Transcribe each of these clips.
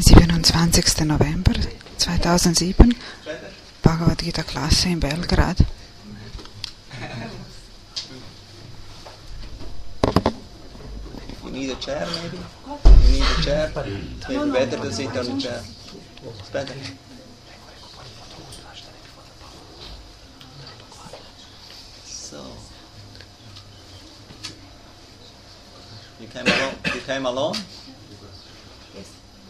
27. November 2007, Bhagavad Gita Klasse in Belgrad. You need a chair, maybe? You need a chair? Maybe better to sit on a chair. It's better. So, you came alone? Yes.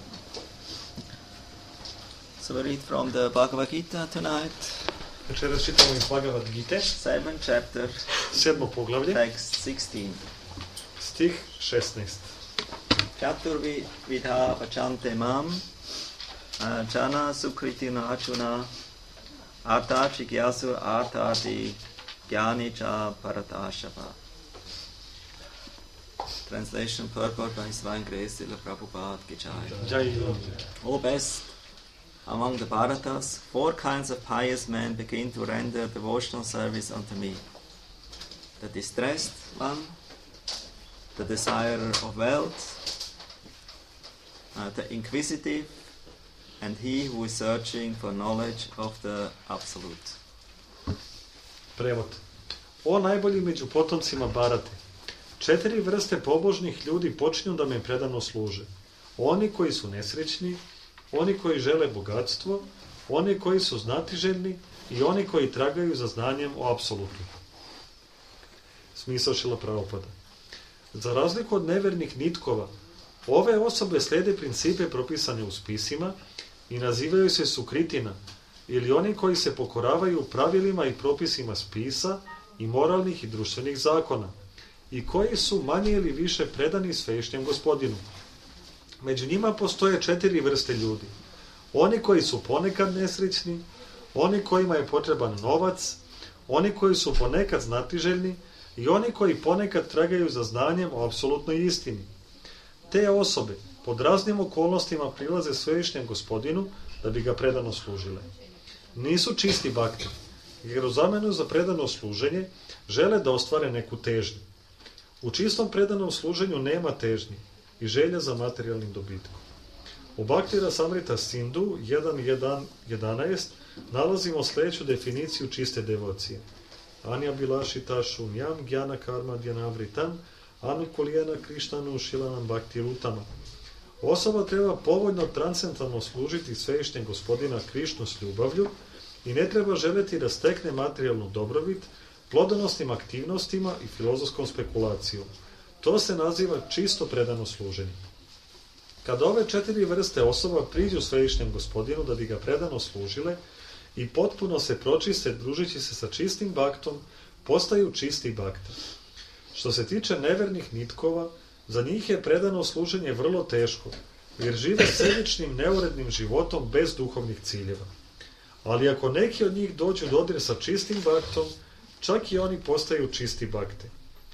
So we read from the Bhagavad Gita tonight. Večeras čitamo iz Bhagavad Gite, 7th chapter, 7. poglavlje, text 16. stih 16. Chaturvi vidha pachante mam, jana sukritina achuna, artha chikyasu arthati gyani cha paratashava. Translation purport by His Divine Grace Srila Prabhupada Ki Jai. Jai. O best among the Bharatas, 4 kinds of pious men begin to render devotional service unto me. The distressed one, the desirer of wealth, the inquisitive, and he who is searching for knowledge of the Absolute. Prevod. O najbolji među potomcima Bharate, 4 vrste pobožnih ljudi počinju da me predano služe. Oni koji su nesrećni, oni koji žele bogatstvo, oni koji su znatiželjni i oni koji tragaju za znanjem o apsolutu. Smisao Šrila Prabhupada. Za razliku od nevernih nitkova, ove osobe slijede principe propisane u spisima i nazivaju se sukritina, ili oni koji se pokoravaju pravilima i propisima spisa i moralnih i društvenih zakona, i koji su manje ili više predani svešnjem Gospodinu. Među njima postoje 4 vrste ljudi. Oni koji su ponekad nesrećni, oni kojima je potreban novac, oni koji su ponekad znatiželjni i oni koji ponekad tragaju za znanjem o apsolutnoj istini. Te osobe pod raznim okolnostima prilaze svešnjem Gospodinu da bi ga predano služile. Nisu čisti bakti, jer u zamenu za predano služenje žele da ostvare neku težnju. U čistom predanom služenju nema težnji i želja za materijalnim dobitkom. U Bhakti Rasamrita Sindhu 1.1.11 nalazimo sljedeću definiciju čiste devocije. Anja bilašita šunjam gyana karma djanavritam anukulijana krištanu šilanam bhakti rutama. Osoba treba povoljno transcendentalno služiti svešnjem Gospodina Krišnu s ljubavlju i ne treba željeti da stekne materijalnu dobrobit plodonosnim aktivnostima i filozofskom spekulacijom. To se naziva čisto predano služenje. Kada ove 4 vrste osoba priđu svešnjem Gospodinu da bi ga predano služile i potpuno se pročiste družeći se sa čistim baktom, postaju čisti bakta. Što se tiče nevernih nitkova, za njih je predano služenje vrlo teško, jer žive sebičnim, neurednim životom bez duhovnih ciljeva. Ali ako neki od njih dođu dodir sa čistim baktom, čak i oni postaju čisti bakte.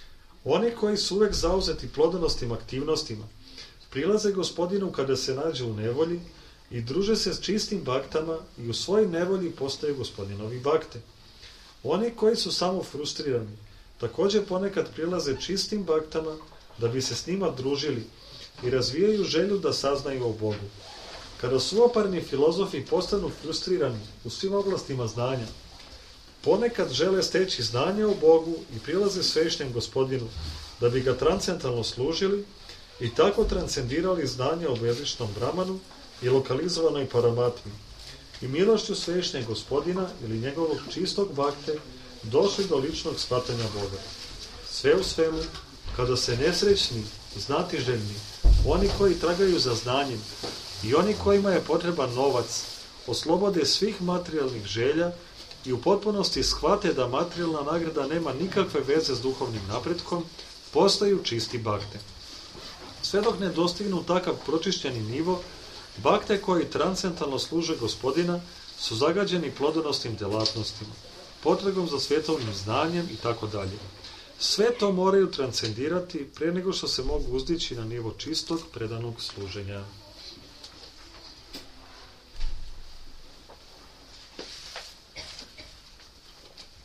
Oni koji su uvek zauzeti plodonosnim aktivnostima, prilaze Gospodinu kada se nađe u nevolji i druže se s čistim baktama i u svojoj nevolji postaju Gospodinovi bakte. Oni koji su samo frustrirani, također ponekad prilaze čistim baktama da bi se s njima družili i razvijaju želju da saznaju o Bogu. Kada suvoparni filozofi postanu frustrirani u svim oblastima znanja, ponekad žele steći znanje o Bogu i prilaze svešnjem Gospodinu da bi ga transcendentalno služili i tako transcendirali znanje o bezličnom Brahmanu i lokalizovanoj Paramatmi i milošću svešnjeg Gospodina ili njegovog čistog bakte došli do ličnog shvatanja Boga. Sve u svemu, kada se nesrećni, znatiželjni, oni koji tragaju za znanjem i oni kojima je potreban novac, oslobode svih materijalnih želja i u potpunosti shvate da materijalna nagrada nema nikakve veze s duhovnim napretkom, postaju čisti bakte. Sve dok ne dostignu takav pročišćeni nivo, bakte koji transcendentalno služe Gospodina su zagađeni plodonosnim djelatnostima, potragom za svjetovnim znanjem i tako dalje. Sve to moraju transcendirati prije nego što se mogu uzdići na nivo čistog predanog služenja.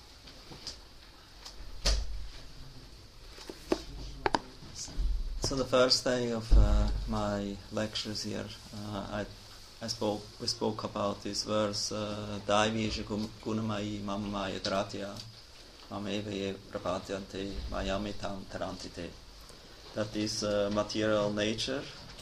So the first day of my lectures here, we spoke about this verse, Daivisha Gunamai Mamamaya Dratya Mameve Prapatyante Mayamitam Tarantite. That is material nature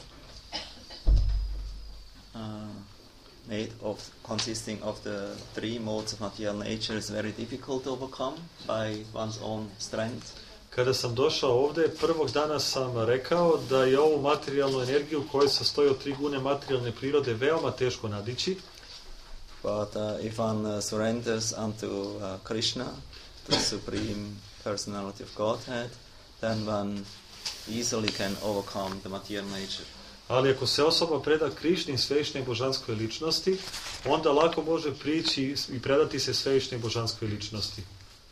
consisting of the three modes of material nature is very difficult to overcome by one's own strength. Kada sam došao ovdje, prvog dana sam rekao da je ovu materijalnu energiju koja se sastoji od tri gune materijalne prirode veoma teško nadići. But if one surrenders unto Krishna, the Supreme Personality of Godhead, then one easily can overcome the material nature. Ali ako se osoba preda Krišni, svevišnjoj božanskoj ličnosti, onda lako može prići i predati se svevišnjoj božanskoj ličnosti.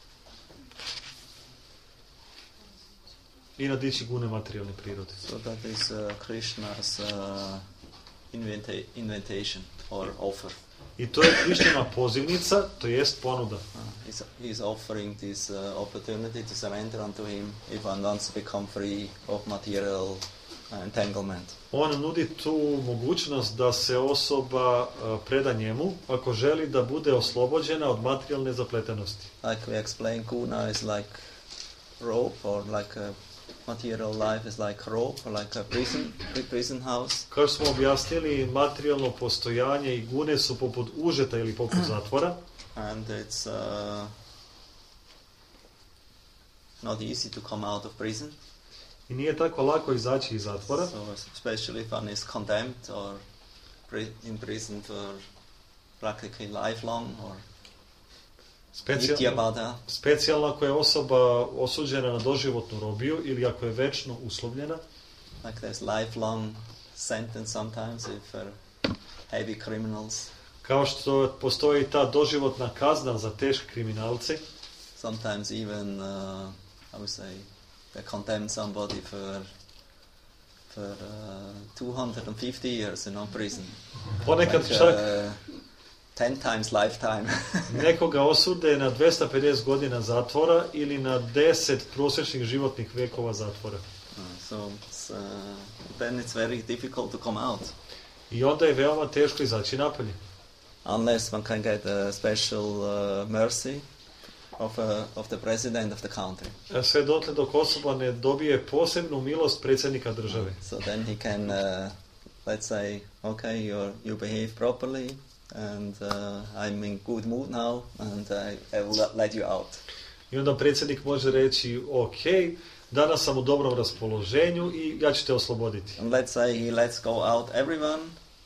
I nadići gune materijalne prirode. So that is Krishna's invitation or offer. I to je Krišnina pozivnica, to jest ponuda. He is offering this opportunity to surrender unto him if one wants to become free of material entanglement. On nudi tu mogućnost da se osoba preda njemu ako želi da bude oslobođena od materijalne zapletenosti. Like we explained, guna is like rope, or like a material life is like rope, or like a prison house. Kao što smo objasnili, materijalno postojanje i gune su poput užeta ili poput zatvora. And it's not easy to come out of prison. I nije tako lako izaći iz zatvora. So especially if one is condemned or imprisoned for practically lifelong or specijalno ako je osoba osuđena na doživotnu robiju ili ako je večno uslovljena. Like there's lifelong sentence sometimes if heavy criminals. Kao što postoji ta doživotna kazna za teške kriminalce. Sometimes even I would say they condemn somebody for 250 years in prison. Ponekad like, čak 10 times lifetime. Nekoga osude na 250 godina zatvora ili na 10 prosječnih životnih vekova zatvora. So then it's very difficult to come out. I onda je veoma teško izaći napolje. Unless one can get a special mercy of the president of the country. Sve dotle dok osoba ne dobije posebnu milost predsjednika države. So then he can, let's say, okay, you behave properly, and I'm in good mood now, and I will let you out. I onda predsjednik može reći, ok, danas sam u dobrom raspoloženju i ja ću te osloboditi. And let's say he lets go out everyone.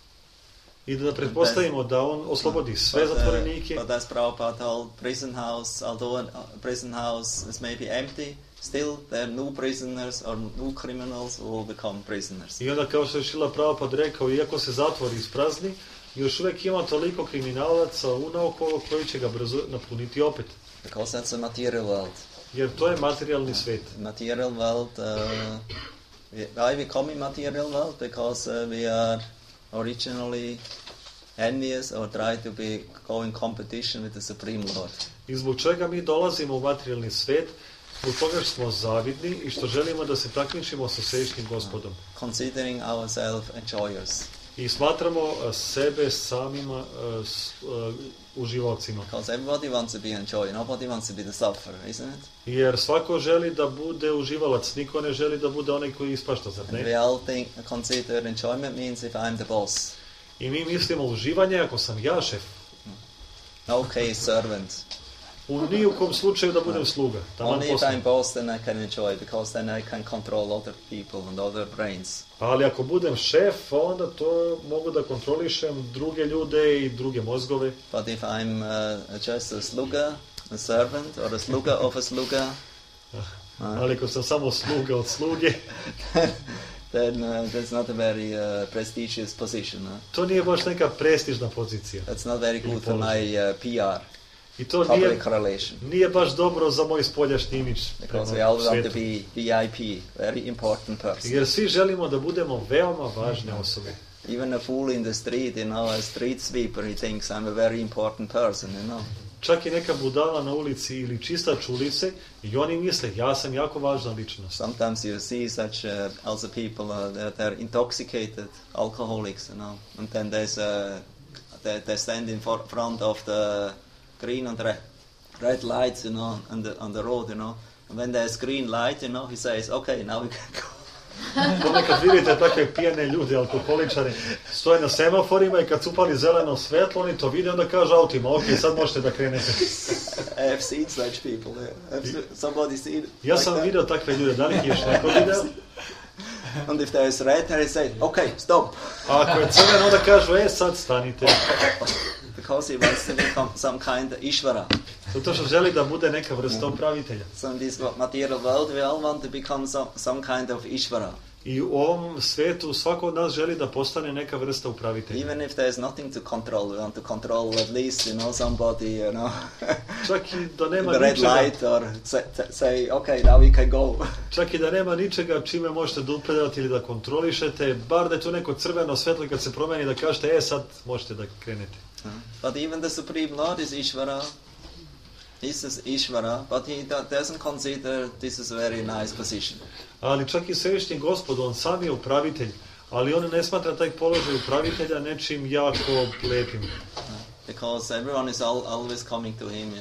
I da pretpostavimo da on oslobodi sve zatvorenike. But that's Prabhupada told, prison house, although a prison house is maybe empty, still there are new prisoners or new criminals who will become prisoners. I onda kao što je Šrila Prabhupada rekao, iako se zatvor isprazni, još uvijek ima toliko kriminalaca unaokolo koji će ga brzo napuniti opet. Because that's a material world. Jer to je materijalni svet. Material world, why we come in material world? Because we are originally envious or try to go in competition with the Supreme Lord. I zbog čega mi dolazimo u materijalni svet? Zbog toga što smo zavidni i što želimo da se takmičimo sa svevišnjim Gospodom. Considering ourselves enjoyers. I smatramo sebe samima uživalcima. Because everybody wants to be enjoyer, nobody wants to be the sufferer, isn't it? Jer svako želi da bude uživalac, niko ne želi da bude onaj koji ispašta, zar ne? And we all consider enjoyment means if I'm the boss. I mi mislimo uživanje ako sam ja šef. Okay, servant. U nijukom slučaju da budem sluga. Only if I'm boss then I can enjoy, because then I can control other people and other brains. Ali ako budem šef, onda to mogu da kontrolišem druge ljude i druge mozgove. But if I'm just a sluga, a servant, or a sluga of a sluga, ali ako sam samo sluga od sluge, then that's not a very prestigious position. To nije baš neka prestižna pozicija. That's not very good for my PR. I to nije baš dobro za moj spoljašnji imidž. Because we all want to be VIP, very important person. Jer svi želimo da budemo veoma važne osobe. Even a fool in the street, a street sweeper, he thinks I'm a very important person, čak i neka budala na ulici ili čistač ulice i oni misle, ja sam jako važna ličnost. Sometimes you see such also people they're intoxicated alcoholics, and then there's they stand in front of the green and red lights, on the road, and when there's green light, he says, okay, now we can go. Ponekad vidite takve pijane ljude, alkoholičare, stoje na semaforima i kad su upali zeleno svetlo, oni to vide, onda kažu autima, ok, sad možete da krenete. I have seen such people. Have somebody seen? Ja sam vidio takve ljude, da li ih još neko video? And if there is red, they say, okay, stop. A ako je crveno, onda kažu, sad stanite. Because he wants to become some kind of Ishvara. Zato što želi da bude neka vrsta upravitelja. So in this material world, we all want to become some kind of Ishvara. I u ovom svetu svako od nas želi da postane neka vrsta upravitelja. Even if there is nothing to control, we want to control at least, somebody, Čak i da nema the red ničega. light, or say, okay, now we can go. Čak i da nema ničega čime možete da upravljate ili da kontrolišete, bar da je to neko crveno svetlo i kad se promeni da kažete, sad možete da krenete. But even the Supreme Lord is Ishvara. This is Ishvara, but he doesn't consider this is a very nice position. Ali čak i svevišnji Gospod, on sam je upravitelj, ali on ne smatra taj položaj upravitelja nečim jako lepim. Because everyone is always coming to him,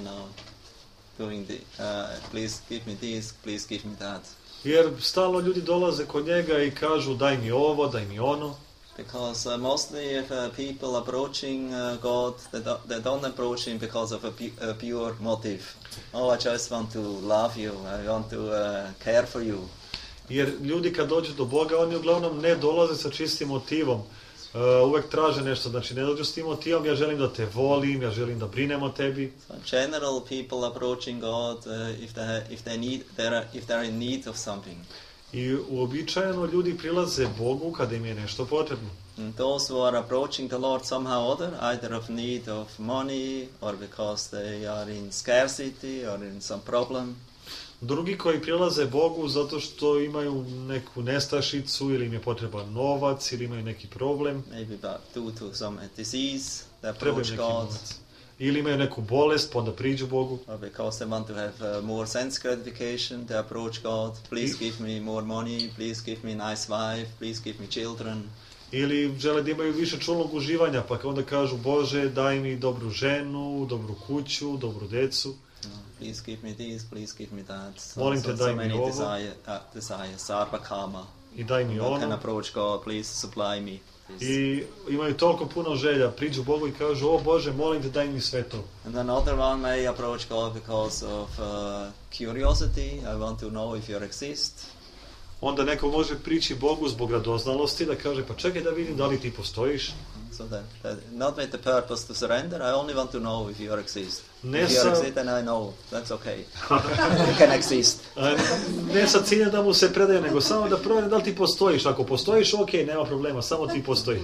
doing the, please give me this, please give me that. Jer stalno ljudi dolaze kod njega i kažu daj mi ovo, daj mi ono. Because mostly if people approaching God, they don't approach him because of a pure motive. Oh, I just want to love you, I want to care for you. Jer ljudi kad dođu do Boga, oni uglavnom ne dolaze sa čistim motivom. Uvek traže nešto, znači ne dođu s tim motivom, ja želim da te volim, ja želim da brinem o tebi. So in general, people approaching God if they're in need of something. I uobičajeno ljudi prilaze Bogu kada im je nešto potrebno. And those who are approaching the Lord somehow other, either of need of money, or because they are in scarcity, or in some problem. Drugi koji prilaze Bogu zato što imaju neku nestašicu ili im je potreban novac ili imaju neki problem. Maybe due to some disease, they Treba im approach neki God. novac. Ili imaju neku bolest, pa onda priđu Bogu. Or because they want to have more sense gratification, they approach God. Please give me more money, please give me a nice wife, please give me children. Ili žele da imaju više čulnog uživanja, pa onda kažu Bože, daj mi dobru ženu, dobru kuću, dobru decu. Please give me this, please give me that. Molim te, daj mi many ovo. desires, sarvakama. I daj mi I can ono. approach God, please supply me. I imaju toliko puno želja, priđu Bogu i kažu, o Bože, molim te, daj mi sve to. And another one may approach God because of curiosity. I want to know if you exist. Onda neko može prići Bogu zbog radoznalosti, da kaže, pa čekaj da vidim da li ti postojiš. So that not with the purpose to surrender. I only want to know if you exist. Ne If you sa, exist, then I know. That's okay. You can exist. ne sa ciljem da mu se predaje, nego samo da provjeri da li ti postojiš. Ako postojiš, ok, nema problema, samo ti postoji.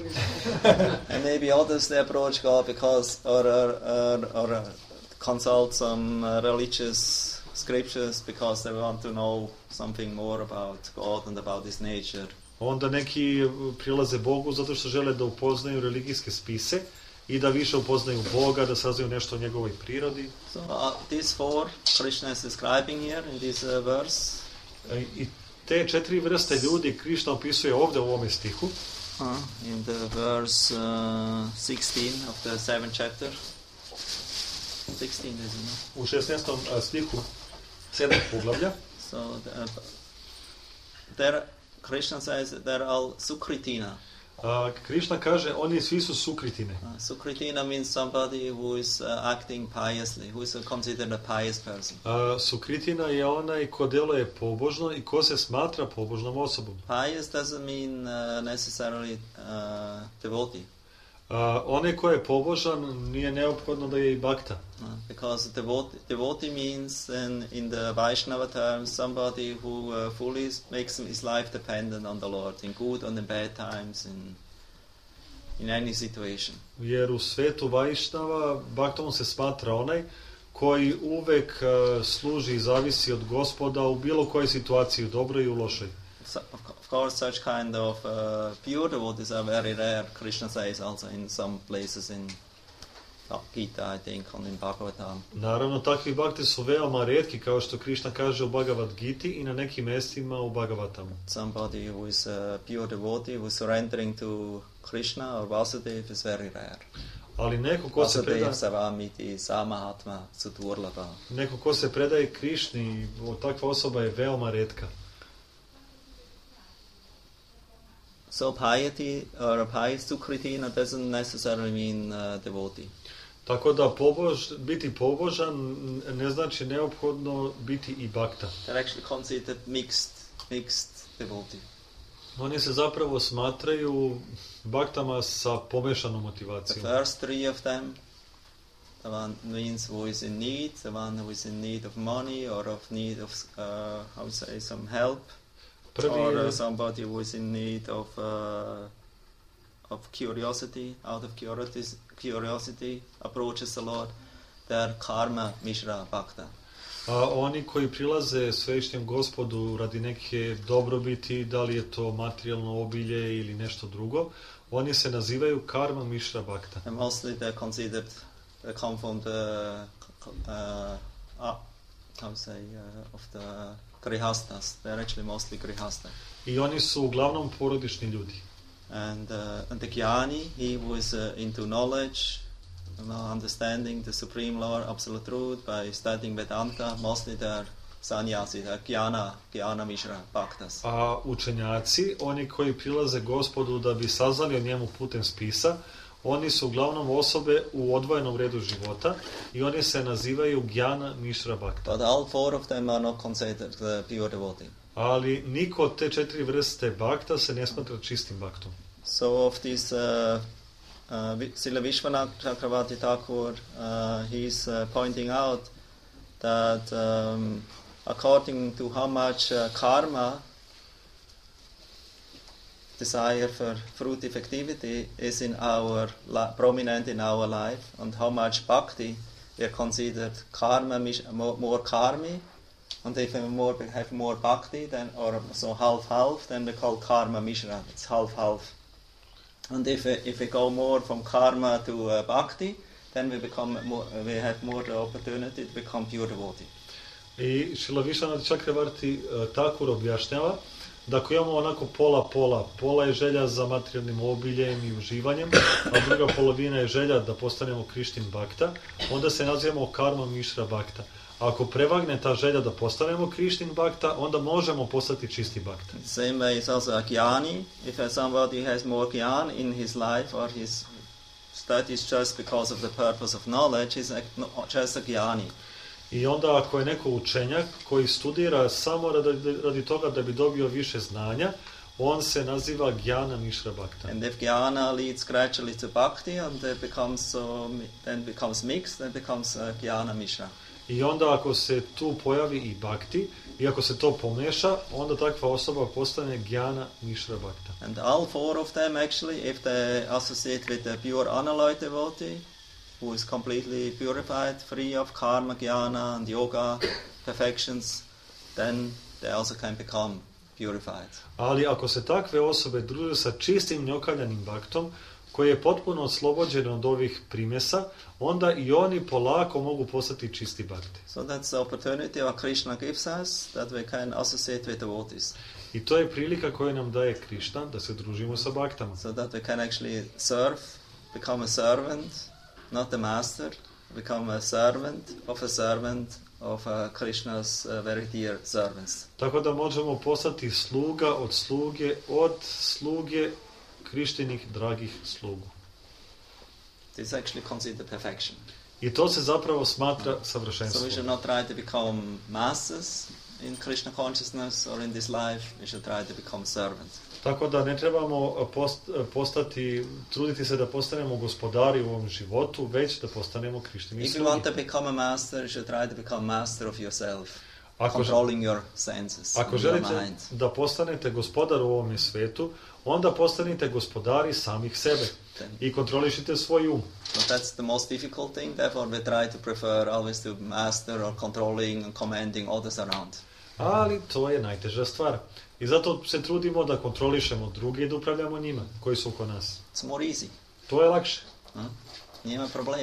And maybe others they approach God because or consult some religious scriptures because they want to know something more about God and about His nature. Onda neki prilaze Bogu zato što žele da upoznaju religijske spise i da više upoznaju Boga, da saznaju nešto o njegovoj prirodi. So these four Krishna is describing here in this verse. I te četiri vrste ljudi Krišna opisuje ovdje u ovome stihu. In the verse 16 of the 7th chapter. 16 is it? U 16. stihu 7. poglavlja. So there Krishna says they're all sukritina. Krišna kaže, oni svi su sukritine. Sukritina means somebody who is acting piously, who is considered a pious person. Sukritina je onaj ko deluje pobožno i ko se smatra pobožnom osobom. Pious doesn't mean necessarily devotee. Onaj ko je pobožan nije neophodno da je i bakta. Because devotee means in the Vaishnava terms somebody who fully makes his life dependent on the Lord, in good and in bad times, in any situation. Jer u svetu Vaišnava baktom se smatra onaj koji uvek služi i zavisi od Gospoda u bilo kojoj situaciji, u dobroj i u lošoj. So, of course, such kind of pure devotees are very rare. Krishna says also in some places Gita, I think, and in Bhagavatam. Naravno, takvi bhakti su veoma retki, kao što Krišna kaže u Bhagavad Giti i na nekim mjestima u Bhagavatamu. Somebody who is a pure devotee, who is surrendering to Krishna or Vasudeva is very rare. Ali neko ko se Vasudeva, Savamiti, Samahatma, Sudurlabha. Neko ko se predaje Krišni, takva osoba je veoma retka. So piety or pious sukritina doesn't necessarily mean devotee. Tako da biti pobožan ne znači neophodno biti i bhakta. They're actually considered mixed devotee. Oni se zapravo smatraju bhaktama sa pomešanom motivacijom. The first three of them, the one means who is in need, the one who is in need of money or of need of some help, or somebody who is in need of curiosity, out of curiosity approaches the Lord. They are karma mishra bhakta. A oni koji prilaze svevišnjem Gospodu radi neke dobrobiti, da li je to materijalno obilje ili nešto drugo, oni se nazivaju karma mishra bhakta. And mostly they're considered, they come from the of the grihastas. They're actually mostly grihastas. I oni su uglavnom porodični ljudi. And the Jnani, he was into knowledge, understanding the Supreme Lord, Absolute Truth, by studying Vedanta. Mostly they're sannyasi, they're Jnana Mishra Bhaktas. A učenjaci, oni koji prilaze Gospodu da bi saznali o njemu putem spisa, oni su uglavnom osobe u odvojenom redu života i oni se nazivaju Jnana Mishra Bhakta. But all four of them are not considered the pure devotee. Ali niko od te četiri vrste bhakta se ne smatra čistim bhaktom. So of this Srila Vishwanath Chakravarti Thakur, he's pointing out that according to how much karma, desire for fruit effectivity is in our prominent in our life, and how much bhakti we are considered karma more karmi, and if we have more bhakti, then or so half, then we call karma mishra. It's half. And if we go more from karma to bhakti, then we have more the opportunity to become pure devotee. I Srila Vishwanath Chakravarti Thakur objašnjava da ako imamo onako pola je želja za materijalnim obiljem i uživanjem, a druga polovina je želja da postanemo Krištin bhakta, onda se nazivamo karma mishra bhakta. Ako prevagne ta želja da postanemo Krištin bhakta, onda možemo postati čisti bhakta. Same way is also a jnani. If somebody has more jnana in his life or his studies just because of the purpose of knowledge, he's just a jnani. I onda ako je neko učenjak koji studira samo radi toga da bi dobio više znanja, on se naziva Jnana Mishra Bhakta. And if jnana leads gradually to bhakti, and then becomes mixed, then becomes Jnana Mishra. I onda ako se tu pojavi i bhakti, i ako se to pomeša, onda takva osoba postane Jnana Mishra Bhakta. And all four of them actually, if they associate with the pure unalloyed devotee, who is completely purified, free of karma, jnana, and yoga perfections, then they also can become purified. Ali ako se takve osobe druže sa čistim neokaljanim bhaktom, koji je potpuno oslobođen od ovih primjesa, onda i oni polako mogu postati čisti bhakti. So that's the opportunity what Krishna gives us, that we can associate with devotees. I to je prilika koju nam daje Krišna, da se družimo sa bhaktama. So that we can actually serve, become a servant, not a master, become a servant of Krishna's very dear servants. Tako da možemo postati sluga od sluge Krištinih dragih slugu. This is actually considered perfection. I to se zapravo smatra So savršenstvom. we should not try to become masters in Krishna consciousness or in this life. We should try to become servants. Tako da ne trebamo truditi se da postanemo gospodari u ovom životu, već da postanemo Krištini If you sluge. want to become a master, you should try to become master of yourself, controlling your senses, Ako your želite mind. da postanete gospodar u ovom svetu, onda postanite gospodari samih sebe i kontrolišite svoj um. So that's the most difficult thing. Therefore, we try to prefer always to master or controlling and commanding others around. Ali to je najteža stvar. I zato se trudimo da kontrolišemo druge i da upravljamo njima, koji su oko nas. It's more easy. To je lakše. Nema problema.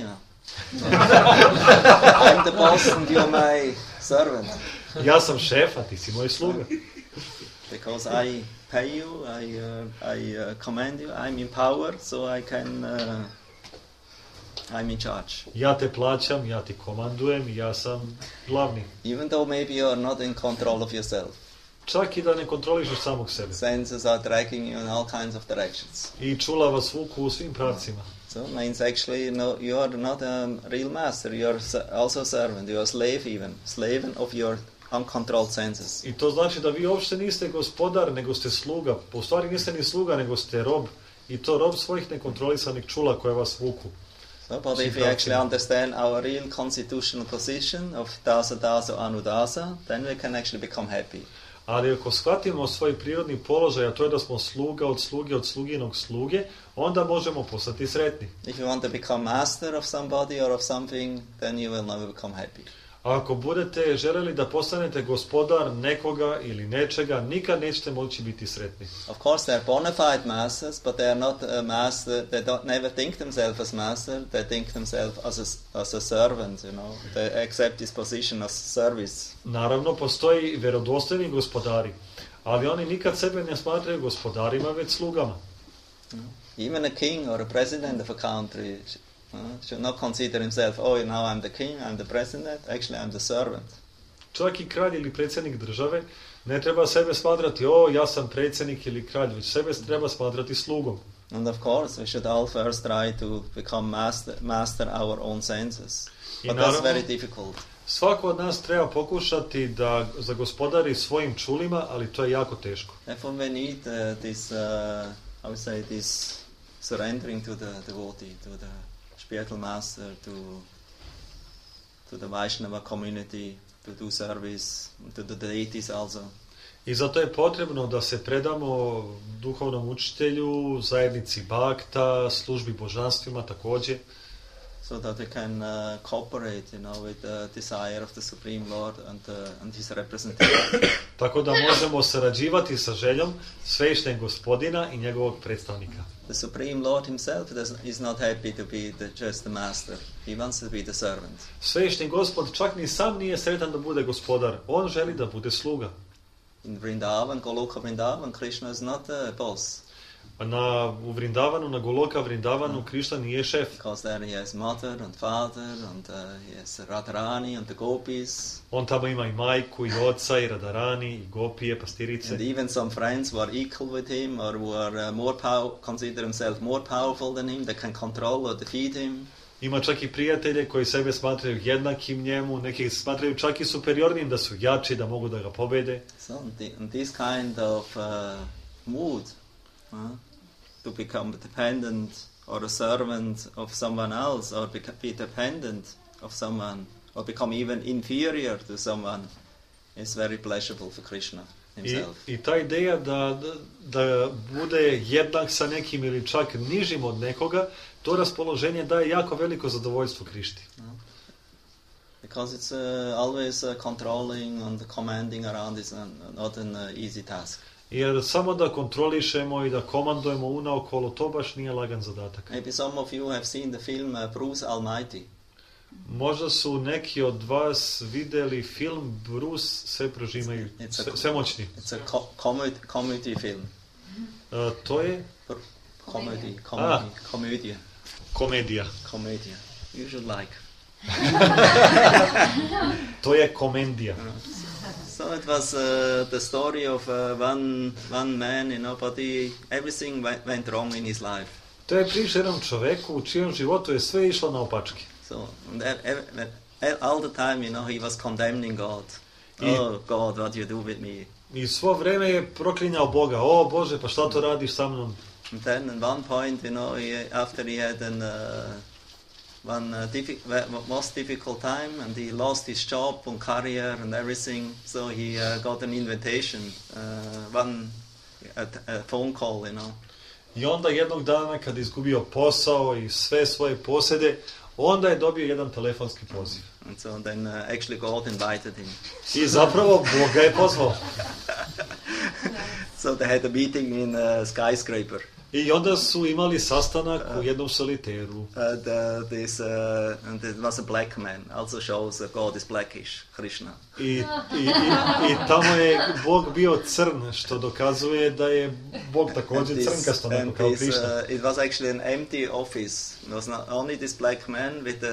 I'm the boss and you're my servant. Ja sam šef, a ti si moj sluga. Because I pay you, I command you, I'm in power, so I can, I'm in charge. Ja te plaćam, ja ti komandujem, ja sam glavni. Even though maybe you're not in control of yourself. Čak i da ne kontrolišeš samog sebe. Senses are dragging you in all kinds of directions. I čula vas vuku u svim pravcima. So it means actually no, you are not a real master, you are also a servant, you are a slave even, slave of your uncontrolled senses. I to znači da vi uopšte niste gospodar, nego ste sluga. U stvari niste ni sluga, nego ste rob. I to rob svojih nekontrolisanih čula koje vas vuku. So, but if we actually understand our real constitutional position of dasa, dasa, anudasa, then we can actually become happy. Ali ako shvatimo svoj prirodni položaj, a to je da smo sluga od sluge, od sluginog sluge, onda možemo postati sretni. If you want to become master of somebody or of something, then you will never become happy. A ako budete želeli da postanete gospodar nekoga ili nečega, nikad nećete moći biti sretni. Of course, they are bona fide masters, but they are not a master. They don't never think themselves as master. They think themselves as a servant. You know, they accept this position as service. Naravno, postoji vjerodostojni gospodari, ali oni nikad sebe ne smatraju gospodarima, već slugama. Even a king or a president of a country should not consider himself, oh, now I'm the king, I'm the president. Actually, I'm the servant. Čak i kralj ili predsjednik države ne treba sebe smatrati, o, ja sam predsjednik ili kralj, već sebe treba smatrati slugom. And of course, we should all first try to become master our own senses. But that's very difficult. Svako od nas treba pokušati da zagospodari svojim čulima, ali to je jako teško. Therefore, we need this surrendering to the devotee, to the spiritual master, to the Vaishnava community, to do service, to the deities also. I zato je potrebno da se predamo duhovnom učitelju, zajednici Bhakta, službi božanstvima također. So that we can cooperate, with the desire of the Supreme Lord and His representative. Tako da možemo sarađivati sa željom svevišnjeg gospodina i njegovog predstavnika. The Supreme Lord Himself is not happy to be just the master. He wants to be the servant. Svevišnji gospod čak ni sam nije sretan da bude gospodar. On želi da bude sluga. In Vrindavan, Goloka Vrindavan, Krishna is not the boss. U Vrindavanu, na Goloka Vrindavanu, Krishna nije šef. Because there he has mother and father and he has Radharani and the gopis. On tamo ima i majku, i oca, i Radharani, i gopije, pastirice. And even some friends who are equal with him or who are consider themselves more powerful than him, they can control or defeat him. Ima čak i prijatelje koji sebe smatraju jednakim njemu, neki smatraju čak i superiornim, da su jači, da mogu da ga pobede. So in this kind of mood, to become dependent or a servant of someone else, or be dependent of someone, or become even inferior to someone, is very pleasurable for Krishna himself. I ta ideja da bude jednak sa nekim ili čak nižim od nekoga, to raspoloženje daje jako veliko zadovoljstvo Krišti. Because it's always controlling and commanding around is not an easy task. Jer samo da kontrolišemo i da komandujemo unaokolo, to baš nije lagan zadatak. Maybe some of you have seen the film Bruce Almighty. Možda su neki od vas vidjeli film Bruce Sveprožimaju, Svemoćni. It's a comedy film. To je? Komedija. Komedija. You should like. To je komendija. So it was the story of one man, but everything went wrong in his life. To je priča jednom čoveku u čijem životu je sve išlo naopačke. So all the time, he was condemning God. Oh God, what you do with me? I svo vreme je proklinjao Boga. O Bože, pa šta to radiš sa mnom? And then at one point, after he had most difficult time, and he lost his job and career and everything, so he got an invitation, a phone call, I onda jednog dana kad je izgubio posao i sve svoje posjede, onda je dobio jedan telefonski poziv. And so then actually God invited him. I zapravo Bog ga je pozvao. So they had a meeting in a skyscraper. I onda su imali sastanak u jednom soliteru. And it was a black man. Also shows that God is blackish, Krishna. I tamo je Bog bio crn, što dokazuje da je Bog također crnkasto, neko kao Krišna. It was actually an empty office. It was not only this black man with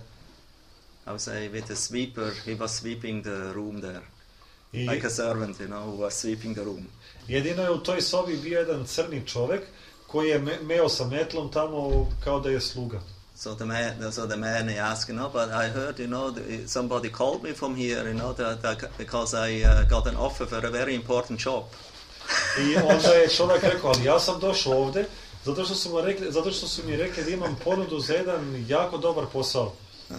a sweeper. He was sweeping the room there. Like a servant, who was sweeping the room. Jedino je u toj sobi bio jedan crni čovjek koji je meo sa metlom tamo kao da je sluga. So the man he asked, but I heard, somebody called me from here, because I got an offer for a very important job. I onda je čovjek rekao, ali ja sam došao ovdje zato što su mi rekli da imam ponudu za jedan jako dobar posao.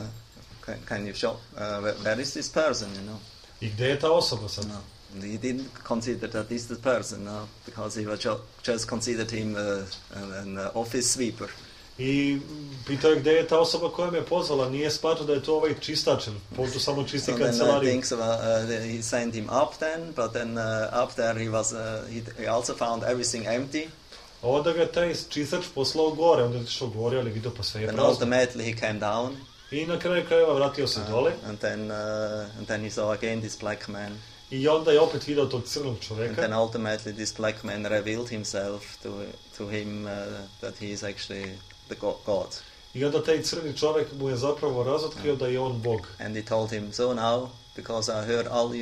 Can you show? Where is this person, I gdje je ta osoba sad? No. He didn't consider that this is the person, because he was just considered him an office sweeper. I pitao je gdje je ta osoba koja me pozvala, nije smatrao da je to ovaj čistačen, pošto samo čisti kancelariju. He sent him up then, but then up there he also found everything empty. Onda ga taj čistač poslao gore, onda je išao gore, ali vidio pa sve je prazno. And ultimately he came down. I na kraju krajeva vratio se dole. And then he saw again this black man. I onda je opet vidio tog crnog čovjeka. And then ultimately this black man revealed himself to him that he is actually the God. I onda taj crni čovjek mu je zapravo razotkrio da je on Bog. And he told him, so now, because I heard all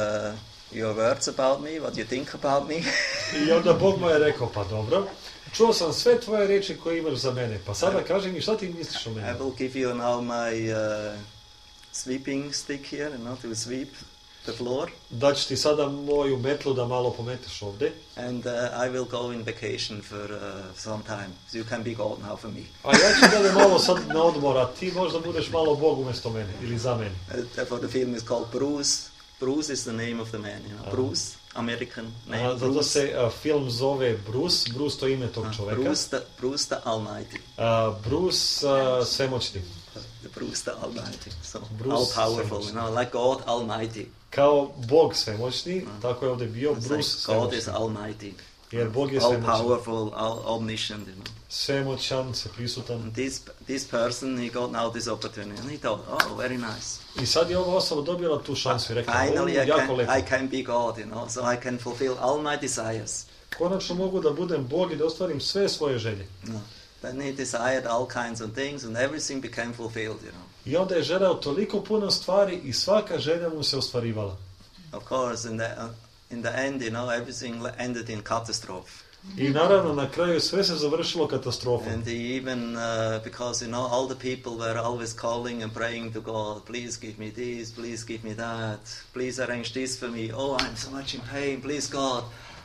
your words about me, what you think about me. I onda Bog mu je rekao, pa dobro, čuo sam sve tvoje riječi koje imaš za mene, pa sada kaži mi šta ti misliš o mene. I will give you now my sweeping stick here, to sweep the floor. Daću ti sada moju metlu da malo pometeš ovdje. And I will go in vacation for some time. So you can be God now for me. A ja ću da malo sad na odmor, a ti možda budeš malo Bog umjesto mene, ili za mene. Therefore the film is called Bruce. Bruce is the name of the man, Bruce, American name. Zato se film zove Bruce. Bruce to je ime tog čovjeka. Bruce the Almighty. Bruce svemoćni. The Bruce the Almighty. So Bruce all powerful, like God Almighty. Kao Bog svemoćni, tako je ovdje bio Bruce svemoćni. God is Almighty. Jer Bog je all svemoćan. Powerful, all omniscient, Svemoćan, sveprisutan. And this person, he got now this opportunity, and he thought, oh, very nice. I sad je ova osoba dobila tu šansu i rekla, finally jako lepo. I can be God, so I can fulfill all my desires. Konačno mogu da budem Bog i da ostvarim sve svoje želje. No. Then he desired all kinds of things, and everything became fulfilled, I onda je želeo toliko puno stvari i svaka želja mu se ostvarivala. Of course, in the end, everything ended in catastrophe. I naravno na kraju sve se završilo katastrofom. And he even because all the people were always calling and praying to God, please give me this, please give me that, please arrange this for me. Oh, I'm so much in pain, please God.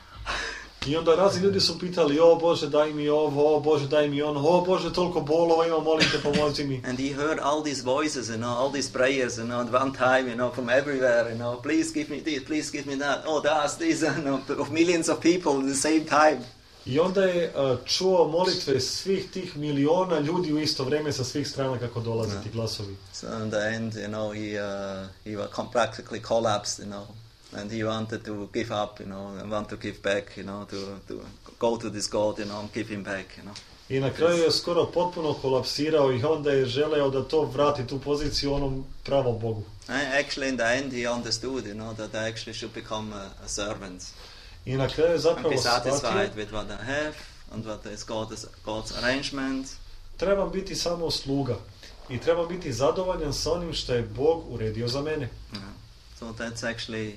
I onda razni ljudi su pitali, o Bože daj mi ovo, o Bože daj mi ono, o Bože toliko bolova imam, molim te pomozi mi. And he heard all these voices, all these prayers, at one time, from everywhere, please give me this, please give me that, oh that's this, of millions of people at the same time. I onda je čuo molitve svih tih miliona ljudi u isto vrijeme sa svih strana kako dolaze ti glasovi. So in the end, he practically collapsed, and he wanted to give up, and want to give back, to go to this God, and give him back, I na kraju je skoro potpuno kolapsirao i onda je želeo da to vrati tu poziciju onom pravom Bogu. Actually, in the end, he understood, that I actually should become a servant. I na kraju je zapravo be satisfied with what I have and what is God's arrangement. Trebam biti samo sluga i trebam biti zadovoljan sa onim što je Bog uredio za mene. So that's actually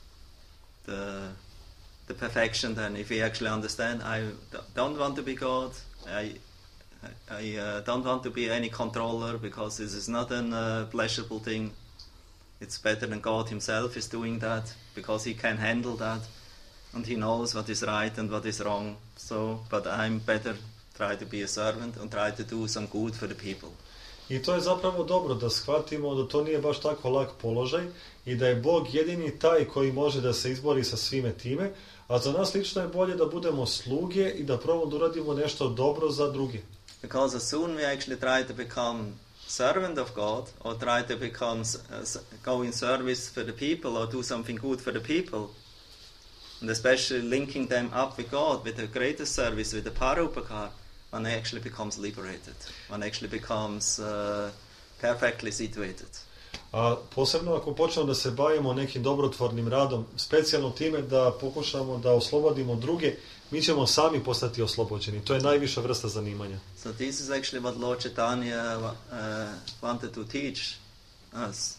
the perfection then. If we actually understand, I don't want to be God. I don't want to be any controller, because this is not a pleasurable thing. It's better than God himself is doing that, because he can handle that. And he knows what is right and what is wrong. So, but I'm better try to be a servant and try to do some good for the people. I to je zapravo dobro da shvatimo da to nije baš tako lak položaj i da je Bog jedini taj koji može da se izbori sa svime time, a za nas lično je bolje da budemo sluge i da probamo da uradimo nešto dobro za druge. Because as soon we actually try to become servant of God, or try to become go in service for the people, or do something good for the people, And especially linking them up with God, with the greatest service, with the Parupakar, one actually becomes liberated. One actually becomes perfectly situated. A posebno ako počnemo da se bavimo nekim dobrotvornim radom, specijalno time da pokušamo da oslobodimo druge, mi ćemo sami postati oslobođeni. To je najviša vrsta zanimanja. So this is actually what Lord Chaitanya wanted to teach us.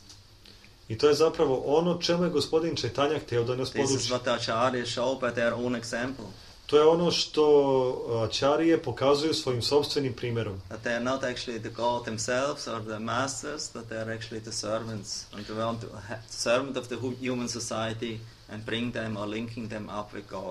I to je zapravo ono čemu je gospodin Čaitanja htio da nas This is poduči. what the Acharya show by their own example. To je ono što ačarije pokazuju svojim sopstvenim primjerom. That they are not actually the God themselves or the masters, but they are actually the servants. And they want to servant of the human society and bring them or linking them up with God.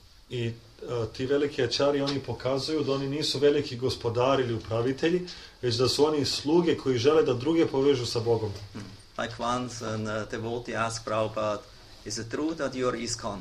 I ti veliki ačari, oni pokazuju da oni nisu veliki gospodari ili upravitelji, već da su oni sluge koji žele da druge povežu sa Bogom. Like once a devotee asked Prabhupada, is it true that you are ISKCON?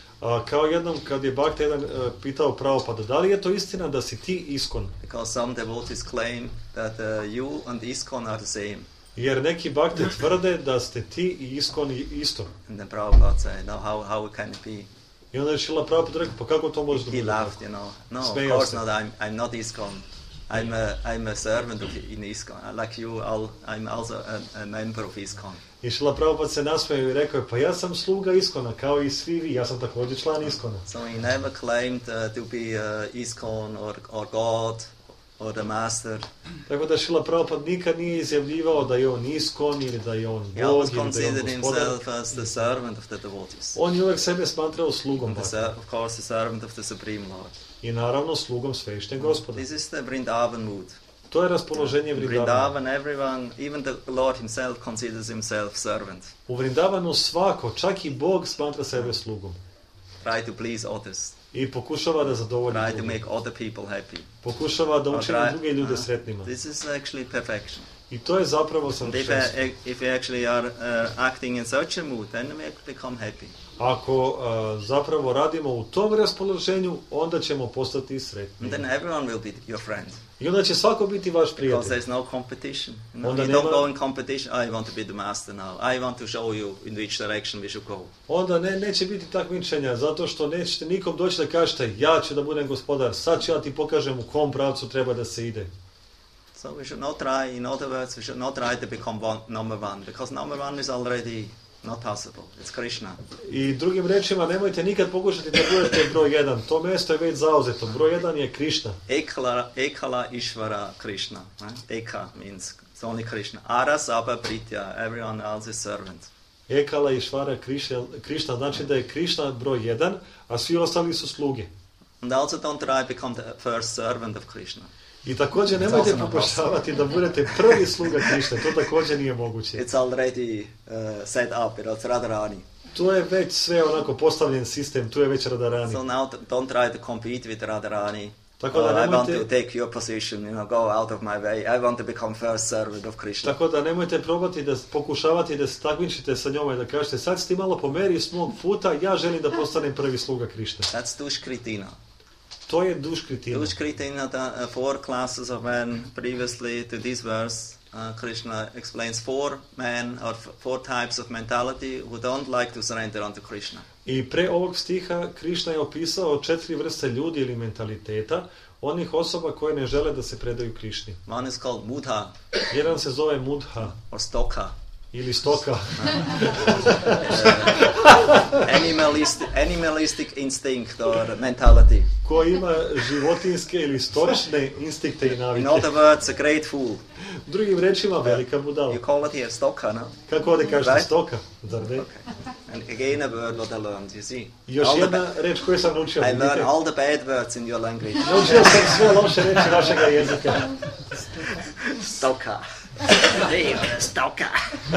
Kao jednom kad je Bhakta jedan pitao Prabhupada, da li je to istina da si ti ISKCON? Because some devotees claim that you and ISKCON are the same. Jer neki Bhakte tvrde da ste ti i ISKCON isto. And then Prabhupada said, no, how can it be? I onda je Šrila Prabhupada rekao, pa kako to može da He bude? laughed, you know. No, of Smejao course se. not. I'm not ISKCON. I'm a servant in ISKCON. Like you, I'm also a member of ISKCON. I Šrila Prabhupada se nasmejao i rekao, pa ja sam sluga ISKCONa, kao i svi vi, ja sam također član ISKCONa. So he never claimed to be ISKCON or God or the master. Tako da Šrila Prabhupada nikad nije izjavljivao da je on ISKCON ili da je on He always Bog ili da je on considered gospodar. himself as the servant of the devotees. On je uvek sebe smatrao slugom And Bhakta. of course, the servant of the Supreme Lord. I naravno slugom svevišnjeg gospoda. This is the Vrindavan mood. To je raspoloženje Vrindavana. Vrindavan, everyone, even the Lord himself considers himself servant. U Vrindavanu svako, čak i Bog smatra sebe slugom. Try to please others. I pokušava da zadovolji Try to druge. make other people happy. Pokušava da Or učini try- druge ljude sretnima. This is actually perfection. I to je zapravo And savršenstvo. if we actually are acting in such a mood, then we become happy. Ako zapravo radimo u tom raspoloženju, onda ćemo postati And sretni. then everyone will be your friend. I onda će svako biti vaš Because prijatelj. there's no competition. You know, Onda you don't nema- go in competition, I want to be the master now. I want to show you in which direction we should go. Onda neće biti takmičenja, zato što nećete nikom doći da kažete ja ću da budem gospodar, sad ću ja ti pokažem u kom pravcu treba da se ide. So we should not try, in other words, we should not try to become number one, because number one is already not possible. It's Krishna. I drugim rečima, nemojte nikad pokušati da budete broj 1. To mjesto je već zauzeto. Broj 1 je Krišna. Ekala Ishvara Krishna. Eka means it's only Krishna. Arasabha Pritya, everyone else is servant. Ekala i Švara Krišna znači da je Krišna broj 1, a svi ostali su sluge. And also don't try to become the first servant of Krishna. I također nemojte pokušavati da budete prvi sluga Krišne, to također nije moguće. It's already set up, it's Radharani. To je već sve onako postavljen sistem, tu je već Radharani. So now don't try to compete with Radharani. Tako da I want to nemojte, take your position, go out of my way. I want to become first servant of Krishna. tako da nemojte probati da pokušavati da se takmičite sa njome i da kažete sad si ti malo pomeri s mog puta, ja želim da postanem prvi sluga Krišne. That's Dushkritina. To je Dushkritina. Dushkritina, the four classes of men previously to this verse, Krishna explains four men or four types of mentality who don't like to surrender unto Krishna. I pre ovog stiha Krišna je opisao 4 vrste ljudi ili mentaliteta, onih osoba koje ne žele da se predaju Krišni. One is called Mudha Jedan se zove Mudha or Stoka. ili Stoka, Animalistic instinct or mentality. koji ima životinske ili stočne instinkte i In navike. other words, a great fool. Drugim rečima, velika budala. You call it here Stoka, no? Kako ovdje kažete Right? Stoka, zar ne? Okay. And again a word what I learned, you see. Još All the jedna reč koju sam naučio. I vidite? learned all the bad words in your language. Naučio sam sve loše reči vašega jezika. Stoka. Hey, Stoka.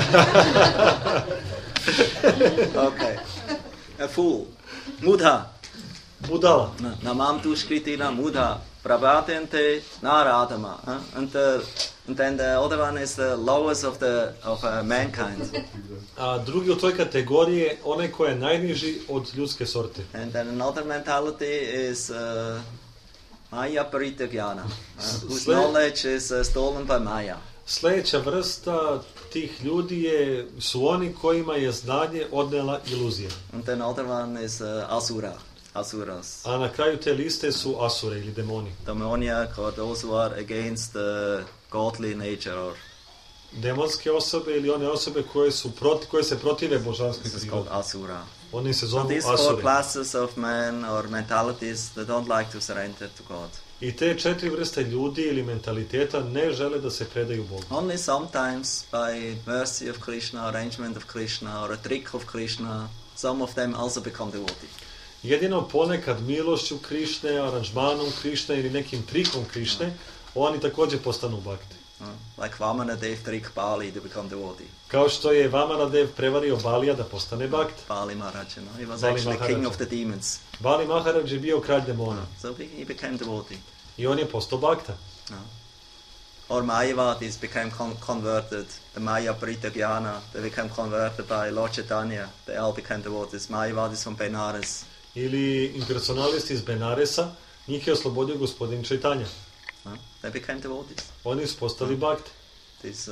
Okay. A fool. Mudha. Budala. Namam Dushkritina Mudha. Prabhatente Naradama. And then the other one is the lowest of mankind. A drugi u toj kategoriji je onaj koji je najniži od ljudske sorte. And then another mentality is Maya Paritagyana, whose Sve- knowledge is stolen by Maya. Sljedeća vrsta tih ljudi su oni kojima je znanje odnela iluzija. Und den other one is Asuras. A na kraju te liste su asure ili demoni. Demoniac, or those who are against the godly nature, or Demonske osobe ili one osobe koje se protive božanskoj this is called prirodi. Asura. Oni se So zovu these four asure. classes of men or mentalities, they don't like to surrender to God. I te 4 vrste ljudi ili mentaliteta ne žele da se predaju Bogu. Only sometimes by mercy of Krishna, arrangement of Krishna, or a trick of Krishna, some of them also become devotee. Jedino ponekad milošću Krišne, aranžmanom Krišne ili nekim trikom Krišne, oni također postanu bakti. Like Vamanadev trick Bali to become devotee. Kao što je Vamanadev prevario Balija da postane bakt. Bali Maharaj, he was Bali actually Maharaj. king of the demons. Bali Maharaj je bio kralj demona So he became devotee. i on je postao bakta. Or Mayavadis became converted. The Maya Pritagyana, they became converted by Lord Chaitanya. They all became devotees. Mayavadis from Benares. Ili impersonalisti iz Benaresa, njih je oslobodio gospodin Čaitanja. They became devotees. Oni su postali bakti. This,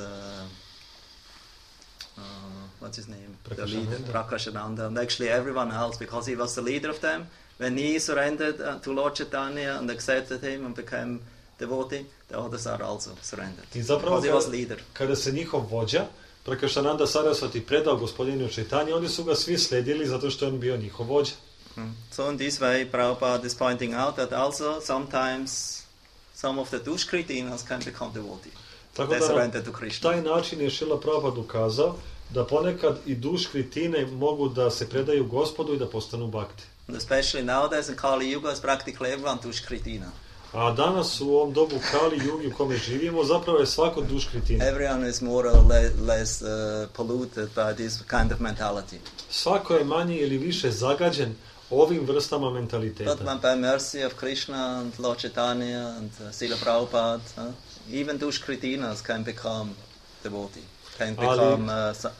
what's his name? The Prakashananda. leader, Prakashananda. And actually everyone else, because he was the leader of them. When he surrendered to Lord Chaitanya and accepted him and became devotee, the others are also surrendered. I zapravo Because he was leader. kada se njihov vođa, Prakashananda Sarasvati, predao gospodinu Čaitanji, oni su ga svi sledili zato što je on bio njihov vođa. So in this way, Prabhupada is pointing out that also sometimes some of the Dushkritinas can become devotee. Tako They da surrender to na Krishna. taj način je Šrila Prabhupada ukazao da ponekad i duškritine mogu da se predaju gospodu i da postanu bakti. And especially nowadays in Kali Yuga is practically everyone Dushkritina. A danas u ovom dobu Kali Jugi u kome živimo zapravo je svako duškritina. Everyone is more or less polluted by this kind of mentality. Svako je manje ili više zagađen ovim vrstama mentaliteta. But by mercy of Krishna and Lord Chaitanya and Srila Prabhupada, even Dushkritinas can become devotee, can become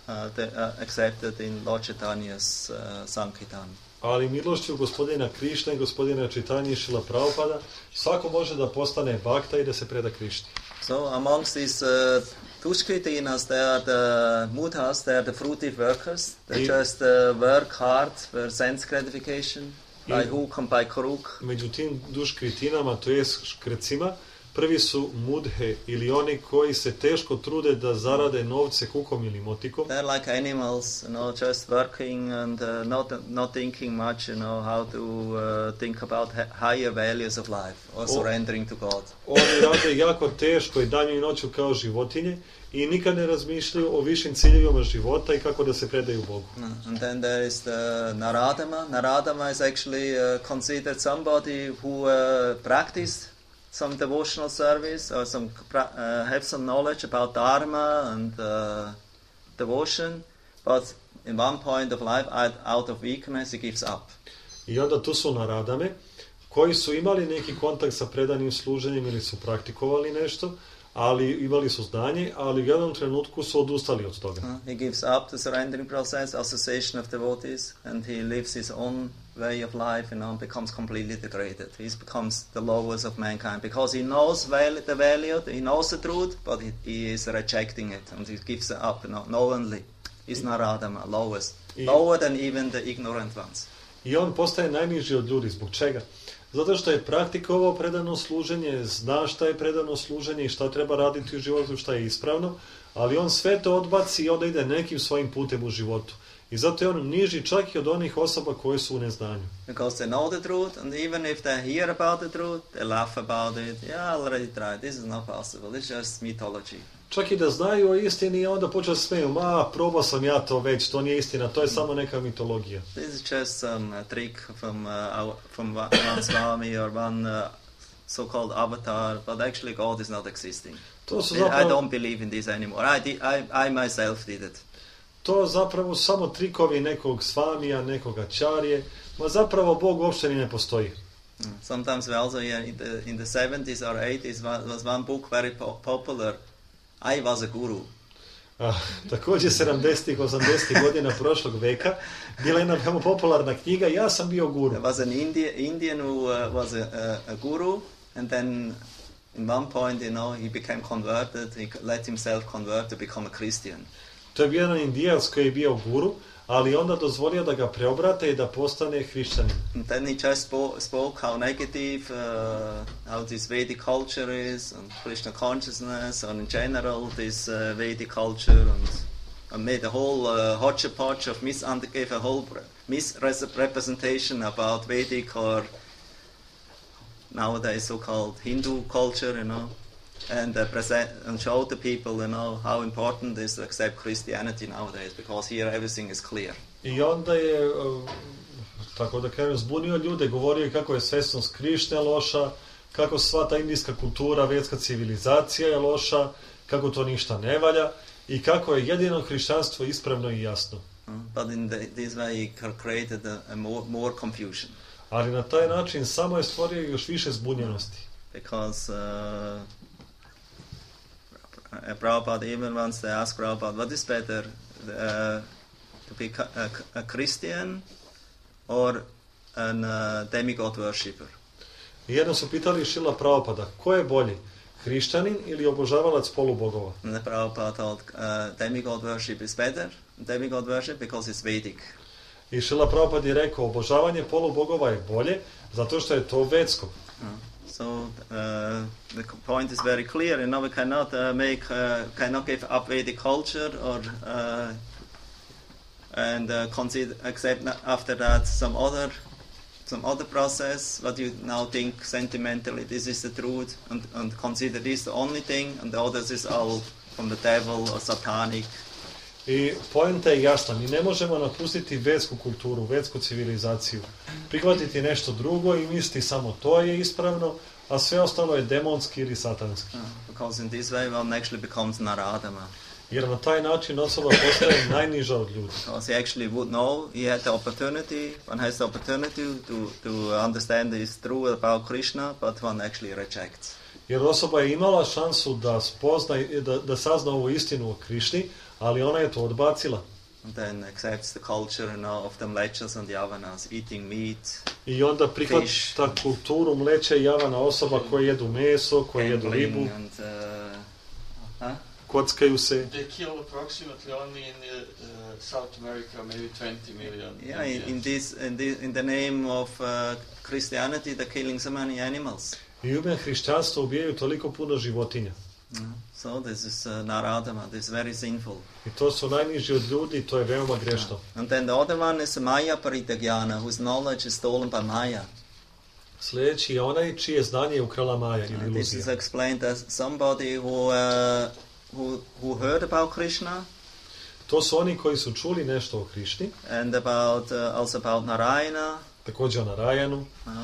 accepted in Lord Chaitanya's Sankirtan. Ali milošću gospodina Krišne, gospodina Čaitanje i Šrila Prabhupada, svako može da postane bakta i da se preda Krišni. So amongst these Dushkritinas, they are the mutas, they are the fruitive workers. They just work hard for sense gratification, by hook and by crook. Među tim duškritinama, to je škrcima, prvi su mudhe ili oni koji se teško trude da zarade novce kukom ili motikom. They're like animals, just working and not thinking much, how to think about higher values of life or surrendering to God. Oni rade jako teško i danju i noću kao životinje i nikad ne razmišljaju o višim ciljevima života i kako da se predaju Bogu. And then there is the Naradama. Naradama is actually considered somebody who practiced some devotional service or have some knowledge about Dharma and devotion, but in one point of life, out of weakness, he gives up. I onda tu su naradame koji su imali neki kontakt sa predanim služenjem ili su praktikovali nešto, ali imali su znanje, ali u jednom trenutku su odustali od toga. He gives up the surrendering process, association of devotees, and he lives his own way of life, becomes completely degraded. He becomes the lowest of mankind because he knows the value, he knows the truth, but he is rejecting it, and he gives it up knowingly. He's Naradama, lowest, lower than even the ignorant ones. I on postaje najniži od ljudi. Zbog čega? Zato što je praktikovao predano služenje, zna šta je predano služenje i šta treba raditi u životu, šta je ispravno, ali on sve to odbaci i onda ide nekim svojim putem u životu. I zato je on niži čak i od onih osoba koje su u neznanju. Because they know the truth, and even if they hear about the truth, they laugh about it. Yeah, I already tried. This is not possible. It's just mythology. Čak i da znaju o istini, onda počeo se smeju. Probao sam ja to već, to nije istina, to je samo neka mitologija. This is just some trick from one Swami or one so-called avatar, but actually God is not existing. To su I zapravo, don't believe in this anymore. I myself did it. to zapravo samo trikovi nekog svamija, nekog ačarije, ma zapravo Bog uopšte ni ne postoji. Sometimes we also in the 70s or 80s was one book very popular. I was a guru. Također 70-ih, 80-ih godina prošlog veka bila jedna veoma popularna knjiga Ja sam bio guru. There was an Indian who was a guru, and then in one point, he became converted, he let himself convert to become a Christian. To je bio jedan Indijac koji je bio guru, ali onda dozvolio da ga preobrate i da postane hrišćanin. And then he just spoke how negative, how this Vedic culture is, and Krishna consciousness, and in general this Vedic culture, and made a whole hodgepodge of gave a whole misrepresentation about Vedic or nowadays so-called Hindu culture, and and show the people, how important it is to accept Christianity nowadays, because here everything is clear. I onda je, tako da kažem, zbunio ljude, govorio je kako je svesnost Krišne loša, kako sva ta indijska kultura, vedska civilizacija je loša, kako to ništa ne valja i kako je jedino hrišćanstvo ispravno i jasno. But in this way he created a more confusion. Ali na taj način samo je stvorio još više zbunjenosti. Because Prabhupada even once they asked Prabhupada, what is better, to be a Christian or a demigod worshipper? I jednom su pitali Šrila Prabhupada, ko je bolji, hrišćanin ili obožavalac polubogova? And the Prabhupada told demigod worship is better, demigod worship because it's Vedic. I Šrila Prabhupada je rekao, obožavanje polubogova je bolje, zato što je to vedsko. So the point is very clear. We cannot cannot give up Vedic culture and accept after that some other process. What you now think sentimentally, this is the truth, and consider this the only thing, and the others is all from the devil or satanic. I poenta je jasna, mi ne možemo napustiti vedsku kulturu, vedsku civilizaciju, prihvatiti nešto drugo i misliti samo to je ispravno, a sve ostalo je demonski ili satanski. Because in this way one actually becomes Naradama. Jer na taj način osoba postaje najniža od ljudi. Because he actually would know, he had the opportunity, one has the opportunity to understand this truth about Krishna, but one actually rejects. Jer osoba je imala šansu da spozna, da sazna ovu istinu o Krišni, ali ona je to odbacila. And then accepts the culture of the mlechas and yavanas, eating meat. I onda prihvata kulturu mleća i javana, osoba koje jedu meso, koje jedu ribu. And, kockaju se. They kill approximately only in South America maybe 20 million. Yeah, in the name of Christianity, they're killing so many animals. I u ime hrišćanstva ubijaju toliko puno životinja. So this is Naradama, this is very sinful. I to su najniži od ljudi, to je veoma grešno. And then the other one is Maya Paritagyana, whose knowledge is stolen by Maya. Sljedeći je onaj čije znanje je ukrala Maja ili iluzija. This is explained as somebody who heard about Krishna. To su oni koji su čuli nešto o Krišni. And also about Narayana. Također o Narayanu.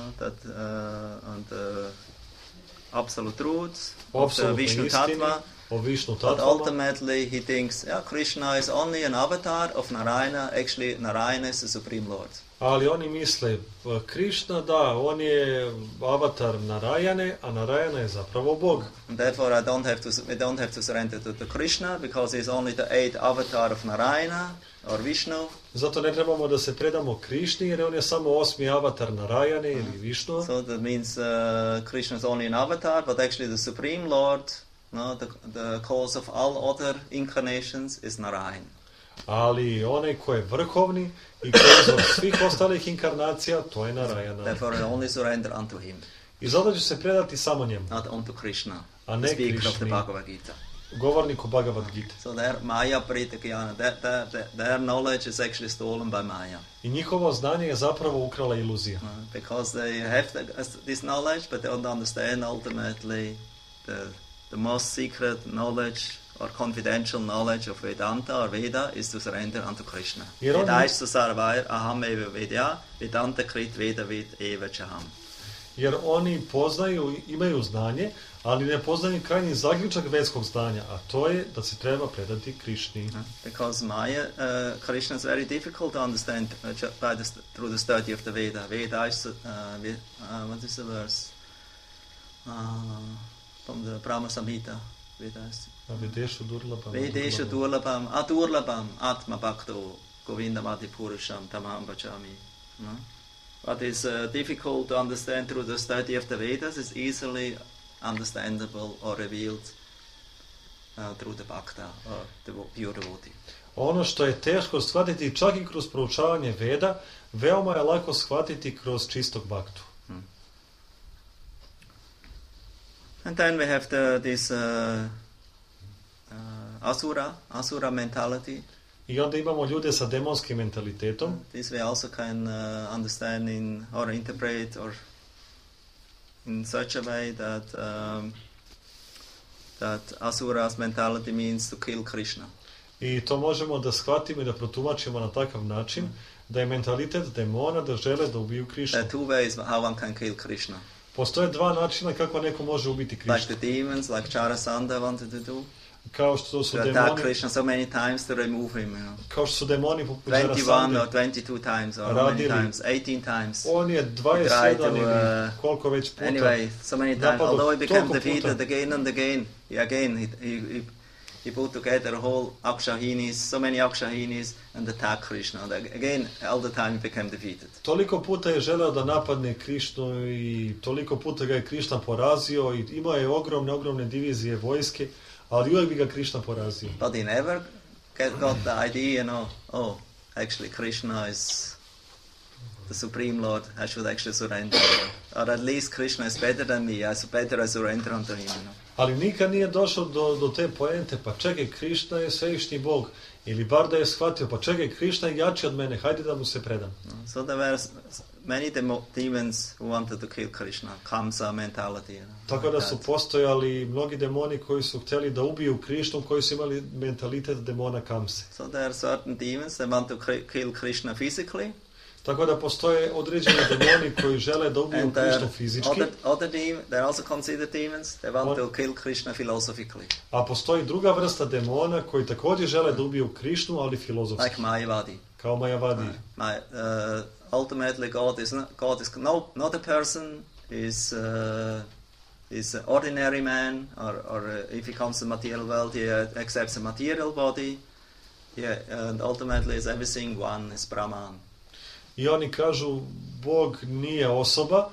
And absolute truth, absolutne Vishnu Tattva. O Vishnu But Tattvama. ultimately he thinks, Krishna is only an avatar of Narayana. Actually, Narayana is the Supreme Lord. Ali oni misle, Krišna, da, on je avatar Narayane, a Narayana je zapravo Bog. And therefore, we don't have to surrender to Krishna, because he is only the 8th avatar of Narayana or Vishnu. Zato ne trebamo da se predamo Krišni, jer on je samo 8. avatar Narayane ili Višnua. So that means Krishna is only an avatar, but actually the Supreme Lord, the cause of all other incarnations is Narayana. Ali onaj ko je vrhovni i ko je izvor svih ostalih inkarnacija, to je Narayana. Therefore, I only surrender unto him. I zato ću se predati samo njemu. Not unto Krishna, A ne the speaker of the Krišni, Bhagavad Gita. govorniku Bhagavad Gita. So their Maya Paritagyana, their knowledge is actually stolen by Maya. I njihovo znanje je zapravo ukrala iluzija. Because they have this knowledge, but they don't understand ultimately the most secret knowledge or confidential knowledge of Vedanta or Veda is to surrender unto Krishna. Vedaistu sarvair aham eva vedya, Vedanta krit veda vid eva chaham. Jer oni poznaju, imaju znanje, ali ne poznaju krajnji zaključak vedskog znanja, a to je da se treba predati Krišni. Because Maya, Krishna is very difficult to understand through the study of the Veda. Vedaistu, what is the verse? From the Brahma Samhita. Vedaistu. Vedeshu durlabam. Vedeshu durlabam atma bhakto govindamati purusham tamam bhajami. What is difficult to understand through the study of the Vedas is easily understandable or revealed through the bhakta or the pure devotee. Ono što je teško shvatiti čak i kroz proučavanje Veda, veoma je lako shvatiti kroz čistog bhaktu. And then we have this asura mentality. I onda imamo ljude sa demonskim mentalitetom. This we also can understand or interpret or in such a way that asura's mentality means to kill Krishna. I to možemo da shvatimo i da protumačimo na takav način da je mentalitet demona da žele da ubiju Krišnu. There are two ways how one can kill Krishna. Postoje dva načina kako neko može ubiti Krišnu. Like the demons, like Jarasandha wanted to do. Kao što su to demoni, attack Krishna so many times to remove him, Kao što su demoni poput 21 Jarasandhe or 22 times or how many times? 18 times. On je 21 ili koliko već puta. Anyway, so many times. Although he became defeated again and again, he put together a whole Akshahinis, so many Akshahinis, and attacked Krishna. Again, all the time he became defeated. Toliko puta je želeo da napadne Krišnu i toliko puta ga je Krišna porazio i imao je ogromne divizije vojske, ali uvijek bi ga Krišna porazio. But he never got the idea, actually Krishna is the Supreme Lord, I should actually surrender. Or at least Krishna is better than me, I surrender unto him. Ali nikad nije došao do te poente, pa čekaj, Krišna je svevišnji Bog. Ili bar da je shvatio, pa čekaj, Krišna je jači od mene, hajde da mu se predam. So there were many demons who wanted to kill Krishna, Kamsa mentality. Tako da su postojali mnogi demoni koji su htjeli da ubiju Krišnu, koji su imali mentalitet demona Kamse. So there are certain demons that want to kill Krishna physically. Tako da postoje određeni demoni koji žele da ubiju Krišnu fizički. They are also considered demons. They want to kill Krishna philosophically. A postoji druga vrsta demona koji također žele da ubiju Krišnu, ali filozofski. Like Mayavadi. Kao Mayavadi. Ultimately, God is not a person. Is an ordinary man, or if he comes to the material world, he accepts a material body. And ultimately, is everything one, is Brahman. I oni kažu, Bog nije osoba,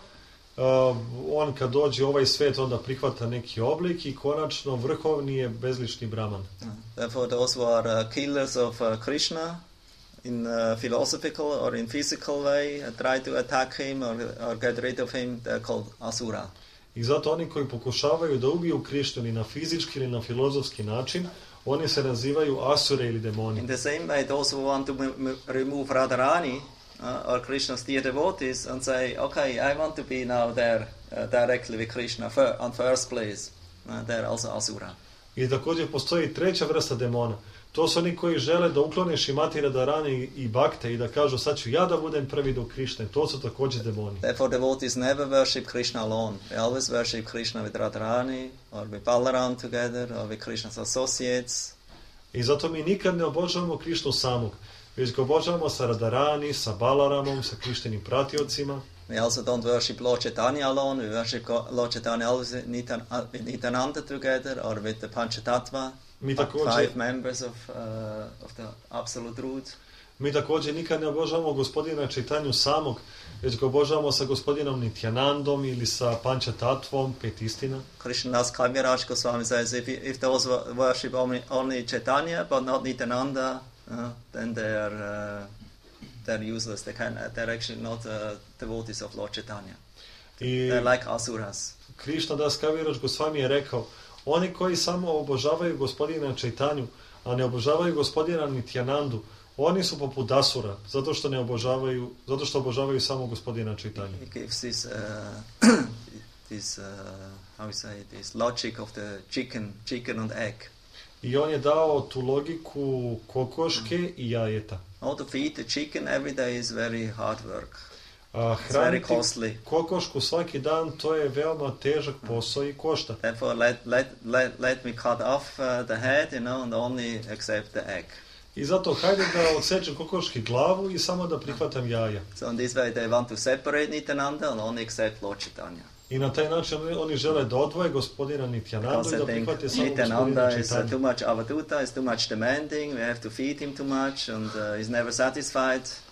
on kad dođe u ovaj svijet onda prihvata neki oblik i konačno vrhovni je bezlični Brahman. Therefore those who are killers of Krishna in philosophical or in physical way try to attack him or get rid of him, they're called asura. I zato oni koji pokušavaju da ubiju Krišnu ili na fizički ili na filozofski način, oni se nazivaju asure ili demoni. In the same way, those who want to remove Radharani or Krishna's dear devotees and say, okay, I want to be now there directly with Krishna on first place. They're also asura. I također postoji treća vrsta demona. To su oni koji žele da uklone Šimati, Radharani i Bhakte i da kažu sad ću ja da budem prvi do Krišne. To su također demoni. Therefore devotees never worship Krishna alone. They always worship Krishna with Radharani or with Balaram together or with Krishna's associates. I zato mi nikad ne obožavamo Krišnu samog. Već ga obožavamo sa Radharani, sa Balaramom, sa Krištenim pratiocima. We also don't worship Lord Chaitanya alone. We worship Lord Chaitanya always with Nityananda together or with the Panchatattva, 5 members of the Absolute Root. Mi također nikad ne obožavamo gospodina Čaitanju samog, već ga obožavamo sa gospodinom Nityanandom ili sa Panchatatvom, 5 istina. Krishnadas Kaviraj Goswami says, if those worship only Chaitanya but not Nityananda, then they're useless. They're actually not devotees of Lord Chaitanya. They're like asuras. Krishnadas Kaviraj Goswami je rekao, oni koji samo obožavaju gospodina Čaitanju, a ne obožavaju gospodina Nityanandu, oni su poput asura, zato što obožavaju samo gospodina Čaitanju. He gives this logic of the chicken and egg. I on je dao tu logiku kokoške i jajeta. How to feed the chicken every day is very hard work. Hraniti kokošku svaki dan, to je veoma težak posao i košta. Therefore, let me cut off the head, and only accept the egg. I zato hajde da odsečem kokoški glavu i samo da prihvatam jaja. So in this way they want to separate Nityananda and only accept Lord Chaitanya. I na taj način oni žele da odvoje gospodina Nityanandu i da prihvate samo gospodina Nityananda Čaitanju. is too much avaduta, is too much demanding, we have to feed him too much and he's never satisfied.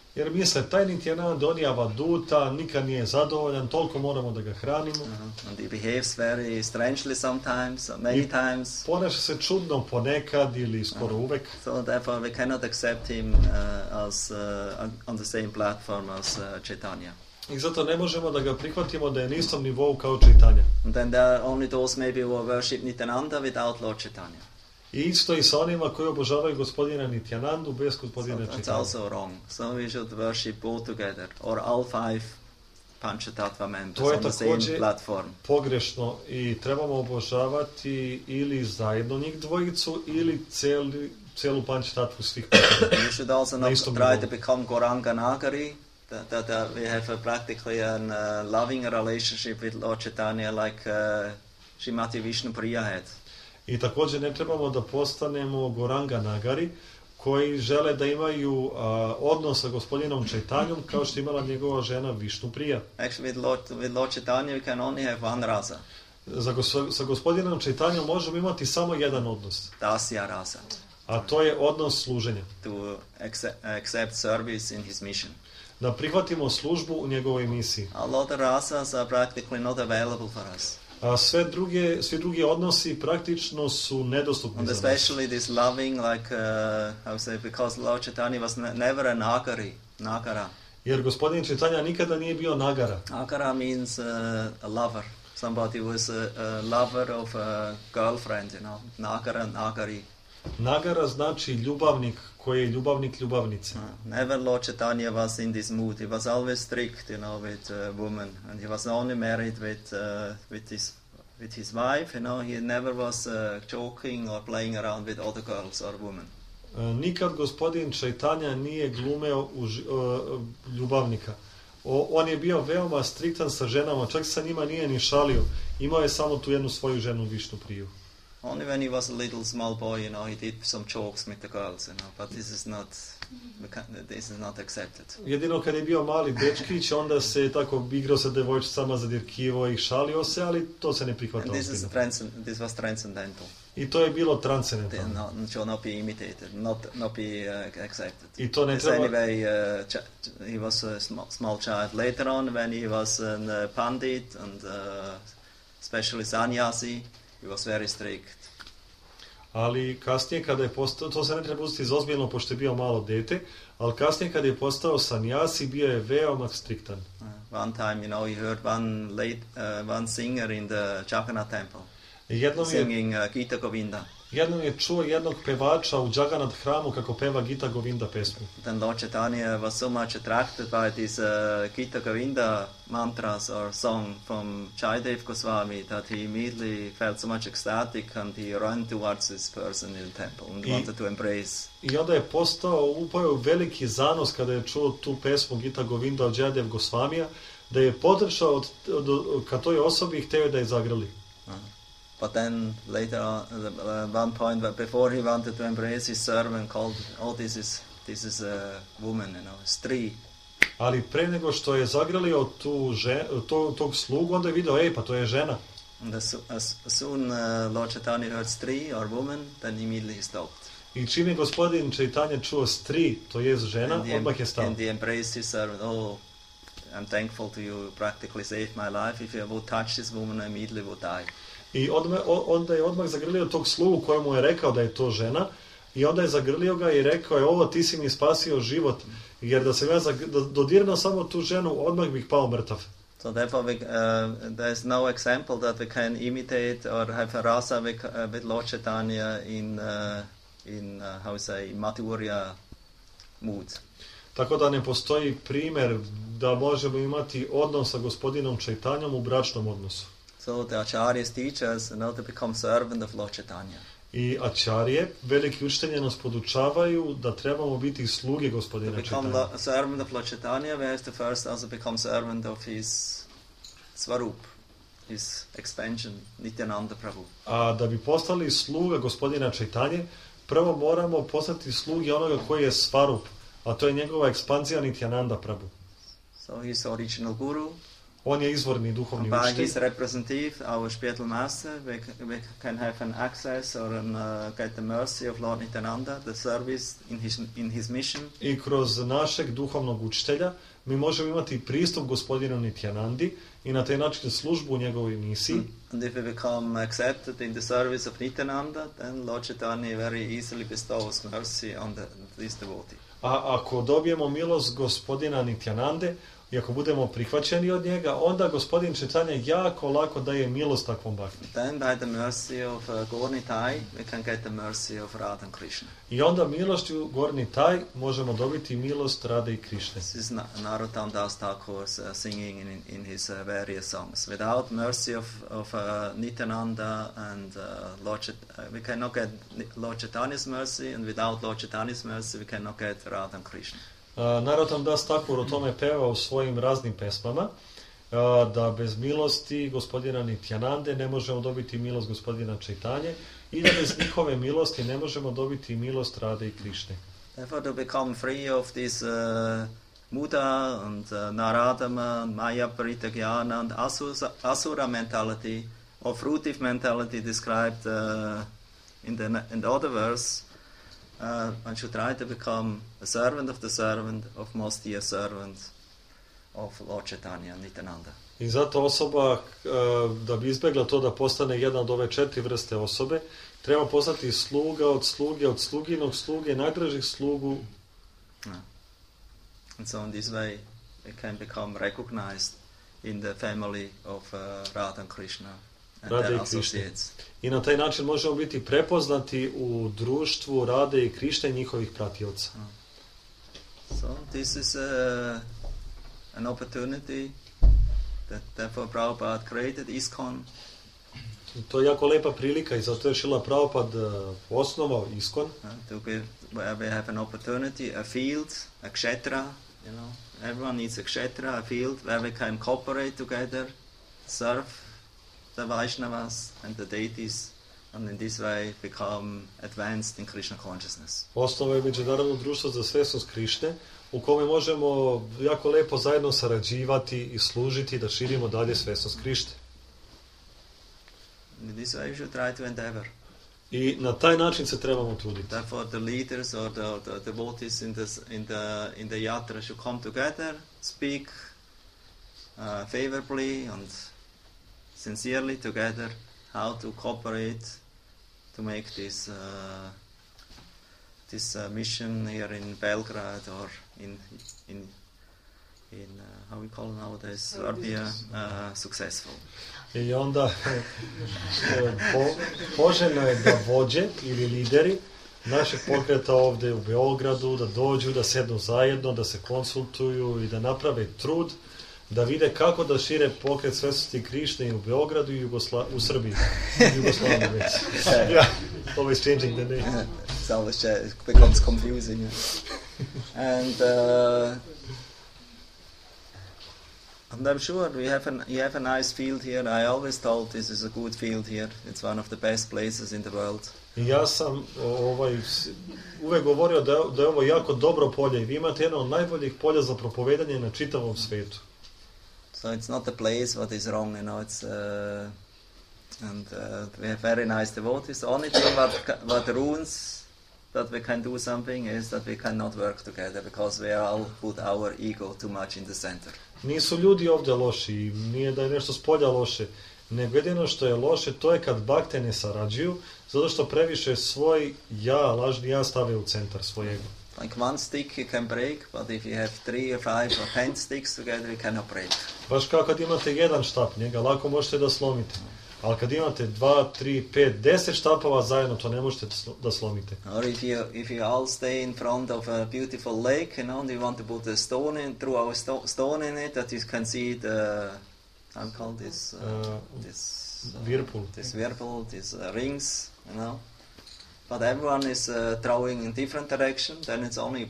Jer misle, taj Nityananda, on je avaduta, nikad nije zadovoljan, toliko moramo da ga hranimo. And he behaves very strangely sometimes, or many times. Ponaša se čudno ponekad ili skoro uvek. So therefore we cannot accept him as on the same platform as Chaitanya. I zato ne možemo da ga prihvatimo da je na istom nivou kao Chaitanya. And then there are only those maybe who worship Nityananda without Lord Chaitanya. I isto i sa onima koji obožavaju gospodina Nityanandu bez gospodina So that's Chaitanya. also wrong. So we should worship both together, or all five Panchatattva members To je on the same takođe platform. pogrešno i trebamo obožavati ili zajedno njih dvojicu ili celu Pančtatvu svih Pančtatva. We should also not istom try nivou. to become Gauranga Nagari, that we have practically a loving relationship with Lord Chaitanya like Srimati Vishnu Priya had. I također ne trebamo da postanemo Gauranga Nagari koji žele da imaju odnos sa gospodinom Chaitanjom kao što imala njegova žena Višnu Prija. Actually, with Lord Chaitanya we can only have one rasa, Sa gospodinom Chaitanjom možemo imati samo jedan odnos, Dasya rasa, a to je odnos služenja. to accept service in his mission. Da prihvatimo službu u njegovoj misiji. All other rasas are practically not available for us. A svi drugi odnosi praktično su nedostupni And za nas. especially this loving, like, how say, because Lord Chaitanya was never a Nagara. Jer gospodin Chaitanya nikada nije bio Nagara. Nagara means a lover. Somebody was a lover of a girlfriend, you know. Nagara, Nagari. Nagara znači ljubavnik koji je ljubavnik ljubavnice. Never Lord Chaitanya was in this mood. He was always strict, you know, with women. And he was only married with his wife, you know. He never was joking or playing around with other girls or women. Nikad gospodin Chaitanya nije glumeo ljubavnika. On je bio veoma striktan sa ženama, čak sa njima nije ni šalio. Imao je samo tu jednu svoju ženu, Višnu Priju. Only when he was a little small boy, you know, he did some jokes with the girls, you know. But this is not accepted. Jedino kad je bio mali dečkić, onda se tako igrao sa devojčicama, zadirkivo ih, šalio se, ali to se ne prihvata And ozbiljno. this was transcendental. I to je bilo transcendentalno. Should not be imitated, not be accepted. I to ne Yes, treba... anyway, he was a small child. Later on, when he was a pandit and especially sannyasi, he was very strict. Ali kasnije kada je postao, to se ne treba uzeti za ozbiljno pošto je bio malo dete, ali kasnije kada je postao sanjasi bio je veoma striktan. One time, you know, he heard one singer in the Jagannath temple singing Gita Govinda. Jednom je čuo jednog pevača u Jagannath hramu kako peva Gita Govinda pesmu. Then Lord Chaitanya was so much attracted by these Gita Govinda mantras or song from Jaidev Goswami that he immediately felt so much ecstatic and he ran towards this person in the temple and wanted to embrace. I onda je upao veliki zanos kada je čuo tu pesmu Gita Govinda od Jaidev Goswamija, da je podršao ka toj osobi i hteo da je zagrli. But then later on, one point before he wanted to embrace his servant called, oh, this is a woman, you know, stri. Ali pre nego što je zagrlio tog slugu, onda je video, pa to je žena. And as soon Lord Chaitanya heard stri or woman, then immediately he stopped. I čim je gospodin Chaitanya čuo stri, to je žena, odmah je stao. And he embraced his servant, oh, I'm thankful to you, you practically saved my life. If you would touch this woman, I immediately would die. I onda je odmah zagrlio tog slugu kojemu je rekao da je to žena i onda je zagrlio ga i rekao je, ovo ti si mi spasio život, jer da sam ja dodirnuo samo tu ženu, odmah bih pao mrtav. So therefore there is no example that we can imitate or have a rasa with Lord Chaitanya in how say, Madhurya mood. Tako da ne postoji primjer da možemo imati odnos sa gospodinom Chaitanjom u bračnom odnosu. So the acharyas teach us to become servant of Lord Chaitanya. I ačarije, veliki učitelji nas podučavaju da trebamo biti sluge gospodina Chaitanya. To become servant of Lord Chaitanya, we have to first also become servant of his Svarup, his expansion, Nityananda Prabhu. A da bi postali sluga gospodina Chaitanje, prvo moramo postati sluge onoga koji je Svarup, a to je njegova ekspanzija Nityananda Prabhu. So he's original guru. On je izvorni duhovni By učitelj. his representative, our spiritual master, we can have an access or get the mercy of Lord Nityananda, the service in his mission. I kroz našeg duhovnog učitelja mi možemo imati pristup gospodinu Nityanandi i na taj način službu u njegovoj misiji. And if we become accepted in the service of Nityananda, then Lord Chaitanya very easily bestows mercy on this devotee. A ako dobijemo milost gospodina Nityanande i ako budemo prihvaćeni od njega, onda gospodin Chaitanya jako lako daje milost takvom bhakti. Then by the mercy of Gaur Nitai, we can get the mercy of Radha and Krishna. I onda milošću Gaur Nitai možemo dobiti milost Rade i Krišne. This is Narottam Das Thakur's singing in his various songs. Without mercy of Nityananda and we cannot get Lord Chaitanya's mercy, and without Lord Chaitanya's mercy we cannot get Radha and Krishna. Narottam Das Thakur o tome peva u svojim raznim pesmama, da bez milosti gospodina Nityanande ne možemo dobiti milost gospodina Chaitanje i da bez njihove milosti ne možemo dobiti milost Rade i Krišne. Therefore, to become free of this Muda and Naradama, Maya Paritagyana and Asura mentality, or fruitive mentality described in the other verse, one should try to become a servant of the servant of most dear servant of Lord Chaitanya Nityananda. I zato osoba, da bi izbjegla to da postane jedna od ove 4 vrste osobe, treba postati sluga od sluge, od sluginog sluge, najdražih slugu. And so in this way we can become recognized in the family of Radha and Krishna and Rade their i Krišne. associates. I na taj način možemo biti prepoznati u društvu Rade i Krišne njihovih pratioca. So this is an opportunity that therefore Prabhupada created ISKCON. To je jako lepa prilika i zato je Šrila Prabhupada osnovao ISKCON. To give, where we have an opportunity, a field, a kshetra, you know, everyone needs a kshetra, a field where we can cooperate together, serve the Vaishnavas and the deities, and in this way become advanced in Krishna consciousness. Osnova je Međunarodno društvo za svesnost Krišne, u kome možemo jako lepo zajedno sarađivati i služiti da širimo dalje svesnost Krišne. In this way you should try to endeavor. I na taj način se trebamo truditi. Therefore the leaders or the devotees in the yatra should come together, speak favorably and sincerely together how to cooperate to make this mission here in Belgrade or in how we call it nowadays, Serbia, successful. I onda poželjno je da vođe ili lideri našeg pokreta ovdje u Beogradu da dođu, da sednu zajedno, da se konsultuju i da naprave trud da vide kako da šire pokret svesnosti Krišne i u Beogradu i u Srbiji. Jugoslaviji već. Yeah, always changing the name. It's always it becomes confusing. And I'm sure you have a nice field here. I always thought this is a good field here. It's one of the best places in the world. I ja sam uvek govorio da je ovo jako dobro polje i vi imate jedno od najboljih polja za propovedanje na čitavom svetu. So it's not the place what is wrong, you know. It's and we have very nice devotees. The only thing what ruins that we can do something is that we cannot work together because we all put our ego too much in the center. Nisu ljudi ovdje loši i nije da je nešto s polja loše, nego jedino što je loše to je kad bakte ne sarađuju, zato što previše svoj lažni ja stave u centar svojeg. Like one stick you can break, but if you have 3 or 5 or 10 sticks together, you cannot break. Baš kao kad imate jedan štap, njega lako možete da slomite. Ali kad imate 2, 3, 5, 10 štapova zajedno, to ne možete da slomite. Or if you all stay in front of a beautiful lake, you know, and you want to put a stone in, throw a stone in it, that you can see the, how you call this, whirlpool. This whirlpool, these rings, you know. But everyone is throwing in different direction, then it's only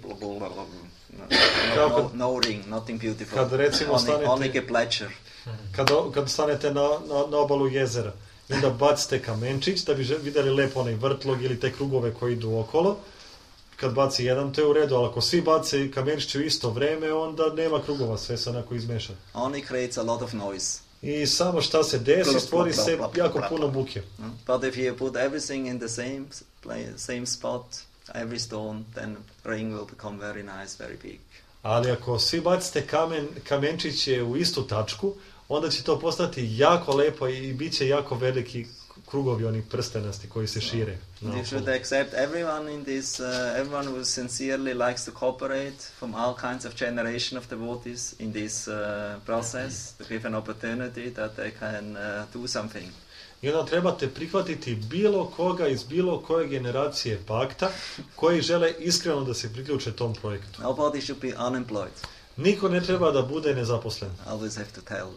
no ring, nothing beautiful. Kad recimo only a pleasure. Kad stanete na obalu jezera i onda bacite kamenčić da bi vidjeli lepo onaj vrtlog ili te krugove koji idu okolo, kad baci jedan, to je u redu, ali ako svi bace kamenčiće u isto vreme, onda nema krugova, sve se onako izmeša. Only creates a lot of noise. I samo šta se desi, stvori se jako puno buke. But if you put everything in the same spot, every stone, then ring will become very nice, very big. Ali ako svi bacite kamenčiće u istu tačku, onda će to postati jako lepo i bit će jako veliki krugovi, oni prstenasti koji se šire. You should accept everyone in this, everyone who sincerely likes to cooperate from all kinds of generation of devotees in this process, to give an opportunity that they can do something. I onda trebate prihvatiti bilo koga iz bilo koje generacije bakta koji žele iskreno da se priključe tom projektu. Nobody should be unemployed. Niko ne treba da bude nezaposlen. Always have to tell.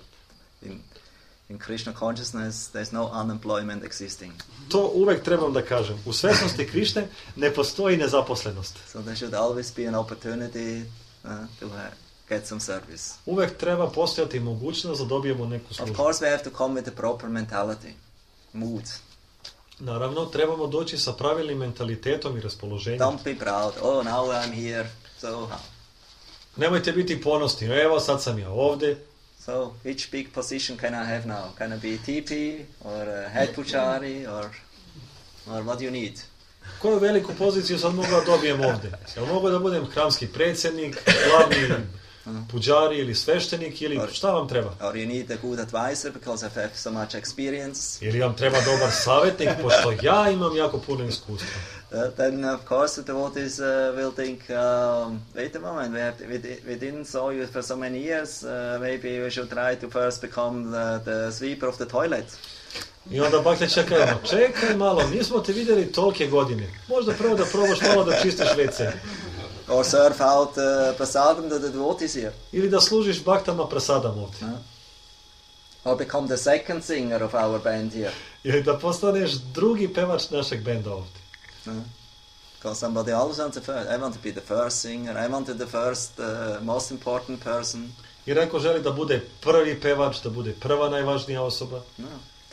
In Krishna consciousness, there's no unemployment existing. To uvek trebam da kažem. U svesnosti Krišne ne postoji nezaposlenost. So there should always be an opportunity to get some service. Uvek treba postojati mogućnost da dobijemo neku službu. Of course we have to come with the proper mentality, mood. Naravno, trebamo doći sa pravilnim mentalitetom i raspoloženjem. Don't be proud. Oh, now I'm here. So nemojte biti ponosni. Evo, sad sam ja ovde. So, which big position can I have now? Can I be TP or head puchari or what do you need? Koju veliku poziciju sad mogu da dobijem ovde? Jel mogu da budem hramski predsjednik, glavni puđari ili sveštenik ili šta vam treba? Or you need a good advisor because I have so much experience. Ili vam treba dobar savjetnik pošto ja imam jako puno iskustva. Then of course the devotees will think, wait a moment, we didn't saw you for so many years, maybe we should try to first become the sweeper of the toilet. I onda bakta će kažemo, čekaj malo, nismo te vidjeli tolike godine, možda prvo da probaš malo da čistiš WC. Or serve out prasadam to the devotees here. Ili da služiš baktama prasadam ovdje. Or become the second singer of our band here. Ili da postaneš drugi pevač našeg benda ovdje. Because somebody always wants the first. I want to be the first singer. I want to be the first, most important person. I neko želi da bude prvi pevač, da bude prva najvažnija osoba. No,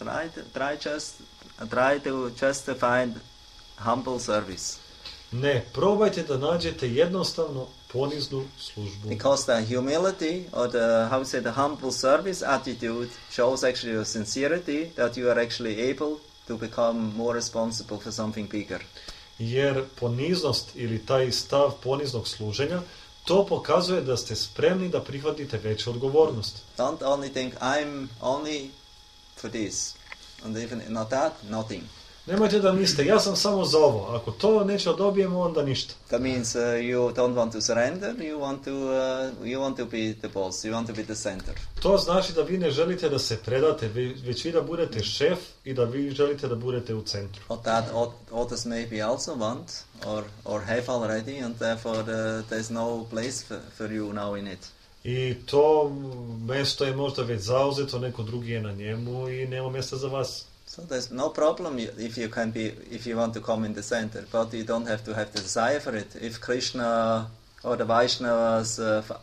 try to just to find humble service. Ne, probajte da nađete jednostavno poniznu službu. Because the humility or the humble service attitude shows actually your sincerity that you are actually able to become more responsible for something bigger. Jer poniznost ili taj stav poniznog služenja, to pokazuje da ste spremni da prihvatite veću odgovornost. Don't only think I'm only for this, and even not that, nothing. Nemojte da mislite, ja sam samo za ovo. Ako to neće dobijemo, onda ništa. That means you don't want to surrender, you want to be the boss, you want to be the center. To znači da vi ne želite da se predate, već vi da budete šef i da vi želite da budete u centru. Or that others maybe also want or have already, and therefore there's no place for you now in it. I to mjesto je možda već zauzeto, neko drugi je na njemu i nema mjesta za vas. So there's no problem if you want to come in the center, but you don't have to have the desire for it. If Krishna or the Vaishnavas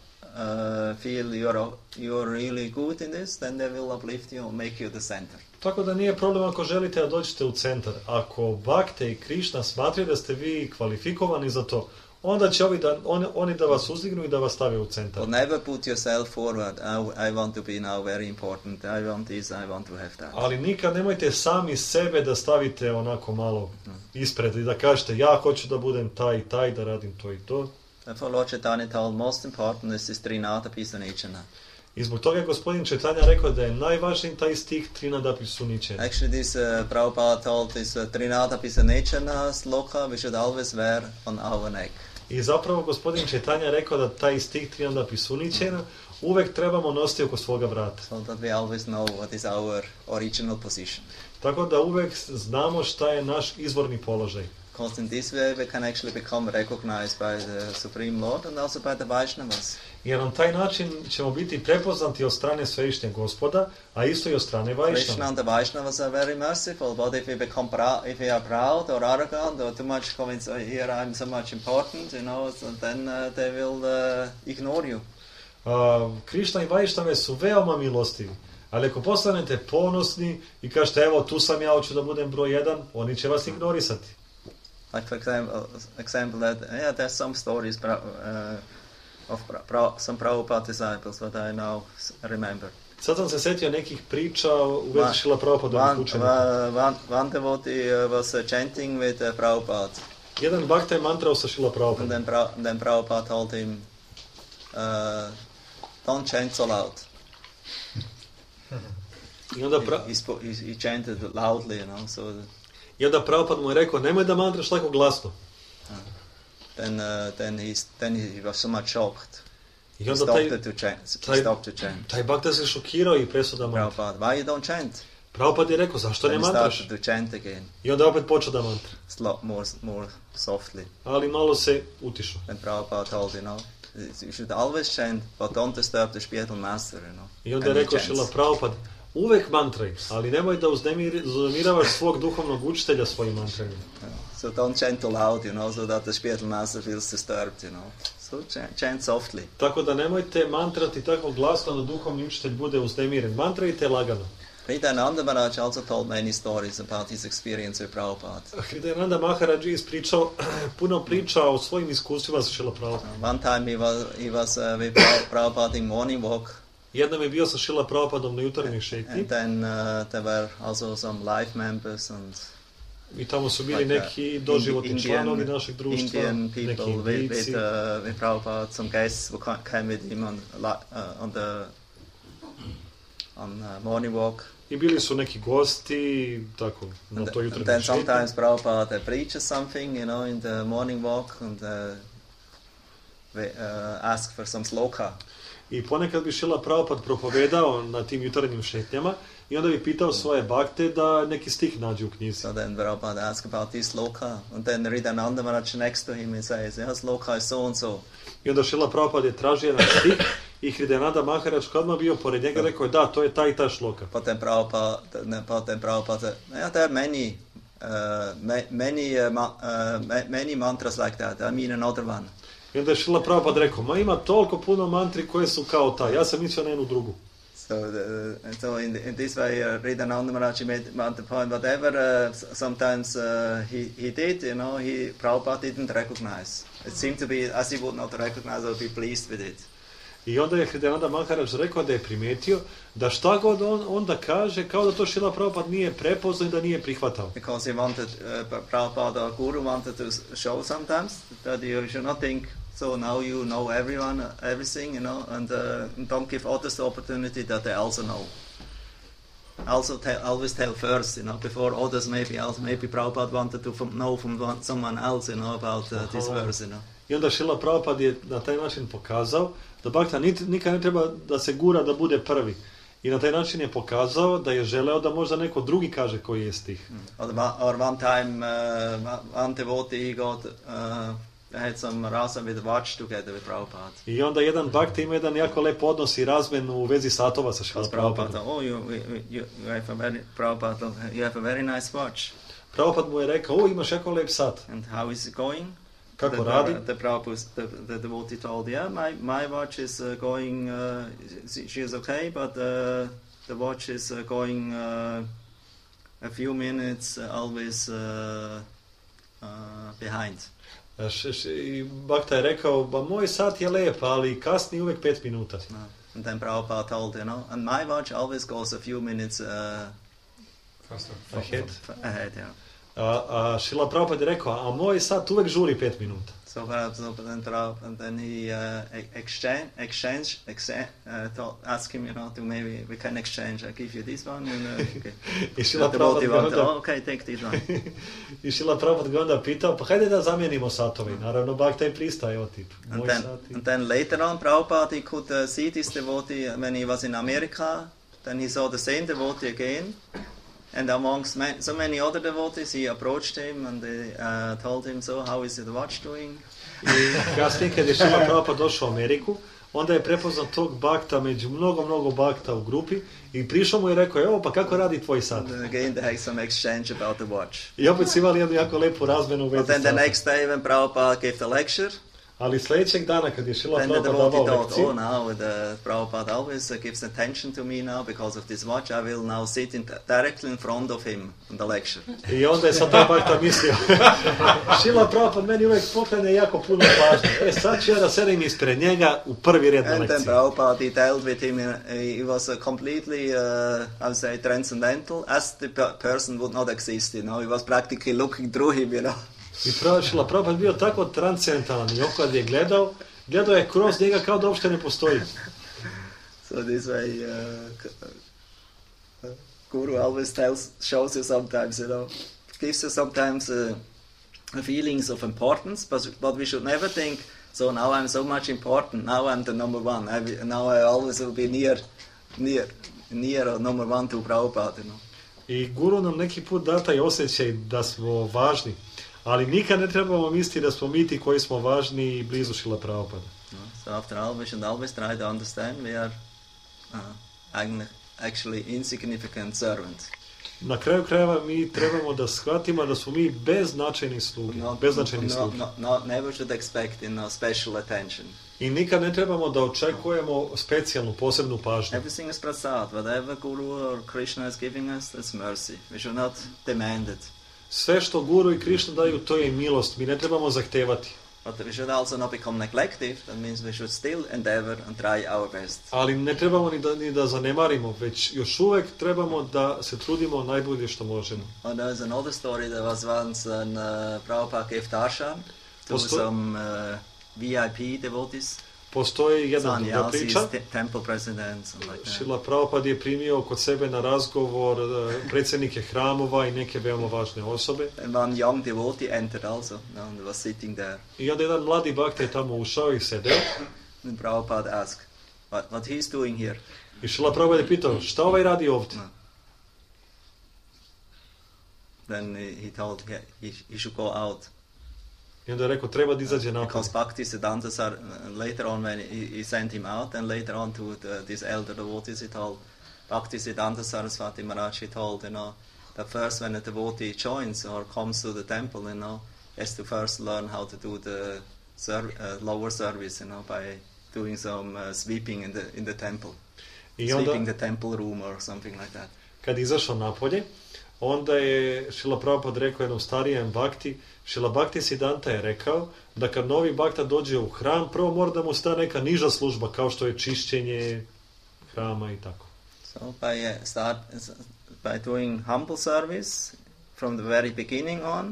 feel you're really good in this, then they will uplift you and make you the center. Tako da nije problem ako želite da dođete u centar. Ako Bhakte i Krishna smatraju da ste vi kvalifikovani za to, onda će oni da vas uzdignu i da vas stave u centar. But never put yourself forward. I want to be now very important. I want this, I want to have that. Ali nikad nemojte sami sebe da stavite onako malo ispred i da kažete ja hoću da budem taj i taj, da radim to i to. Therefore Lord Chaitanya told most important is this Trinadapi Sunichana. I zbog toga je gospodin Chaitanya rekao da je najvažniji taj stih Trinadapi Sunichana. Actually this Prabhupada told this Trinadapi Sunichana sloka we should always wear on our neck. I zapravo gospodin Chaitanya rekao da taj stih Trinadapi Sunichana uvek trebamo nositi oko svoga vrata. So that we always know what is our original position. Tako da uvek znamo šta je naš izvorni položaj. Because in this way we can actually become recognized by the Supreme Lord and also by the Vaishnavas. Jer na taj način ćemo biti prepoznati od strane Svevišnjeg Gospoda, a isto i od strane Vaishnava. Krishna and the Vaishnavas are very merciful, but if we are proud or arrogant or too much convinced, here I'm so much important, then they will ignore you. Krishna i Vaishnave su veoma milostivi, ali ako postanete ponosni i kažete evo tu sam ja, hoću da budem broj 1, oni će vas ignorisati. Like for example that there's some stories of some Prabhupada disciples that I now remember. Sad sam se setio nekih priča u vezi Šrila Prabhupadovih učenika. One devotee was chanting with Prabhupada. Jedan bhakta je mantrao sa Šrila Prabhupada. And then Prabhupada told him, don't chant so loud. I onda, he chanted loudly, so. I onda Prabhupada mu je rekao, nemoj da mantraš tako glasno. Then he was so much shocked. I onda taj bhakta se šokirao i prestao da mantra. Prabhupada, why you don't chant? Prabhupada je rekao, zašto ne mantraš? To chant again. I onda opet počeo da mantra. More softly. Ali malo se utišao. And Prabhupada told, you should always chant, but don't disturb the spiritual master, I onda je rekao Šrila Prabhupada, uvek mantraj, ali nemoj da uznemiravaš svog duhovnog učitelja svojim mantranjem. So don't chant too loud, so that the spiritual master feels disturbed, So chant softly. Tako da nemojte mantrati tako glasno da duhovni učitelj bude uznemiren. Mantrajte lagano. Hridayananda Maharaj also told many stories about his experience with Prabhupada. Hridayananda Maharaj je ispričao puno priča o svojim iskustvima sa Šrila Prabhupada. One time he was with Prabhupada in morning walk. Jednom je bio sa Šrila Prabhupadom na jutarnjoj šetnji. And then there were also some life members and I tamo su bili neki doživotni članovi našeg društva, Indian neki people Indijci. with Prabhupada, some guests who came with him on morning walk. I bili su neki gosti, tako, na toj jutarnjoj Then šetnji. sometimes Prabhupada preaches something, in the morning walk and ask for some sloka. I ponekad bi Šrila Prabhupada propovedao na tim jutarnjim šetnjama i onda bi pitao svoje bakte da neki stih nađe u knjizi. So then Prabhupada asked about this sloka, and then Hridayananda Maharaj next to him and says, yes, sloka is so and so. I onda Šrila Prabhupada je tražio jedan stih i Hridayananda Maharaj odmah bio pored njega rekao je da, to je ta i ta šloka. But then Prabhupada said, there are many mantras like that. I mean another one. I onda je Šrila Prabhupada rekao, ima toliko puno mantri koje su kao ta, ja sam mislio na jednu drugu. So in this way, Hridayananda Maharaj made the point, whatever sometimes he did, Prabhupada didn't recognize. It seemed to be as he would not recognize or be pleased with it. I onda je Hridayananda Maharaj rekao da je primijetio da šta god on da kaže, kao da to Šrila Prabhupada nije prepoznao i da nije prihvatao. Because he wanted, Prabhupada or Guru wanted to show sometimes that you should not think, so now you know everything, and don't give others the opportunity that they also know. Also always tell first, before others maybe Prabhupada wanted to know from someone else, about this verse, I onda Šrila Prabhupada je na taj način pokazao da bhakta nikad ne treba da se gura da bude prvi. I na taj način je pokazao da je želeo da možda neko drugi kaže koji je stih. Or one time, one devotee had some rasa with watch together with Prabhupada. I onda jedan bhakta ima jedan jako lep odnos i razmenu u vezi satova sa Šrila Prabhupada. You have a very nice watch. Prabhupada mu je rekao, imaš jako lep sat. And how is it going? Kako radi? The devotee told, my watch is going, she is okay, but the watch is going a few minutes always behind. I bhakta je rekao, moj sat je lep, ali kasni uvek 5 minuta. And then Prabhupada told, and my watch always goes a few minutes ahead, yeah. A Šrila Prabhupada je rekao, a moj sat uvek žuri 5 minuta. So then he asked him, maybe we can exchange. I give you this one, and I Šrila Prabhupada okay, take this one. I Šrila Prabhupada ga onda pitao, pa hajde da zamijenimo satove. Naravno, bhakta je pristaje od tip. And then later on, Prabhupada he could see this devotee when he was in America. Then he saw the same devotee again. And amongst so many other devotees, he approached him and they told him, so how is the watch doing? I kasnije kad je Šrila Prabhupada došao u Ameriku, onda je prepoznao tog bhakta među mnogo bhakta u grupi i prišao mu i rekao, evo pa kako radi tvoj sat? And again they had some exchange about the watch. I opet su imali jednu jako lepu razmenu u vezi sata. Then the next day when Prabhupada gave the lecture, Ali sljedećeg dana kad je Šrila Then the Prabhupada devotee davao thought, lekciju, oh, now the Prabhupada always gives attention to me now because of this watch. I will now sit directly in front of him in the lecture. i onda je sad taj bakta mislio, Šrila Prabhupada meni uvijek poklene jako puno pažnje. Sad ću ja da sedim ispred njega u prvi red na And then lekciji. Prabhupada, he dealt with him. He was completely, I would say, transcendental, as the person would not exist. You know, he was practically looking through him. You know. I Šrila Prabhupada bio tako transcendentalan i kad je gledao je kroz njega kao da uopšte ne postoji. So this way, Guru always shows you sometimes, you know, gives you sometimes feelings of importance, but we should never think, so now I'm so much important, now I'm the number one, now I always will be near or number one to Prabhupada, you know. I Guru nam neki put da taj osjećaj da smo važni, ali nikad ne trebamo misliti da smo mi ti koji smo važni i blizu Šrila Prabhupada. So after all, we should always try to understand we are actually insignificant servants. Na kraju krajeva mi trebamo da shvatimo da smo mi beznačajni sluge. Beznačajni sluge. Never should expect special attention. I nikad ne trebamo da očekujemo specijalnu, posebnu pažnju. Everything is prasad. Whatever Guru or Krishna is giving us, that's mercy. We should not demand it. Sve što Guru i Krishna daju, to je milost. Mi ne trebamo zahtevati. But we should also not become neglective. That means we should still endeavor and try our best. Ali ne trebamo ni da zanemarimo, već još uvek trebamo da se trudimo najbolje što možemo. And there's another story. There was once Prabhupada gave darshan to some VIP devotees. Postoji jedna druga priča. Temple president, something like that. Šrila Prabhupada je primio kod sebe na razgovor predsjednike hramova i neke veoma važne osobe. And one young devotee entered also, and was sitting there. I onda jedan mladi bhakta je tamo ušao i sedeo. And Prabhupada asked, what he's doing here? I Šrila Prabhupada je pitao, šta ovaj radi ovdje? Then he told he should go out. I onda je rekao, treba da izađe napolje. Because Bhaktisiddhanta later on when he sent him out, and later on to these elder devotees he told, Bhaktisiddhanta Saraswati Maharaj, he told, you know, that first when a devotee joins or comes to the temple, you know, he has to first learn how to do the lower service, you know, by doing some sweeping in the temple. Sweeping the temple room or something like that. Kad izašao napolje, onda je Šrila Prabhupada rekao jednom starijem bhakti, Šrila Bhaktisiddhanta je rekao da kad novi bhakta dođe u hram, prvo mora da mu sta neka niža služba, kao što je čišćenje hrama i tako. So by doing humble service from the very beginning on,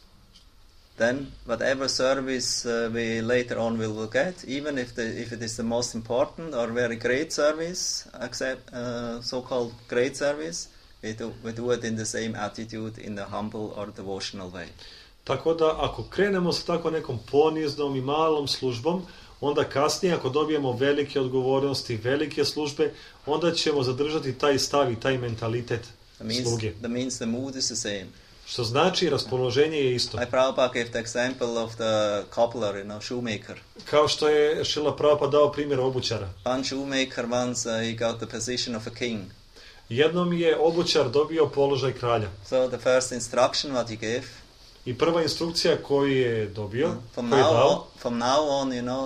then whatever service we later on will get, even if it is the most important or very great service, so-called great service, we do it in the same attitude, in the humble or devotional way. Tako da ako krenemo sa tako nekom poniznom i malom službom, onda kasnije ako dobijemo velike odgovornosti, velike službe, onda ćemo zadržati taj stav i taj mentalitet sluge. That means the mood is the same. Što znači raspoloženje je isto. Prabhupada gave the example of the cobbler, you know, shoemaker. Kao što je Šrila Prabhupada dao primjer obućara. One shoemaker once he got the position of a king. Jednom je obućar dobio položaj kralja. So the first instruction what he gave. I prva instrukcija koju je dobio, from now on, you know,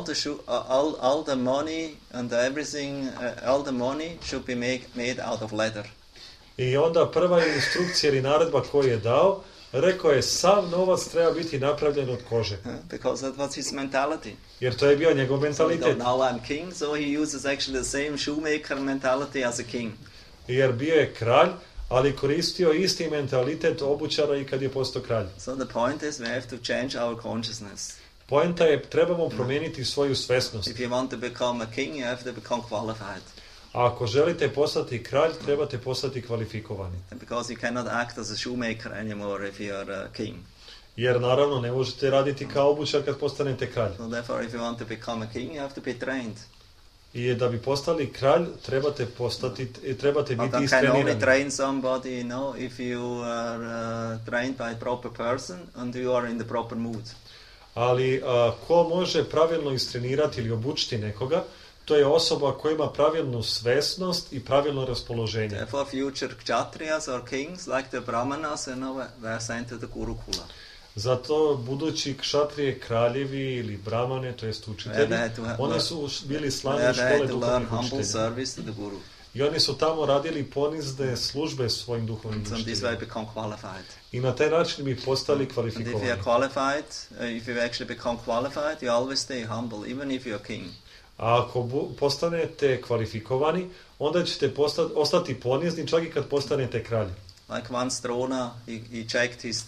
all the money and everything, all the money should be made out of leather. I onda prva instrukcija ili naredba koju je dao, rekao je sav novac treba biti napravljen od kože. Because that was his mentality. Jer to je bio njegov mentalitet. So now I'm king, so he uses actually the same shoemaker mentality as a king. Jer bio je kralj, ali koristio isti mentalitet obućara i kad je postao kralj. So the point is we have to change our consciousness. Poenta je trebamo promijeniti svoju svesnost. If you want to become a king, you have to become qualified. A ako želite postati kralj, trebate postati kvalifikovani. Because you cannot act as a shoemaker anymore if you are a king. Jer naravno ne možete raditi kao obućar kad postanete kralj. So therefore if you want to become a king, you have to be trained. I da bi postali kralj, trebate biti istrenirani. Can only train somebody, you know, if you are trained by a proper person and you are in the proper mood. Ali ko može pravilno istrenirati ili obučiti nekoga, to je osoba koja ima pravilnu svesnost i pravilno raspoloženje. Therefore future kshatriyas or kings like the brahmanas, you know, were sent to the Gurukula. Zato budući kšatrije, kraljevi ili brahmane, to jest učitelji, oni su bili slani u škole duhovnih humble učitelja. service to the guru. I oni su tamo radili ponizne službe svojim duhovnim So in this way učiteljima. become qualified. I na taj način bi postali And if kvalifikovani. you are qualified, if you actually become qualified, you always stay humble, even if you are king. A ako postanete kvalifikovani, onda ćete ostati ponizni čak i kad postanete kralj. Like once Drona, he checked his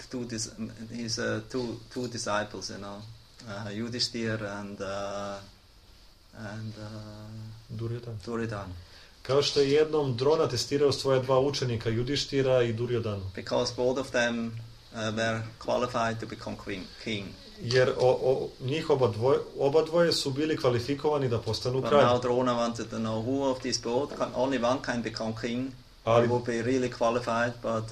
two disciples, Yudhishthir and Duryodhana. Kao što je jednom Drona testirao svoja dva učenika, Judištira i Duryodhanu. Because both of them were qualified to become king. Jer njih oba dvoje su bili kvalifikovani da postanu But kralj. now Drona wanted to know who of these both, only one can become king. He Ali would be really qualified, but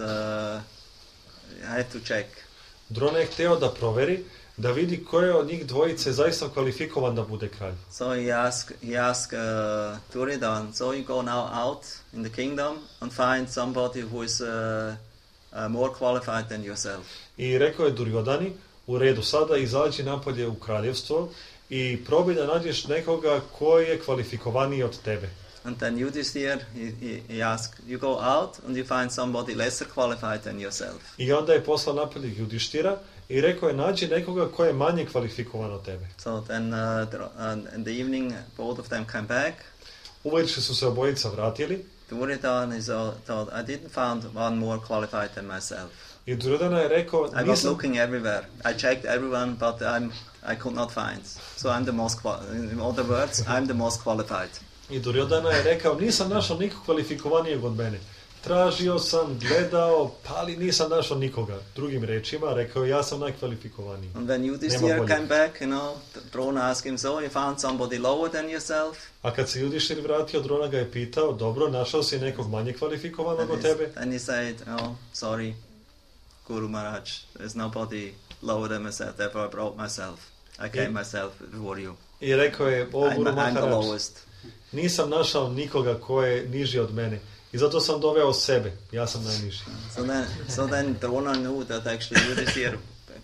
I had to check. Drona je hteo da proveri, da vidi ko je od njih dvojice zaista kvalifikovan da bude kralj. So he asked Duryodhana, so you go now out in the kingdom and find somebody who is more qualified than yourself. I rekao je Duryodhani, u redu, sada izađi napolje u kraljevstvo i probaj da nađeš nekoga ko je kvalifikovaniji od tebe. And then Yudhishthir, he asked, you go out and you find somebody lesser qualified than yourself. I onda je poslao napolje Judištira i rekao je nađi nekoga ko je manje kvalifikovan od tebe. So then in the evening both of them came back. Uvečer su se obojica vratili. Duryodhana thought, I didn't find one more qualified than myself. I Duryodhana je rekao, I was looking everywhere. I checked everyone, but I could not find. So I'm the most in other words, I'm the most qualified. I Duryodhana je rekao, nisam našao nikog kvalifikovanijeg od mene. Tražio sam, gledao, ali nisam našao nikoga. Drugim rečima, rekao je, ja sam najkvalifikovaniji. And when Yudhishthir came back, Drona asked him, so you found somebody lower than yourself? A kad se Judištir vratio, Drona ga je pitao, dobro, našao si nekog manje kvalifikovanog od tebe? And he said, oh, sorry, Guru Maharaj, there's nobody lower than myself, therefore I brought myself. I came myself before you. I rekao je, o Guru I'm the Maharaj, lowest. nisam našao nikoga ko je niži od mene. I zato sam doveo sebe. Ja sam najniži. So then Drona knew that actually Yudhishthir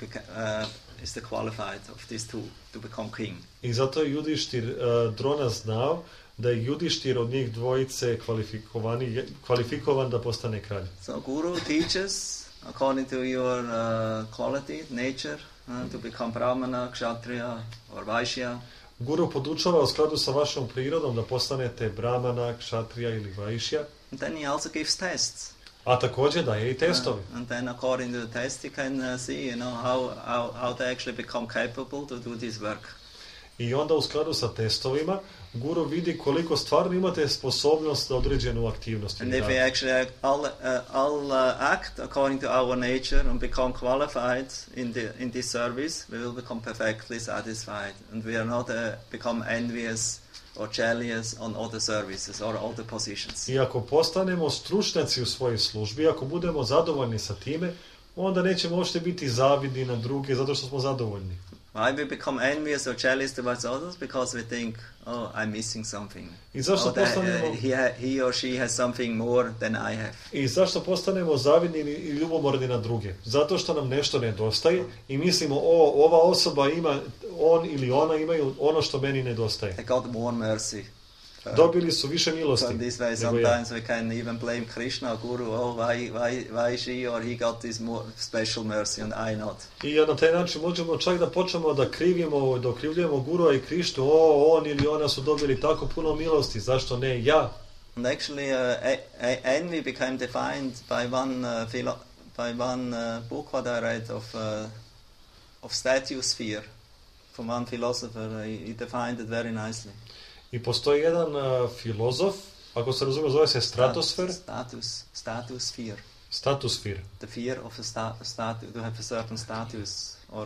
is the qualified of these two to become king. I zato je Judištir Drona znao da je Judištir od njih dvojice kvalifikovan da postane kralj. So Guru teaches according to your quality, nature, to become Brahmana, Kshatriya or Vaishya. Guru podučava u skladu sa vašom prirodom da postanete Brahmana, Kshatriya ili Vaishya. And then he also gives tests. A također daje i testove. And then according to the test you can see, how they actually become capable to do this work. I onda u skladu sa testovima Guru vidi koliko stvarno imate sposobnost za određenu aktivnost. And if we actually all act according to our nature and become qualified in this service, we will become perfectly satisfied, and we are not become envious or jealous on other services or other positions. I ako postanemo stručnjaci u svojoj službi, ako budemo zadovoljni sa time, onda nećemo uopšte biti zavidni na druge zato što smo zadovoljni. Why we become envious or jealous towards others? Because we think, oh, I'm missing something. I zašto postanemo he or she has something more than I have. I zašto postanemo zavidni i ljubomorni na druge? Zato što nam nešto nedostaje i mislimo, ova osoba ima, on ili ona imaju ono što meni nedostaje. They got more mercy. Dobili su više milosti. So in this way, sometimes we can even blame Krishna, Guru. Oh, why she or he got this more special mercy and I not? I na taj način možemo čak da počnemo da krivimo, da okrivljujemo Gurua i Krišnu. On ili ona su dobili tako puno milosti. Zašto ne ja? And actually, envy became defined by one book what I read of statosphere from one philosopher. He defined it very nicely. I postoji jedan filozof, ako se razume, zove se stratosfer. Statosphere. Statosphere. The fear of a status, to have a certain status or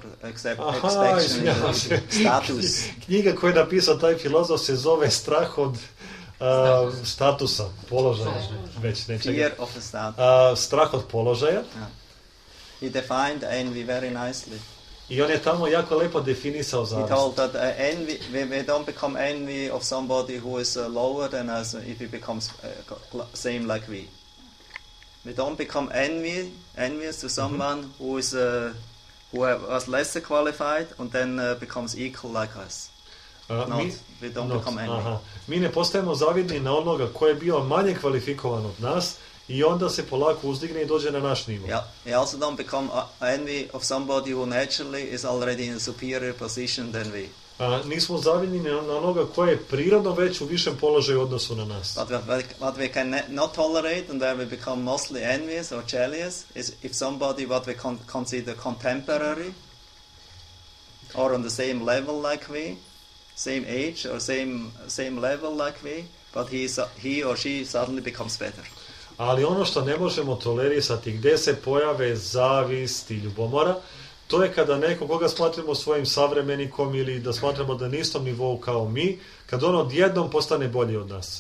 status. Knjiga koju je napisao taj filozof se zove Strah od statusa, položaja. Već nečega. Fear of a status. Strah od položaja. He defined envy very nicely. I on je tamo jako lepo definisao zavist. He told that envy, we don't become envy of somebody who is lower than us if he becomes same like we. We don't become envious to someone who was lesser qualified and then becomes equal like us. We don't become envy. Mi ne postajemo zavidni na onoga ko je bio manje kvalifikovan od nas i onda se polako uzdigne i dođe na naš nivo. Yeah, we also don't become envy of somebody who naturally is already in a superior position than we. Nismo zavidni na onoga ko je prirodno već u višem položaju u odnosu na nas. What we can not tolerate and where we become mostly envious or jealous is if somebody what we consider contemporary or on the same level like we, same age or same level like we, but he or she suddenly becomes better. Ali ono što ne možemo tolerisati, gdje se pojave zavist i ljubomora, to je kada neko koga smatramo svojim savremenikom ili da smatramo da na istom nivou kao mi, kad on odjednom postane bolji od nas.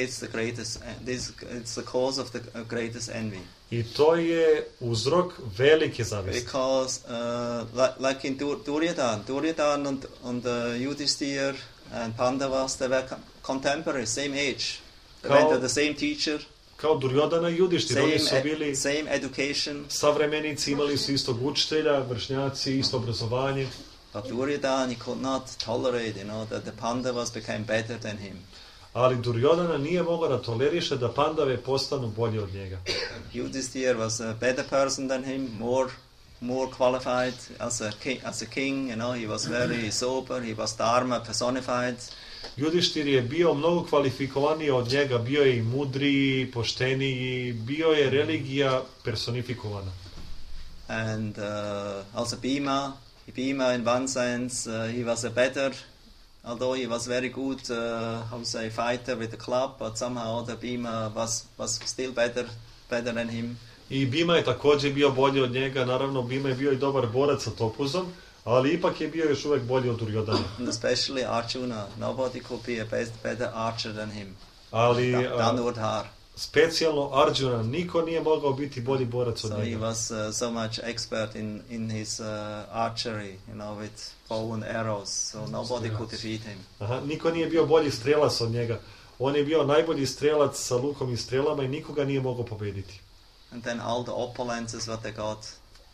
It's the cause of the greatest envy. I to je uzrok velike zavisti. Because like in Duryodhana and Yudhishthira and Pandavas, they were contemporary, same age. They went to the same teacher. Kao Duryodhana i Yudhishthira, oni su bili same education. Savremenici, imali su istog učitelja, vršnjaci, isto obrazovanje. But Duryodhana, he could not tolerate, that the Pandavas became better than him. Ali Duryodhana nije mogao da toleriše da Pandave postanu bolji od njega. Yudhishthira was a better person than him, more qualified as a king, he was very sober, he was dharma personified. Yudhishthir je bio mnogo kvalifikovaniji od njega, bio je i mudriji, pošteniji, bio je religija personifikovana. And also Bhima in one sense, he was a better, although he was very good, fighter with the club, but somehow the Bhima was still better than him. I Bhima je također bio bolji od njega, naravno Bhima je bio i dobar borac sa topuzom, ali ipak je bio još uvijek bolji od Duryodhana. And especially Arjuna, nobody could be a better archer than him. Ali Dhanurdhar. Specijalno Arjuna, niko nije mogao biti bolji borac od njega. So he was so much expert in his archery, with bow and arrows, so nobody could defeat him. Niko nije bio bolji strelac od njega. On je bio najbolji strelac sa lukom i strelama i nikoga nije mogao pobediti. And then all the opulences what they got.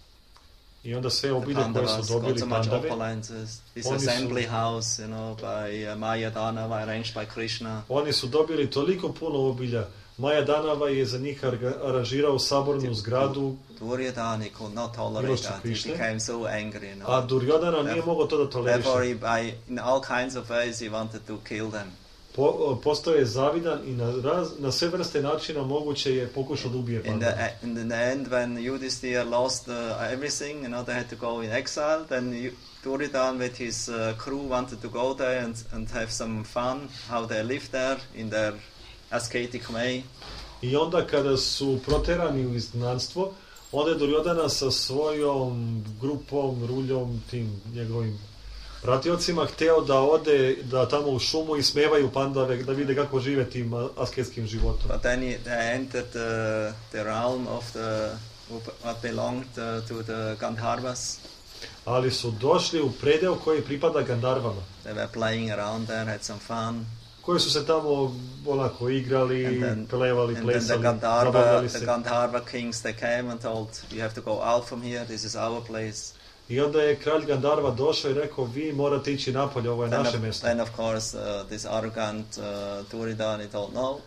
I onda sve obilje koje su dobili Pandave. This assembly house, by Mayadanava, arranged by Krishna. Oni su dobili toliko puno obilja. Mayadanava je za njih aranžirao sabornu zgradu. Duryodhana could not tolerate that. He became so angry. A Duryodhana nije mogao to da toleriše. Therefore, in all kinds of ways, he wanted to kill them. Postao je zavidan i na sve vrste načina moguće je pokušao da ubije Pandave. In the end, when Yudhishthira lost everything, they had to go in exile, then Duryodhana with his crew wanted to go there and have some fun, how they lived there in their ascetic way. I onda kada su proterani u izgnanstvo, onda je Duryodhana sa svojom grupom, ruljom, tim njegovim pratiocima hteo da ode da tamo u šumu i smevaju Pandave, da vide kako žive tim asketskim životom. But then they entered the realm of what belonged to the Gandharvas. Ali su došli u predeo koji pripada Gandharvama. They were playing around there, had some fun. Koji su se tamo onako igrali, plevali, plesali, zabavljali se. The Gandharva kings, they came and told, you have to go out from here, this is our place. I onda je kralj Gandharva došao i rekao, vi morate ići napolje, ovo je naše mjesto. Then of course this arrogant Duryodhana told no.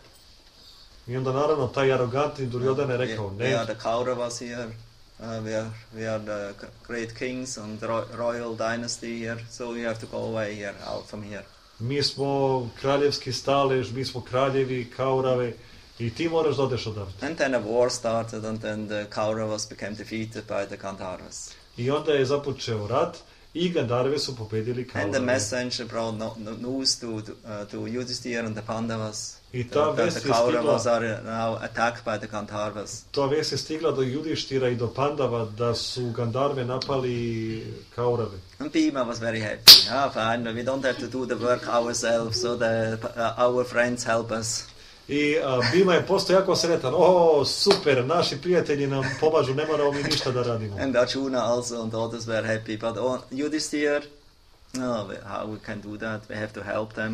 I onda naravno taj arogantni Duryodhana je rekao ne. We are the Kauravas here, we are the great kings and royal dynasty here, so you have to go away here, out from here. Mi smo kraljevski stalež, mi smo kraljevi, Kaurave i ti moraš da odeš odavde. And then a war started and then the Kauravas became defeated by the Gandharvas. I onda je započeo rat i Gandharve su pobedili Kaurave. And the messenger brought news to Yudhishthira and the Pandavas. I ta vest je stigla. The Kauravas are now attacked by the Gandharvas. Ta vest je stigla do Yudhishthira i do Pandava da su Gandharve napali Kaurave. And Bhima was very happy. Fine, we don't have to do the work ourselves, so our friends help us. I Bhima je postao jako sretan. Super, naši prijatelji nam pomažu, ne moramo mi ništa da radimo. And Arjuna also and others were happy, but Yudhishthira, how we can do that? We have to help them.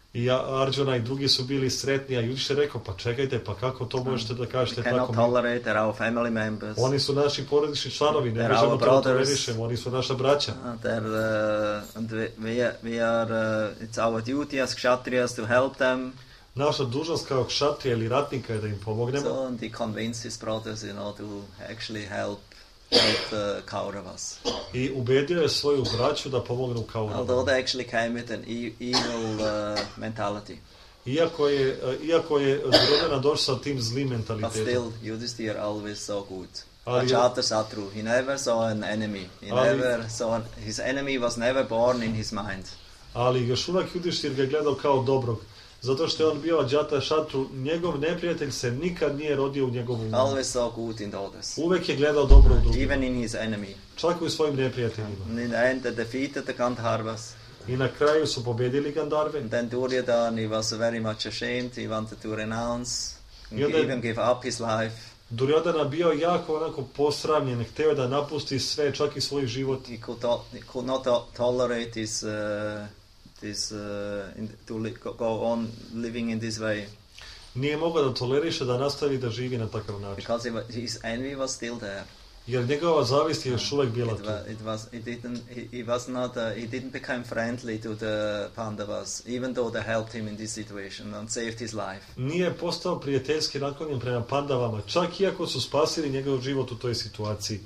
I Arjuna i drugi su bili sretni, a Judištir rekao, pa čekajte, pa kako to možete da kažete We cannot tako? tolerate, they're our family members. Oni su naši porodični članovi, ne They're možemo our to brothers. tolerišemo, oni su naša braća. And we are it's our duty as kshatriyas to help them. Naša dužnost kao kšatrija ili ratnika je da im pomognemo. So, and he convinced his brothers, to actually help the Kauravas. I ubedio je svoju braću da pomognu Although Kauravima. they actually came with an evil mentality. Iako je Duryodhana došao sa tim zlim But mentalitetom. still, Yudhishthir always saw good. Ali- Ajatasattu, he never saw an enemy. His enemy was never born in his mind. Ali još uvijek Judištir ga je gledao kao dobrog. Zato što je on bio Ajatasattu, njegov neprijatelj se nikad nije rodio u njegovu umu. Always saw good in others. Uvijek je gledao dobro u drugim. Even in his enemy. Čak i u svojim neprijateljima. And in the end, they defeated the Gandharvas. I na kraju su pobjedili Gandharve. And then Duryodhana, he was very much ashamed. He wanted to renounce, and I onda- even give up his life. Duryodhana bio jako onako posramljen, hteo je da napusti sve, čak i svoj život. He could not tolerate go on living in this way, Nije mogao da toleriše da nastavi da živi na takav način. because his envy was still there. Jer njegova zavist je još uvijek bila tu. He didn't become friendly to the Pandavas, even though they helped him in this situation and saved his life. Nije postao prijateljski naklonjen prema Pandavama, čak iako su spasili njegov život u toj situaciji.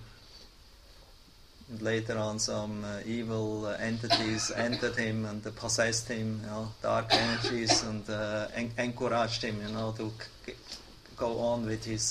And later on, some evil entities entered him and possessed him, dark energies, and encouraged him, to go on with his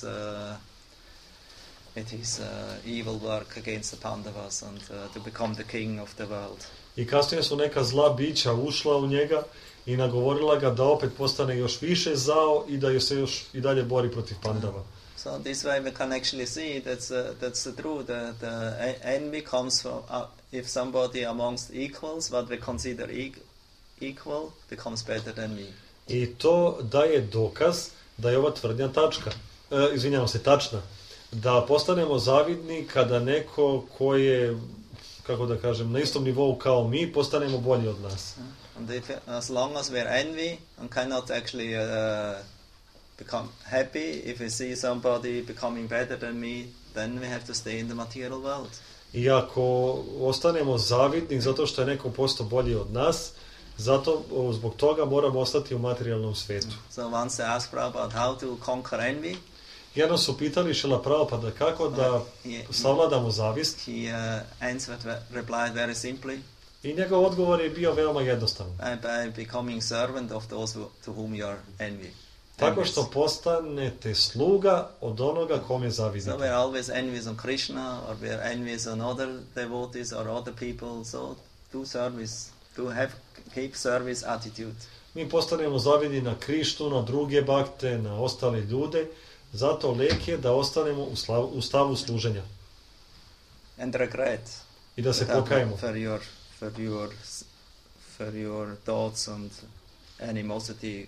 evil work against the Pandavas and to become the king of the world. I kasnije su neka zla bića ušla u njega i nagovorila ga da opet postane još više zao i da se još i dalje bori protiv Pandava. So this way we can actually see that's the truth. The envy comes from if somebody amongst equals, what we consider equal, becomes better than me. I to daje dokaz da je ova tvrdnja tačna. Da postanemo zavidni kada neko ko je, kako da kažem, na istom nivou kao mi, postanemo bolji od nas. And as long as we're envy and cannot actually become happy, if we see somebody becoming better than me, then we have to stay in the material world. I ako ostanemo zavidni zato što je neko postao bolji od nas, zbog toga moramo ostati u materijalnom svijetu. So once they asked Prabhupada how to conquer envy, jednom su pitali Šrila Prabhupada kako da savladamo zavist. He replied very simply. I njegov odgovor je bio veoma jednostavan. By becoming servant of those to whom you are envy. Tako što postanete sluga od onoga kome zavidite. So we are always envious on Krishna, or we are envious on other devotees or other people. So do service, keep service attitude. Mi postanemo zavidni na Krišnu, na druge bakte, na ostale ljude. Zato lek je da ostanemo u stavu služenja. And regret. I da se pokajemo. For your thoughts and animosity,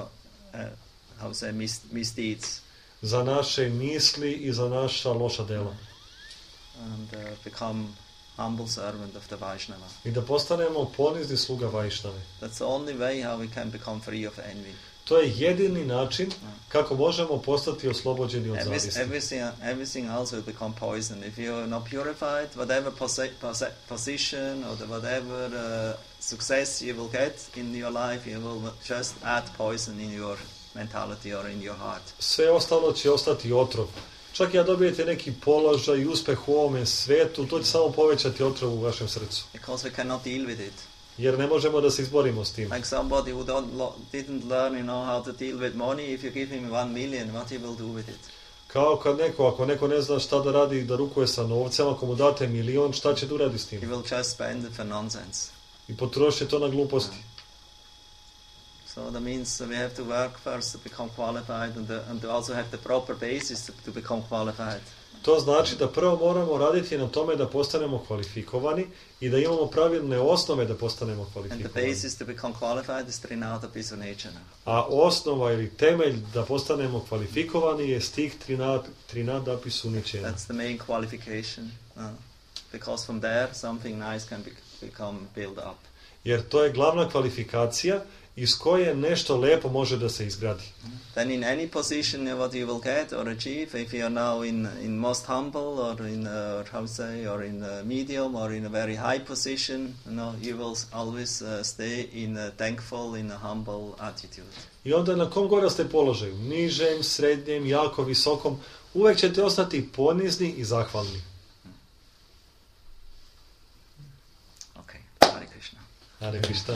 misdeeds. Za naše misli i za naša loša dela. And become humble servant of the Vaishnava. I da postanemo ponizni sluga Vajšnave. That's the only way how we can become free of envy. To je jedini način kako možemo postati oslobođeni od zavisti. Everything else will become poison. If you are not purified, whatever position or whatever success you will get in your life, you will just add poison in your mentality or in your heart. Sve ostalo će ostati otrov. Čak i da dobijete neki položaj i uspeh u ovome svetu, to će samo povećati otrov u vašem srcu. Because we cannot deal with it. Jer ne možemo da se izborimo s tim. Like somebody who didn't learn, how to deal with money, if you give him 1 million, what he will do with it? Kao ako neko ne zna šta da radi, da rukuje sa novcem, ako mu date 1.000.000, šta će da uradi s tim? He will just spend it for nonsense. I potroši to na gluposti. So that means we have to work first to become qualified and to also have the proper basis to become qualified. To znači da prvo moramo raditi na tome da postanemo kvalifikovani i da imamo pravilne osnove da postanemo kvalifikovani. And the basis to become qualified is Trinada Pisunečana. A osnova ili temelj da postanemo kvalifikovani je stih Trinada Pisunečana. That's the main qualification. Because from there something nice can become built up. jer to je glavna kvalifikacija iz koje nešto lepo može da se izgradi. Then in any position what you will get or achieve, if you are now in most humble or in or in medium or in a very high position, you will always stay in a thankful, in a humble attitude. I onda na kom god ste položaju, nižem, srednjem, jako visokom, uvek ćete ostati ponizni i zahvalni. Okay, Hare Krishna. Hare Krishna.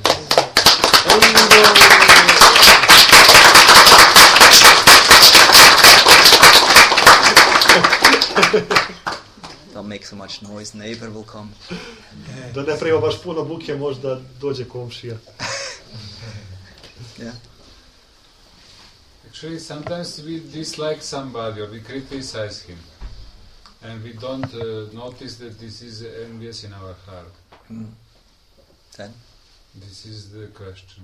Don't make so much noise, neighbor will come. Da ne pravimo baš puno buke, možda dođe komšija. Yeah. Actually, sometimes we dislike somebody or we criticize him, and we don't notice that this is envious in our heart. Then? This is the question.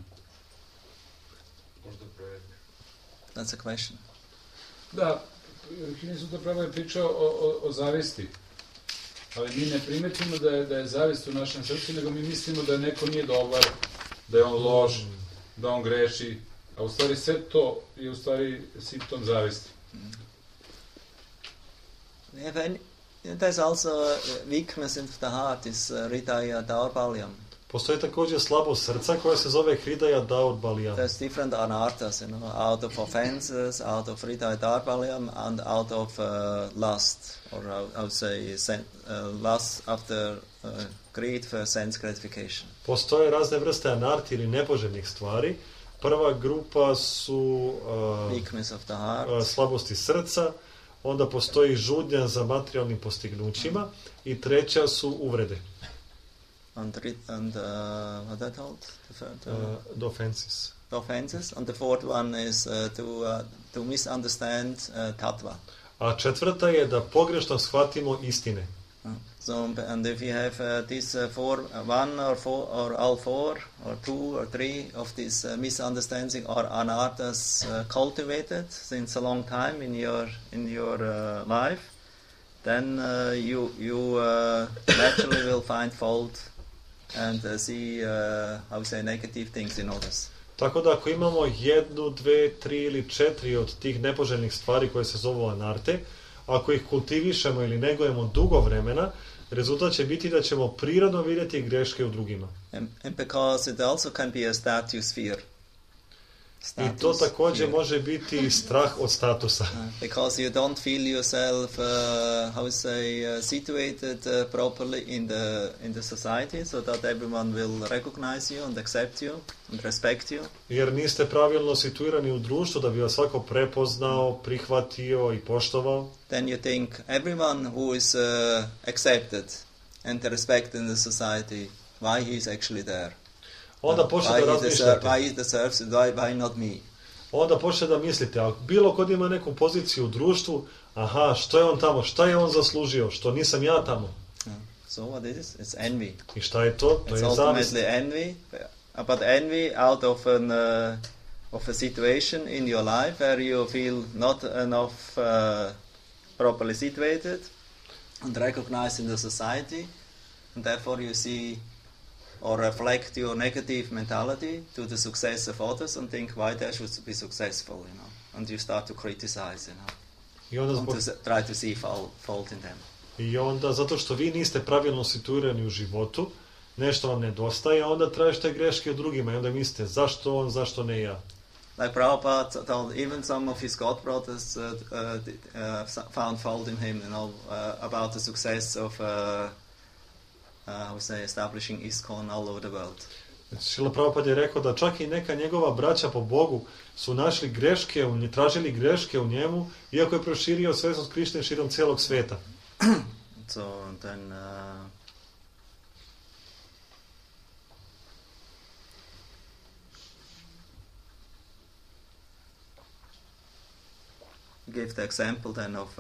That's a question. Da, Hinisuta Prabhu je pričao o zavisti, ali mi ne primetimo da je zavist u našem srcu, nego mi mislimo da neko nije dobar, da je on loš, da on greši, a u stvari sve to je u stvari simptom zavisti. There's also a weakness in the heart, is Hridaya Daurbalyam. Postoji također slabost srca koja se zove Hridaya Daurbalyam. There's different anarthas, out of offenses, out of Hridaya Daurbalyam, and out of lust, or I would say lust after greed for sense gratification. Postoje razne vrste anarti ili nepoželjnih stvari. Prva grupa su weakness of the heart, slabosti srca, onda postoji žudnja za materijalnim postignućima i treća su uvrede. And what I told? The offenses. The offenses. And the fourth one is to misunderstand tattva. A četvrta je da pogrešno shvatimo istine. So, and if you have these one or all four, or two or three of these misunderstanding or anarthas cultivated since a long time in your life, then you naturally will find fault and see negative things in others. Tako da ako imamo 1, 2, 3 ili 4 od tih nepoželjnih stvari koje se zovu anarte, ako ih kultivišemo ili negujemo dugo vremena, rezultat će biti da ćemo prirodno vidjeti greške u drugima. And because it also can be a status fear. I to također može biti strah od statusa. Because you don't feel yourself, situated properly in the society, so that everyone will recognize you and accept you and respect you. Jer niste pravilno situirani u društvu da bi vas svako prepoznao, prihvatio i poštovao. Then you think everyone who is accepted and respected in the society, why he is actually there? Onda počne da razmišljate. Why he deserves it, why not me? Onda počne da mislite, a bilo kod ima neku poziciju u društvu, aha, što je on tamo, šta je on zaslužio, što nisam ja tamo. So what is it? It's envy. I šta je to? To je zavist. It's ultimately envy, but envy out of a situation in your life where you feel not enough properly situated and recognized in the society, and therefore you see or reflect your negative mentality to the success of others and think why they should be successful, and you start to criticize, I onda and to try to see fault in them. I onda, zato što vi niste pravilno situirani u životu, nešto vam nedostaje, onda tražite greške u drugima i onda mislite zašto on, zašto ne ja. Like Prabhupada told, even some of his god brothers found fault in him, about the success of establishing ISKCON all over the world. Šrila Prabhupada je rekao da čak i neka njegova braća po Bogu su našli greške, tražili greške u njemu, iako je proširio svjesnost Krišne širom cijelog sveta. So then give the example then of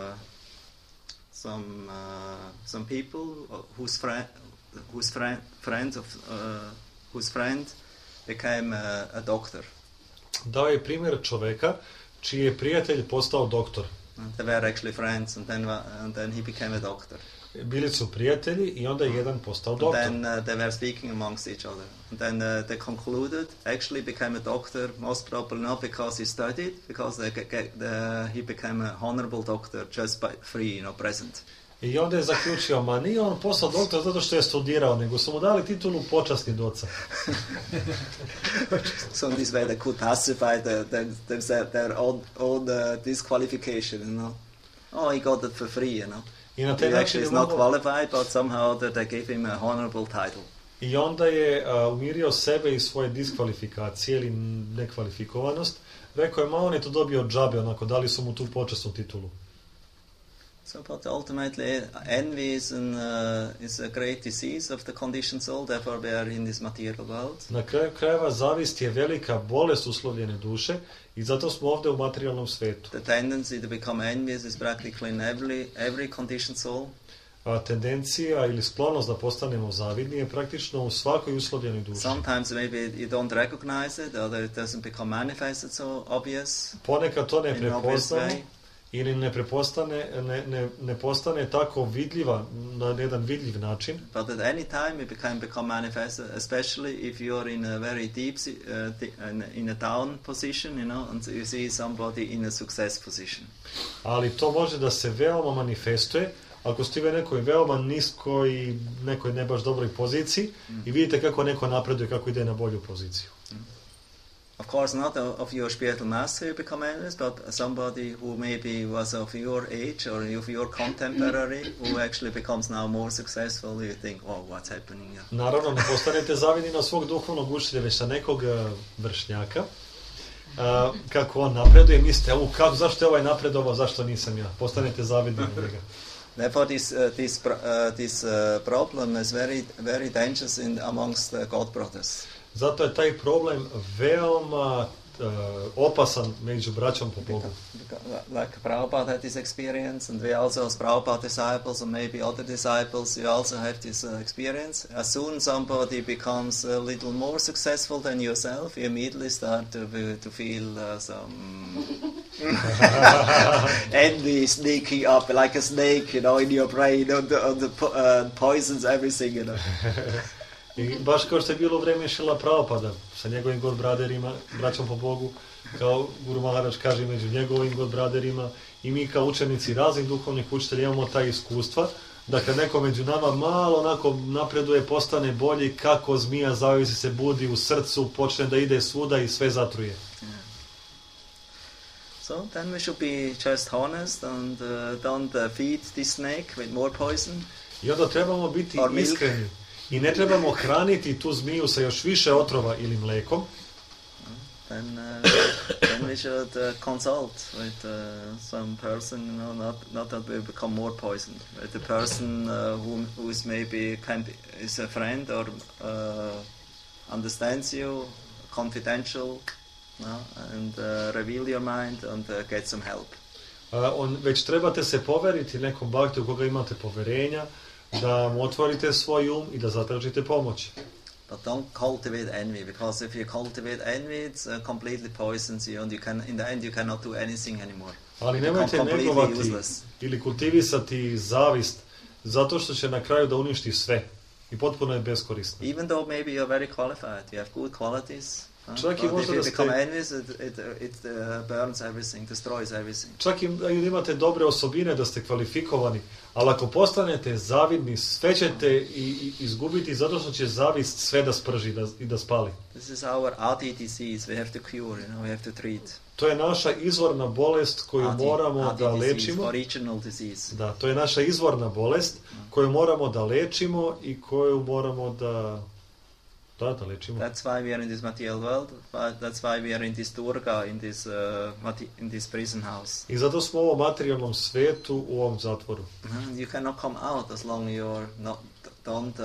some people whose friend became a doctor. Dao je primjer čoveka čiji je prijatelj postao doktor. And they were actually friends, and then he became a doctor. Bili su prijatelji i onda je jedan postao And doktor. then they were speaking amongst each other. And then they concluded, actually became a doctor, most probably not because he studied, because he became a honorable doctor just by free, present. I onda je zaključio, ma nije on postao doktor zato što je studirao, nego su mu dali titulu počasni doca. So in this way they could pacify their own disqualification, Oh, he got it for free, I na taj He način actually je is not mogao- qualified, but somehow that they gave him a honorable title. I onda je umirio sebe i svoje diskvalifikacije ili nekvalifikovanost. Rekao je, ma on je to dobio džabe, onako, dali su mu tu počasnu titulu. So, but ultimately, envy is a great disease of the conditioned soul. Therefore, we are in this material world. Na kraju krajeva zavist je velika bolest uslovljene duše i zato smo ovdje u materijalnom svetu. The tendency to become envious is practically in every conditioned soul. A tendencija ili sklonost da postanemo zavidni je praktično u svakoj uslovljenoj duši. Sometimes maybe you don't recognize it, or it doesn't become manifested so obvious. Ponekad to ne In obvious prepoznamo way. ili ne postane tako vidljiva na jedan vidljiv način. But at any time it can become manifested, especially if you are in a very deep, in a down position, and you see somebody in a success position. Ali to može da se veoma manifestuje ako ste u nekoj veoma niskoj i nekoj ne baš dobroj poziciji i vidite kako neko napreduje, kako ide na bolju poziciju. Of course, not of your spiritual master you become envious, but somebody who maybe was of your age or of your contemporary who actually becomes now more successful, you think, oh, what's happening here? Naravno, ne postanete zavidni na svog duhovnog učitelja, već na nekog vršnjaka. Kako on napreduje, mislite, zašto je ovaj napredovao, zašto nisam ja? Postanete zavidni na njega. Therefore, this problem is very, very dangerous amongst God brothers. Zato je taj problem veoma opasan među braćom po Bogu. Like Prabhupada had this experience, and we also, as Prabhupada disciples, and maybe other disciples, you also have this experience. As soon somebody becomes a little more successful than yourself, you immediately start to feel some envy sneaking up like a snake, in your brain, poisons everything, I baš kao što je bilo u vreme Šrila Prabhupada, sa njegovim God braderima, braćom po Bogu, kao Guru Maharaj kaže, među njegovim God braderima, i mi kao učenici raznih duhovnih učitelja imamo taj iskustva, da kad neko među nama malo onako napreduje, postane bolji, kako zmija zavisi se budi u srcu, počne da ide svuda i sve zatruje. So then we should be just honest and don't feed this snake with more poison. I onda trebamo biti iskreni. I ne trebamo hraniti tu zmiju sa još više otrova ili mlekom. Then we should consult with some person, not that we become more poisoned. With the person who is maybe is a friend or understands you, confidential, and reveal your mind and get some help. Već trebate se poveriti nekom bhakti u koga imate poverenja, da mu otvorite svoj um i da zatražite pomoć. But don't cultivate envy, because if you cultivate envy, it completely poisons you, and in the end you cannot do anything anymore. Ali nemojte negovati ili kultivisati zavist, zato što će na kraju da uništi sve i potpuno je beskorisno. Even though maybe you're very qualified, you have good qualities. Čak i But if možda you da become ste... envious, it burns everything, destroys everything. Čak i da imate dobre osobine, da ste kvalifikovani, ali ako postanete zavidni, sve ćete i izgubiti zato što će zavist sve da sprži i da spali. This is our adi disease. We have to cure, we have to treat. To je naša izvorna bolest koju moramo da lečimo. Original disease. Da, to je naša izvorna bolest koju moramo da lečimo i koju moramo da lečimo. That's why we are in this material world. That's why we are in this durga, in this prison house. I zato smo u ovom materijalnom svetu, u ovom zatvoru. You cannot come out as long you don't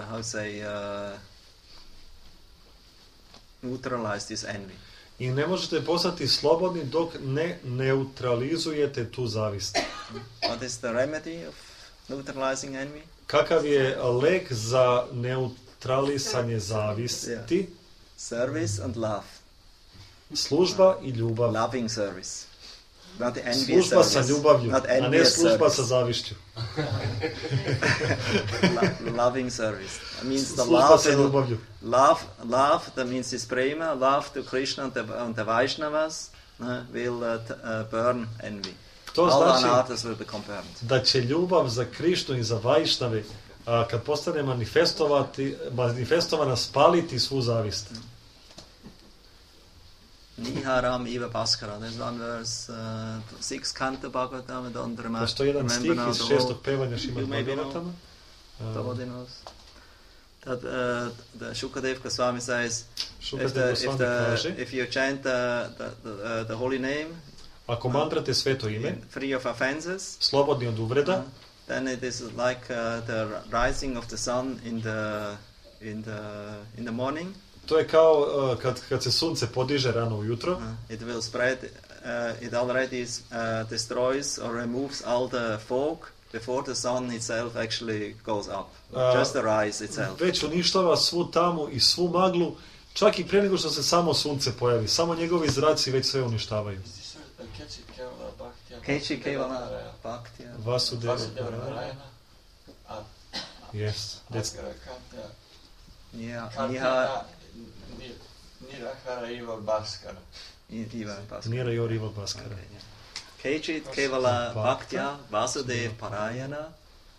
neutralize this envy. I ne možete postati slobodni dok ne neutralizujete tu zavist. What is the remedy of neutralizing envy? Kakav je lek za neutralisanje zavisti? Service and love. Služba i ljubav. Loving service. Not the envious Služba sa service. ljubavlju, Not a ne envious služba service. sa zavišću. Loving service. That means the Služba sa ljubavlju. love, that means this prema, love to Krishna and the Vaishnavas will burn envy. To All znači anarthas will become burned. da će ljubav za Krišnu i za Vajšnave, kad postane manifestovana, spaliti svu zavist. Niharam Iva Bhaskara. There's one verse, 6 Canto Bhagavatam, I don't remember. Postoji jedan stih now iz the 6. whole- pevanja Šimad You maybe know. Bhagavatama. Nobody knows. That the Shukadev Goswami says, Šukadev Goswami kaže, if you chant the holy name, ako mantrate sveto ime, free of offenses, slobodni od uvreda, then it is like the rising of the sun in the morning. to je kao kad se sunce podiže rano ujutro, It will spread. It already destroys or removes all the fog before the sun itself actually goes up. Just the rise itself. već uništava svu tamu i svu maglu, čak i pre nego što se samo sunce pojavi. Samo njegovi zraci već sve uništavaju. Kechi Kevala Bhaktya. Vasudeva Vasudeva Narayana. Narayana. Yes, that's Nirahara Iva Bhaskara. Nira Joriva Bhaskara. Kechi Kevala Bhaktya Vasudev Parayana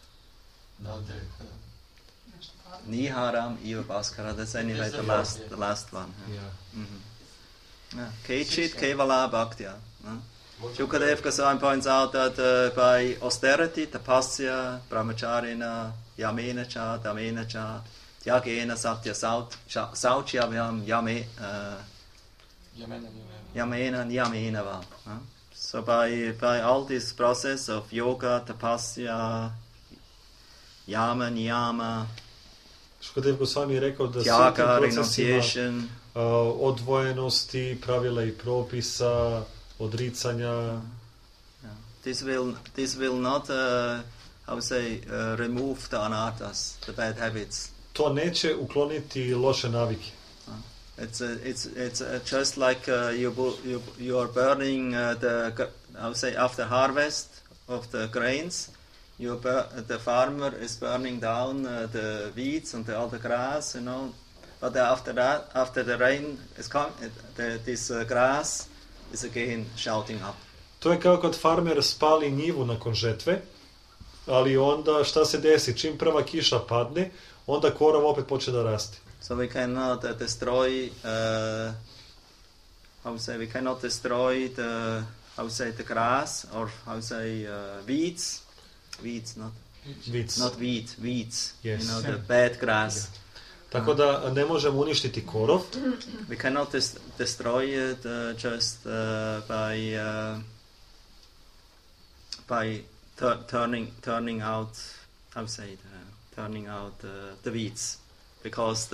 Niharam Iva Bhaskara. That's anyway the last one. Yeah. Kechit Kevala Bhaktya. Shukadev Goswami points out that by austerity, tapasya, brahmacharina, yamena cha, damena cha, tyagena satya sauchyavyam yamena niyamena va. So by all this process of yoga, tapasya, yama, niyama, Šukadev Goswami je rekao da svim tim tyaga, procesima renunciation, odvojenosti, pravila i propisa, odricanja, this will not remove the anarthas, the bad habits. to neće ukloniti loše navike. It's just like you are burning after harvest of the grains, the farmer is burning down the weeds and all the grass, But after the rain is come, this grass is again shouting up. To je kao kad farmer spali njivu nakon žetve, ali onda šta se desi? Čim prva kiša padne, onda korov opet počne da raste. So we cannot destroy, we cannot destroy the grass or weeds. Weeds, not weeds. Yes. The bad grass. Tako da ne možemo uništiti korov. We cannot destroy it just by turning out the weeds, because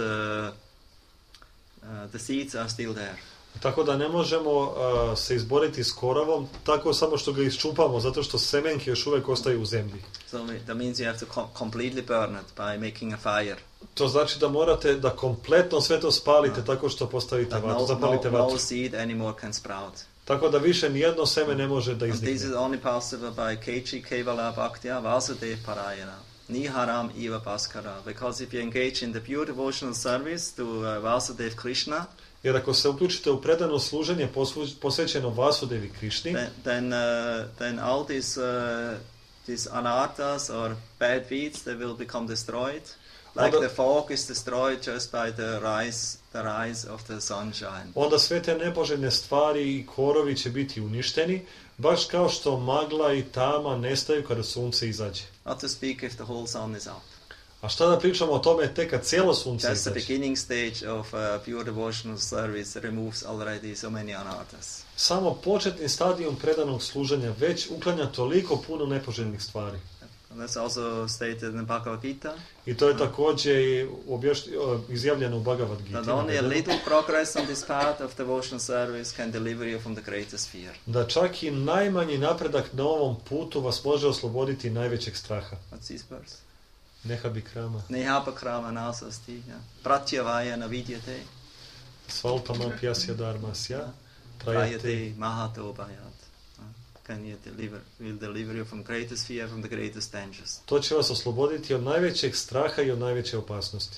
the seeds are still there. Tako da ne možemo se izboriti s korovom tako samo što ga iščupamo, zato što semenke još uvijek ostaju u zemlji. So that means you have to completely burn it by making a fire. To znači da morate da kompletno sve to spalite tako što postavite vatru, zapalite vatru. No seed anymore can sprout. Tako da više nijedno seme ne može da And this is iznikne. only possible by Kechi Kevala Bhaktya Vasudev Parayana Niharam Iva Bhaskara. Because if you engage in the pure devotional service to Vasudev Krishna, Jer ako se uključite u predano služenje posvećeno Vasudevi Krišni, then all these anarthas or bad weeds, they will become destroyed. Like the fog is destroyed just by the rise of the sunshine. onda sve te nepoželjne stvari i korovi će biti uništeni, baš kao što magla i tama nestaju kada sunce izađe. Not to speak if the whole sun is up. A šta da pričamo o tome tek kad cijelo sunce Just the izađe? beginning stage of pure devotional service removes already so many anarthas. Samo početni stadijum predanog služenja već uklanja toliko puno nepoželjnih stvari. And that's also stated in Bhagavad Gita. I to je također i izjavljeno u Bhagavad Gita. That only a little progress on this path of devotional service can deliver you from the greatest fear. Da čak i najmanji napredak na ovom putu vas može osloboditi najvećeg straha. What's this verse? Neha bikrama. Nehapakrama nasasti. Pratyavaya navidyate. Svalpama pjasya dharmasya. Prayate mahato bhayat. will deliver you from greatest fear, from the greatest dangers. To će vas osloboditi od najvećeg straha i od najveće opasnosti.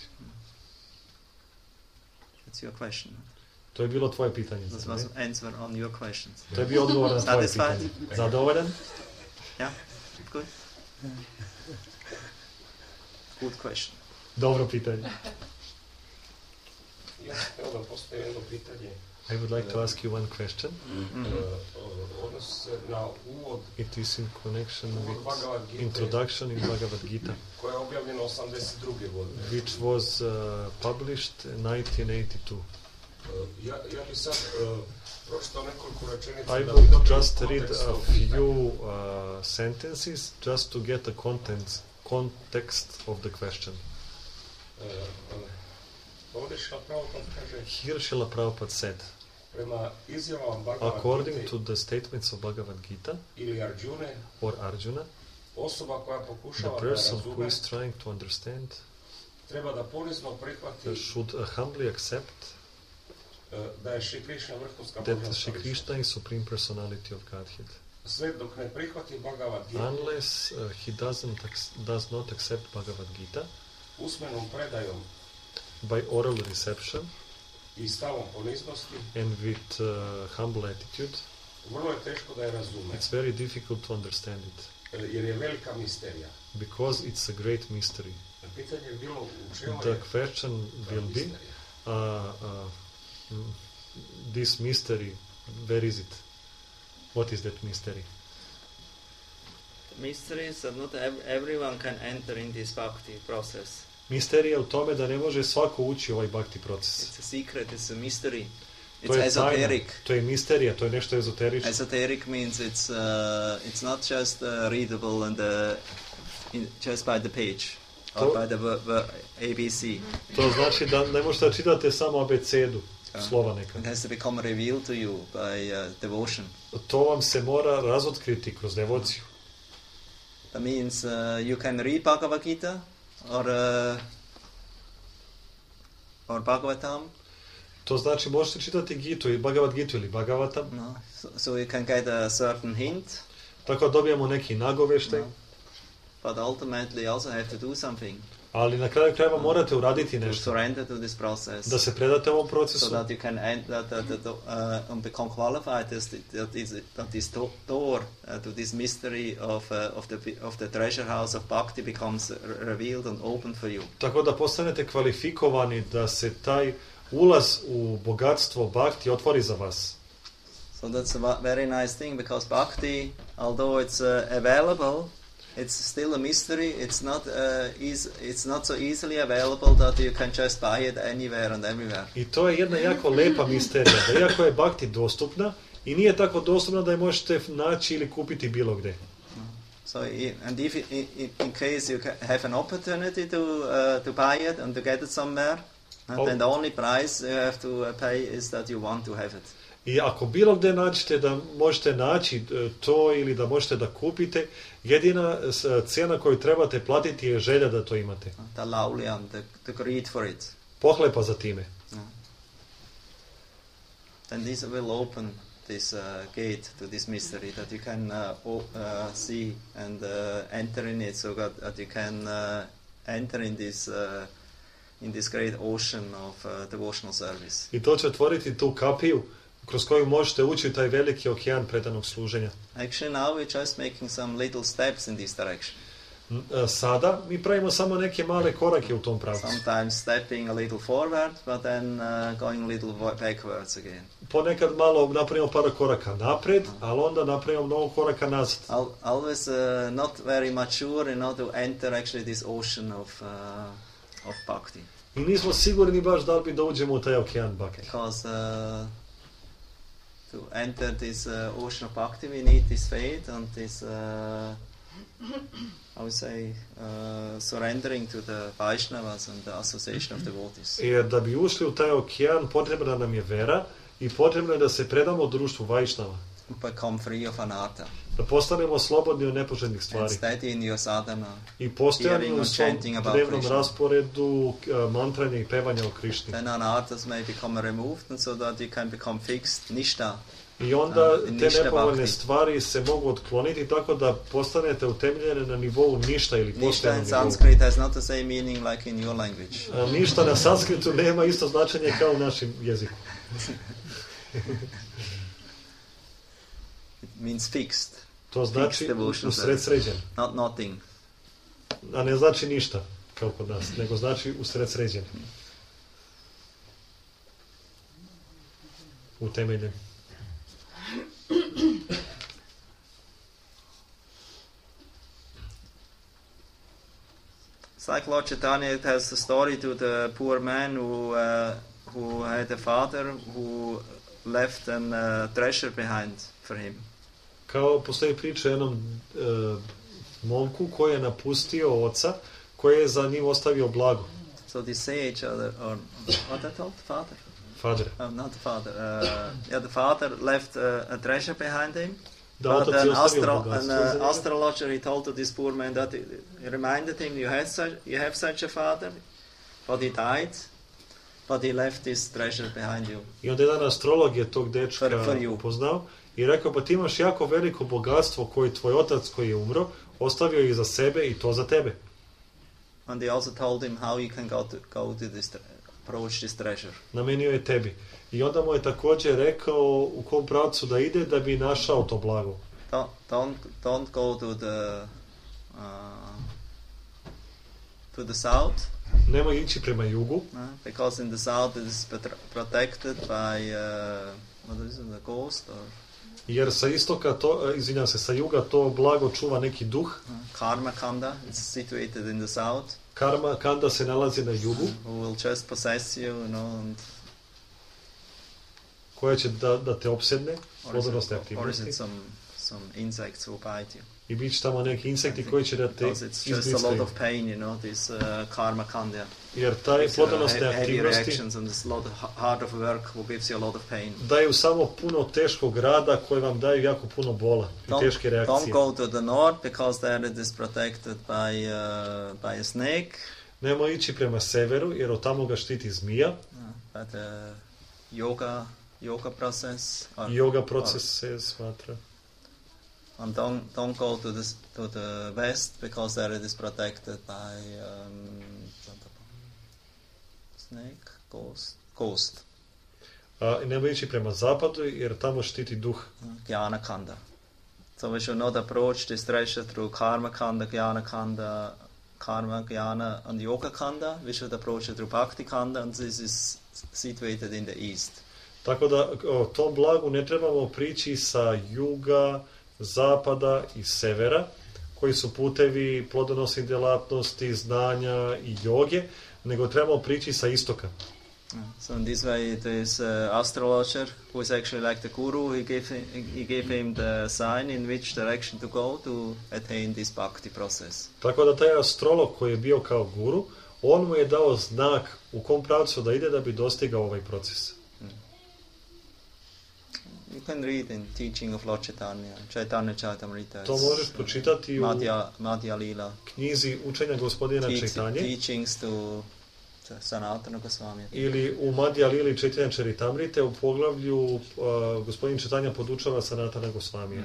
That's your question. To je bilo tvoje pitanje. That was an answer on your questions. To je bio odgovor na tvoje Satisfied? pitanje. Zadovoljan? Yeah, good. Good question. Dobro pitanje. Ja htio da postavim jedno pitanje. I would like to ask you one question. Odnosi se na uvod It is in connection with Bhagavad Gita, introduction in Bhagavad Gita, koja je objavljena 82. godine. which was published in 1982. Ja bi sad pročitao nekoliko rečenica. I da bi would dobio just read kontekst a ovog pitanja. few sentences just to get the context of the question. Ovdje Šrila Prabhupada kaže, Here Srila Prabhupada said, prema izjavama Bhagavad according Gita to the statements of Bhagavad Gita ili Arjune, or Arjuna, osoba koja the pokušava da person who razume, is trying to understand treba da ponizno prihvati should humbly accept da je Šri Krishna vrhunska that božanska Shri ličnost. Krishna is supreme personality of Godhead. Sve dok ne prihvati Bhagavad Gita Unless he does not accept Bhagavad Gita usmenom predajom by oral reception i stavom poniznosti, and with humble attitude, vrlo je teško da je razume, it's very difficult to understand it jer je velika misterija. because it's a great mystery. Pitanje je bilo u čemu The je question ta will be, misterija. this mystery, where is it? What is that mystery? The mystery is that not everyone can enter in this bhakti process. Misterija je u tome da ne može svako ući u ovaj bhakti proces. It's a secret, it's a mystery. To It's je tajna, esoteric. to je misterija, to je nešto ezoterično. Esoteric means it's not just readable just by the page or by the ABC. To znači da ne možete čitati samo abecedu, slova neka. It has to become revealed to you by devotion. To vam se mora razotkriti kroz devociju. That means you can read Bhagavad Gita or Bhagavatam. To znači možete čitati Gitu i Bhagavad Gitu ili Bhagavatam, No? So you can get a certain hint, tako da dobijemo neki nagoveštaj, no? But ultimately you also have to do something ali na kraju krajeva morate uraditi to nešto, surrender to this process. da se predate ovom So procesu, that you can and become qualified that this door to this mystery of the treasure house of bhakti becomes revealed and open for you. tako da postanete kvalifikovani da se taj ulaz u bogatstvo bhakti otvori za vas. So that's a very nice thing, because bhakti, although it's available, it's still a mystery. It's not so easily available that you can just buy it anywhere and everywhere. I to je jedna jako lepa misterija, da iako je bhakti dostupna, i nije tako dostupna da je možete naći ili kupiti bilo gde. So, and if in case you have an opportunity to buy it and to get it somewhere, then the only price you have to pay is that you want to have it. I ako bilo gde nađete da možete naći to ili da možete da kupite, jedina cijena koju trebate platiti je želja da to imate. The laulian, the greed for it. Pohlepa za time. Then this will open this gate to this mystery that you can see and enter in it, so that you can enter in this great ocean of devotional service. I to će otvoriti tu kapiju kroz koju možete ući u taj veliki okean predanog služenja. Actually now we're just making some little steps in this direction. Sada mi pravimo samo neke male korake u tom pravcu. Sometimes stepping a little forward, but then going a little backwards again. Ponekad malo napravimo par koraka napred, ali onda napravimo mnogo koraka nazad. Always not very mature in order to enter actually this ocean of bhakti. I nismo sigurni baš da li bi da uđemo u taj okean bhakti. Because to enter this ocean of bhakti we need this faith and this I would say surrendering to the Vaishnavas and the association of devotees. Jer da bi ušli u taj okean potrebna nam je vera i potrebno je da se predamo društvu Vajšnava. Become free of anartha. Da postanemo slobodni od nepoželjnih And stvari. steady in your sadhana. I postojani hearing u and svom chanting about dnevnom Krishna. rasporedu mantranja i pevanja o Krišni. Then anarthas may become removed, and so that you can become fixed, nishta, I onda te Ništa nepovoljne bhakti. stvari se mogu otkloniti tako da postanete utemeljene na nivou ništa ili Nishta postojanom in nivou. Sanskrit has not the same meaning like in your language. Ništa na sanskritu nema isto značenje kao u našem jeziku. It means fixed, To znači devotional usred sređen. not nothing. A ne znači ništa, kao kod nas, nego znači usred sređen. Utemeljen. It's like Lord Chaitanya, it has a story to the poor man who had a father who left a treasure behind for him. Kao postoji priča o jednom momku koji je napustio oca, koji je za njim ostavio blago. So they say each other, or what I told, father? Fader. Not the father. The father left a treasure behind him. Da But otac je ostavio an bogatstvo za njega. astrologer, he told to this poor man that he reminded him, you have such a father, but he died, but he left this treasure behind you. I onda jedan astrolog je tog dečka For you. upoznao i rekao, pa ti imaš jako veliko bogatstvo koji tvoj otac koji je umro ostavio i za sebe i to za tebe. And he also told him how you can go to this, approach this treasure. Namenio je tebi. I onda mu je također rekao u kom pravcu da ide da bi našao to blago. Don't go to the south, Nemoj ići prema jugu, because in the south it is protected by what is it, the ghost or jer sa istoka sa juga to blago čuva neki duh. karma kanda. It's situated in the south. Karma kanda se nalazi na jugu, Who will just possess you, and koja će da te opsedne, or is plodonosne it aktivnosti. some insects who bite you? I bit će tamo neki insekti koji će da te Because it's just a lot izbliskaju. of pain, this karma kanda. Jer taj It's, plodonosne heavy aktivnosti reactions and it's a lot of hard of work who gives you a lot of pain. daju samo puno teškog rada koje vam daju jako puno bola i teške Don't reakcije. go to the north because there it is protected by a snake. Nemoj ići prema severu jer od tamo ga štiti zmija. But yoga process. Yoga proces se smatra. And don't go to the west because there it is protected by snake, ghost, I nemoj ići prema zapadu jer tamo štiti duh. Jnana Kanda. So we should not approach this treasure through Karma Kanda, Jnana Kanda, Karma, Jnana and Yoga Kanda. We should approach it through Bhakti Kanda, and this is situated in the east. Tako da o tom blagu ne trebamo prići sa juga, zapada i severa, koji su putevi plodonosnih djelatnosti, znanja i joge, nego trebamo prići sa istoka. So in this way, this astrologer, who is actually like the guru, he gave him the sign in which direction to go to attain this bhakti process. Tako da taj astrolog koji je bio kao guru, on mu je dao znak u kom pravcu da ide da bi dostigao ovaj proces. You can read in Teaching of Lord Chaitanya, Chaitanya Charitamrita. To možeš pročitati u Madhya Lila. knjizi učenja gospodina Chaitanje Teachings to Sanatana Goswami. ili u Madhya Lili Chaitanya Charitamrite u poglavlju gospodin Chaitanya podučava Sanatana Goswamija.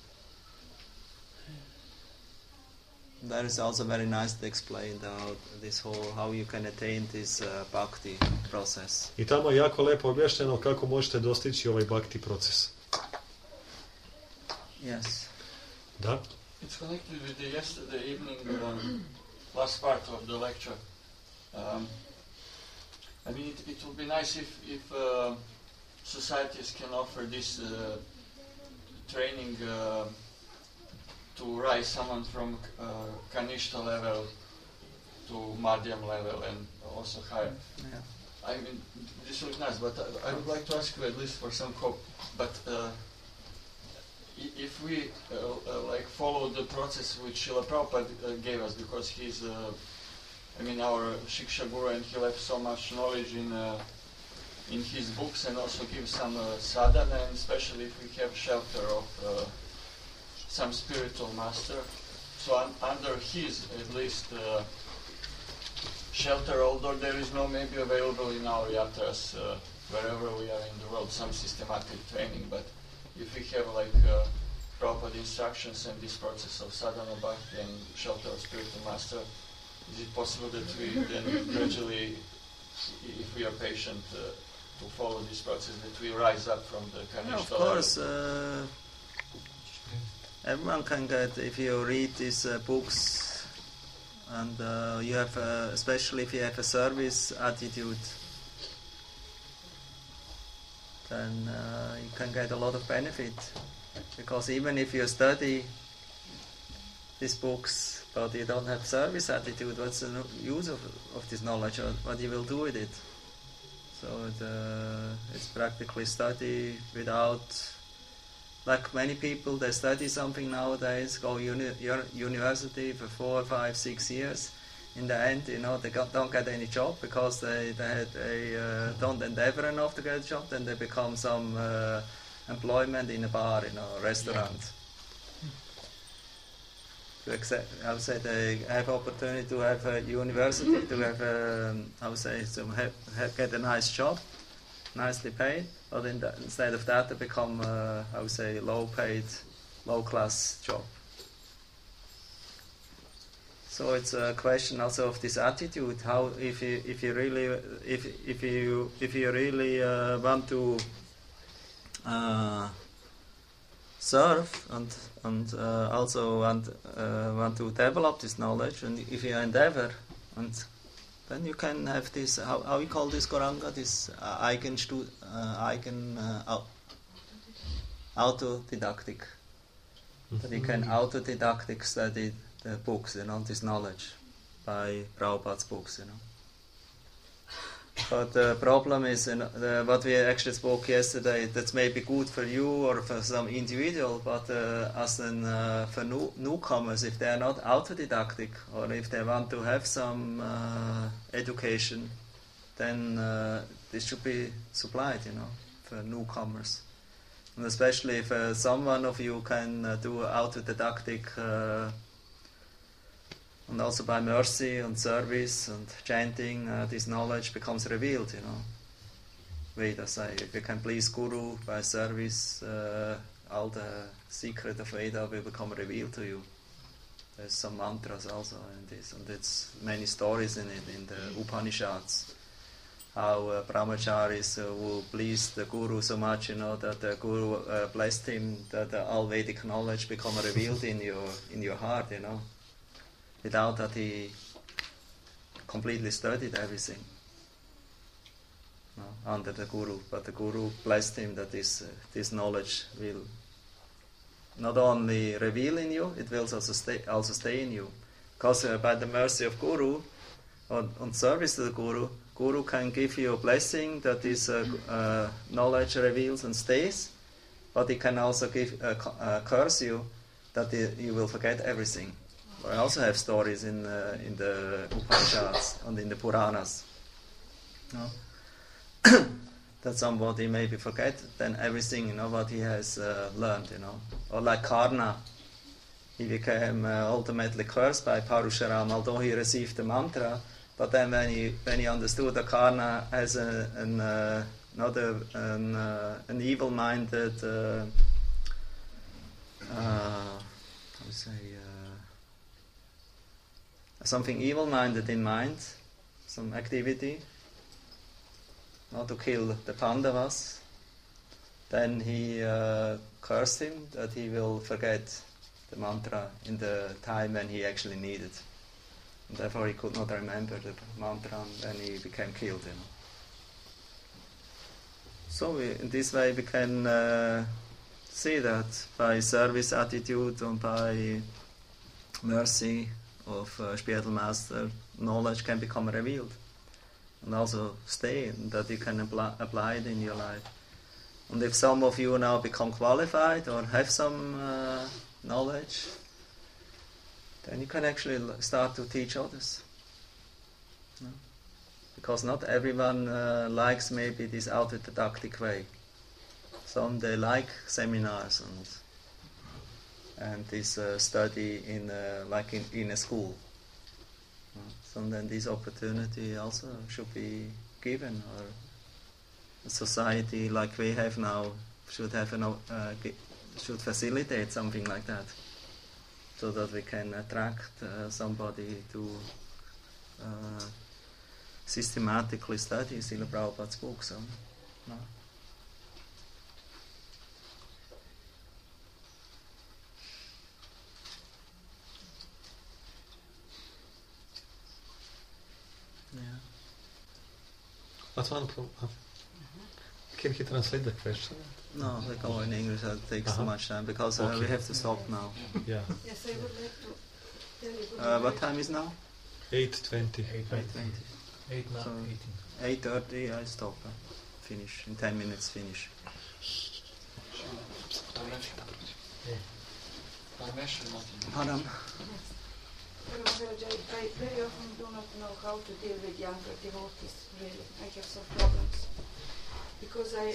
That is also very nice to explain this whole, how you can attain this bhakti process. I tamo je jako lepo objašnjeno kako možete dostići ovaj bhakti proces. Yes. Da? It's connected with the yesterday evening last part of the lecture. I mean, it would be nice if societies can offer this training to rise someone from Kanishta level to Madhyam level and also higher. Yeah. I mean, this looks nice, but I would like to ask you at least for some hope. But if we like follow the process which Srila Prabhupada gave us, because he's, our Shiksha Guru, and he left so much knowledge in his books, and also gives some sadhana, and especially if we have shelter of some spiritual master. So under his, at least, shelter, although there is no maybe available in our yatras, wherever we are in the world, some systematic training, but if we have like proper instructions and this process of sadhana bhakti and shelter of spiritual master, is it possible that we then gradually, if we are patient to follow this process, that we rise up from the Kanishta Of course, everyone can get, if you read these books, and you have, especially if you have a service attitude, then you can get a lot of benefit. Because even if you study these books, but you don't have service attitude, what's the use of this knowledge, or what you will do with it? So it's practically study without, like many people, they study something nowadays, go university for 4, 5, 6 years. In the end, they don't get any job because they don't endeavor enough to get a job. Then they become some employment in a bar, a restaurant. I would say they have opportunity to have a university, to have get a nice job, nicely paid. But instead of that, they become low-paid, low-class job. So it's a question also of this attitude. How if you really want to serve and also want to develop this knowledge, and if you endeavor, and then you can have this, how we call this Goranga, this autodidactic, that you can autodidactic study the books, this knowledge by Prabhupada's books, But the problem is, what we actually spoke yesterday, that's maybe good for you or for some individual, but for newcomers, if they are not autodidactic, or if they want to have some education, then this should be supplied, for newcomers. And especially if someone of you can do autodidactic, and also by mercy and service and chanting, this knowledge becomes revealed, Vedas say, if you can please Guru by service, all the secret of Veda will become revealed to you. There's some mantras also in this, and it's many stories in it, in the Upanishads. How brahmacharis who pleased the Guru so much, that the Guru blessed him, that the all Vedic knowledge become revealed in your heart, without that he completely studied everything under the Guru. But the Guru blessed him that this knowledge will not only reveal in you, it will also stay in you. Because by the mercy of Guru, on service to the Guru can give you a blessing that this knowledge reveals and stays, but he can also curse you that you will forget everything. I also have stories in the Upanishads and in the Puranas. That somebody maybe forget then everything, what he has learned, Or like Karna, he became ultimately cursed by Parashuram, although he received the mantra. But then when he understood that Karna has an evil-minded, something evil-minded in mind, some activity, not to kill the Pandavas, then he cursed him that he will forget the mantra in the time when he actually needed. And therefore he could not remember the mantra, and then he became killed. So in this way we can see that by service attitude and by mercy of spiritual master, knowledge can become revealed and also stay, that you can apply it in your life. And if some of you now become qualified or have some knowledge, then you can actually start to teach others. Because not everyone likes maybe this autodidactic way. Some they like seminars and this study in a school. So then this opportunity also should be given, or a society like we have now should have should facilitate something like that, so that we can attract somebody to systematically study Srila Prabhupada's books. No? Yeah. What's one problem? Can he translate the question? No, we go in English. That takes too much time because Okay. we have to stop now. Yeah. Yes, I would like to tell you. What time is now? 8:20. 8:20. 8 now, So 18. 8:30. I stop. Finish in 10 minutes. Finish. Madam. I very often do not know how to deal with younger devotees, really. I have some problems. Because I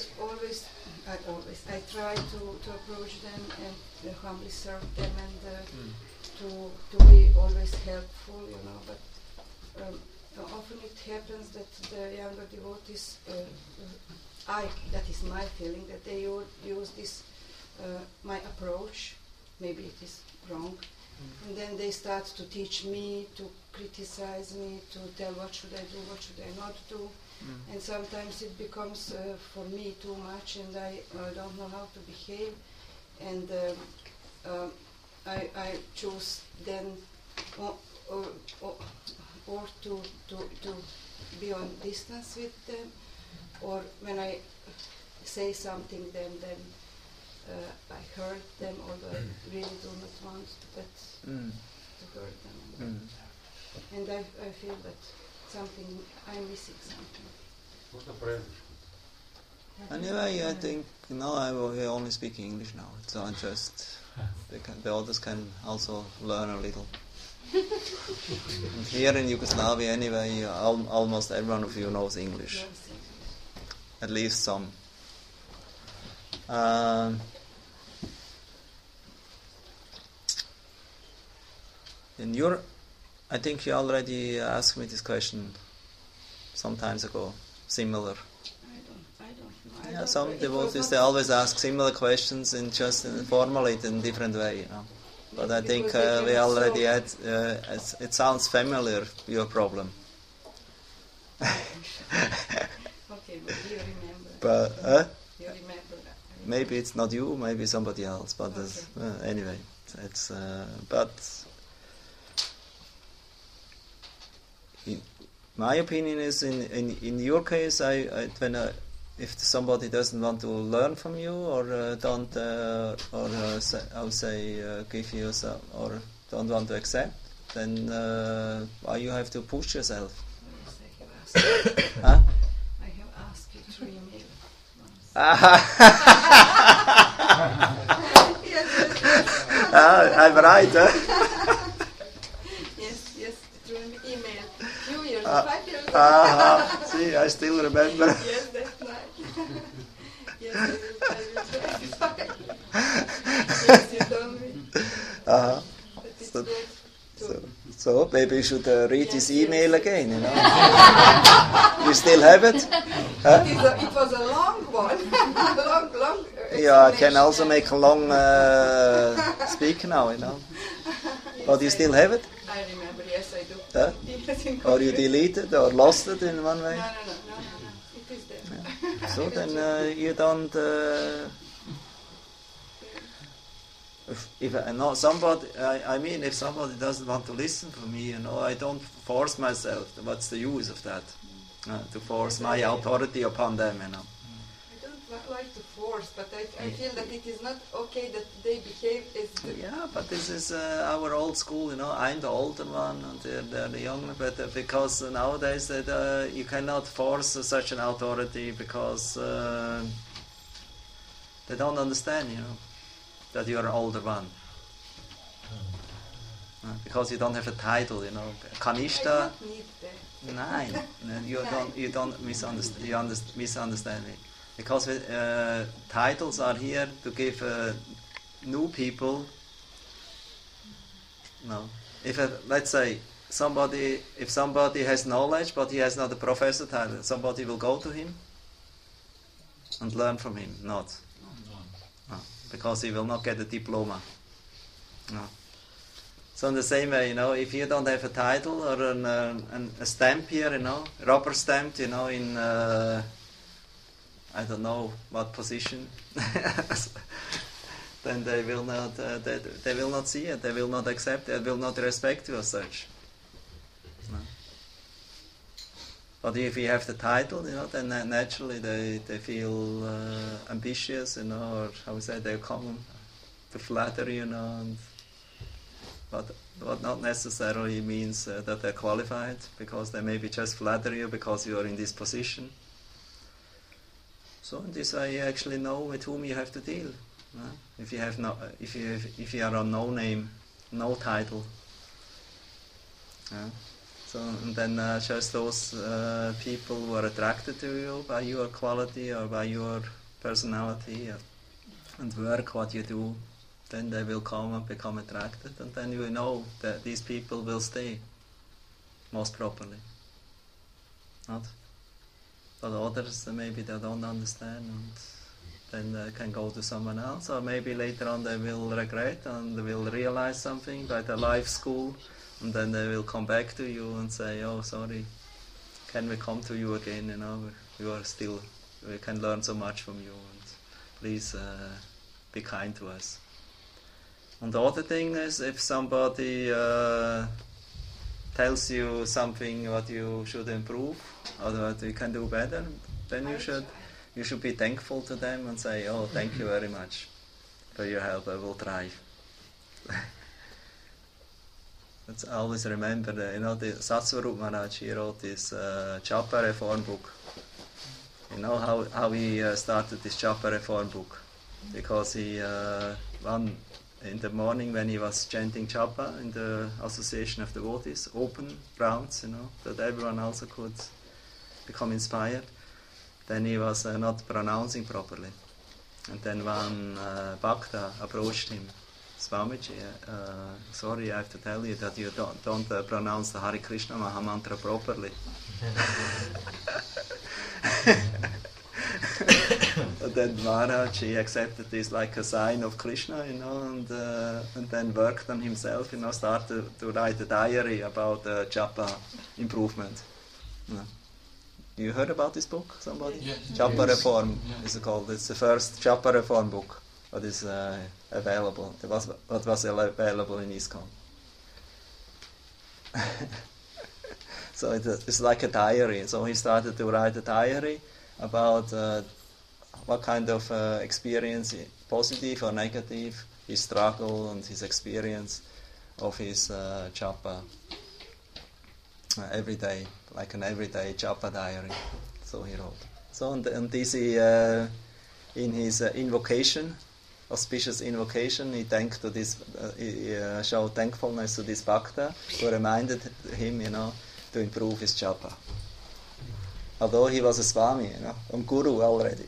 try to approach them and humbly serve them and to be always helpful, but often it happens that the younger devotees, that is my feeling, that they use this, my approach, maybe it is wrong, and then they start to teach me, to criticize me, to tell what should I do, what should I not do. And sometimes it becomes for me too much, and I don't know how to behave, and I choose then or to be on distance with them, or when I say something then I hurt them, although I really do not want to hurt them. And I feel that I'm missing something. Anyway, I think we only speak English now. So the others can also learn a little. And here in Yugoslavia, anyway, almost every one of you knows English, at least some. I think you already asked me this question some times ago, similar. I don't know. Yeah, some devotees, they always ask similar questions in just formally in a different way, But I think we already had, it sounds familiar, your problem. Okay, but you remember. But You remember that. maybe it's not you, maybe somebody else. But anyway, it's but my opinion is in your case, if somebody doesn't want to learn from you or don't give you some, or don't want to accept, then you have to push yourself. Yes, Huh? I have asked you through email once. I'm right. Yes, through email. 2 years, 5 years ago. See, I still remember. Yes, that's nice. Yes, I will try. Yes, you told me. But it's So- good to... So maybe you should read this email again, You still have it? Huh? It was a long one. long Yeah, I can also make a long speak now, But you still have it? I remember, yes, I do. Huh? Yes, in Or you computer. deleted or lost it in one way? No. It is there. So then you don't... If somebody, if somebody doesn't want to listen to me, I don't force myself. What's the use of that? To force my authority upon them, I don't like to force, but I feel that it is not okay that they behave as... Yeah, but this is our old school, I'm the older one and they're the younger, but because nowadays that you cannot force such an authority because they don't understand, that you are an older one. Because you don't have a title, Kanishta. I don't need that. Nein, you don't misunderstand. You misunderstand me. Because titles are here to give new people. No, let's say if somebody has knowledge but he has not a professor title, somebody will go to him and learn from him. Not. because he will not get a diploma. No. So in the same way, if you don't have a title or a stamp here, rubber stamped, in I don't know what position, then they will not see it, they will not accept it, they will not respect you as such. No. But if you have the title, then naturally they feel ambitious, or how we say, they come to flatter you, and but not necessarily means that they're qualified, because they maybe just flatter you because you are in this position. So in this way, you actually know with whom you have to deal. If you are on no name, no title. So and then just those people who are attracted to you by your quality or by your personality and work what you do, then they will come and become attracted, and then you know that these people will stay, most properly. Not? But others, maybe they don't understand, and then they can go to someone else, or maybe later on they will regret and they will realize something by the life school, and then they will come back to you and say, oh, sorry, can we come to you again, we can learn so much from you, and please be kind to us. And the other thing is, if somebody tells you something what you should improve or what you can do better, then you should be thankful to them and say, oh, thank you very much for your help, I will try. Let's always remember that, the Satsvarup Maharaj, he wrote this Japa Reform book. You know how he started this Japa Reform book? Because he, in the morning when he was chanting Japa in the Association of Devotees, open rounds, that everyone also could become inspired, then he was not pronouncing properly. And then one Bhakta approached him, Swamiji, sorry, I have to tell you that you don't pronounce the Hare Krishna Mahamantra properly. And then Maharaj, he accepted this like a sign of Krishna, and then worked on himself, started to write a diary about japa improvement. You heard about this book, somebody? Yes. Japa Reform is called. It's the first Japa Reform book that is available. It was available in ISKCON. So it's like a diary. So he started to write a diary about what kind of experience, positive or negative, his struggle and his experience of his japa every day, like an everyday japa diary. So he wrote. So and this in his invocation, auspicious invocation, he thanked to this, he showed thankfulness to this bhakta who reminded him, to improve his japa. Although he was a Swami, a guru already.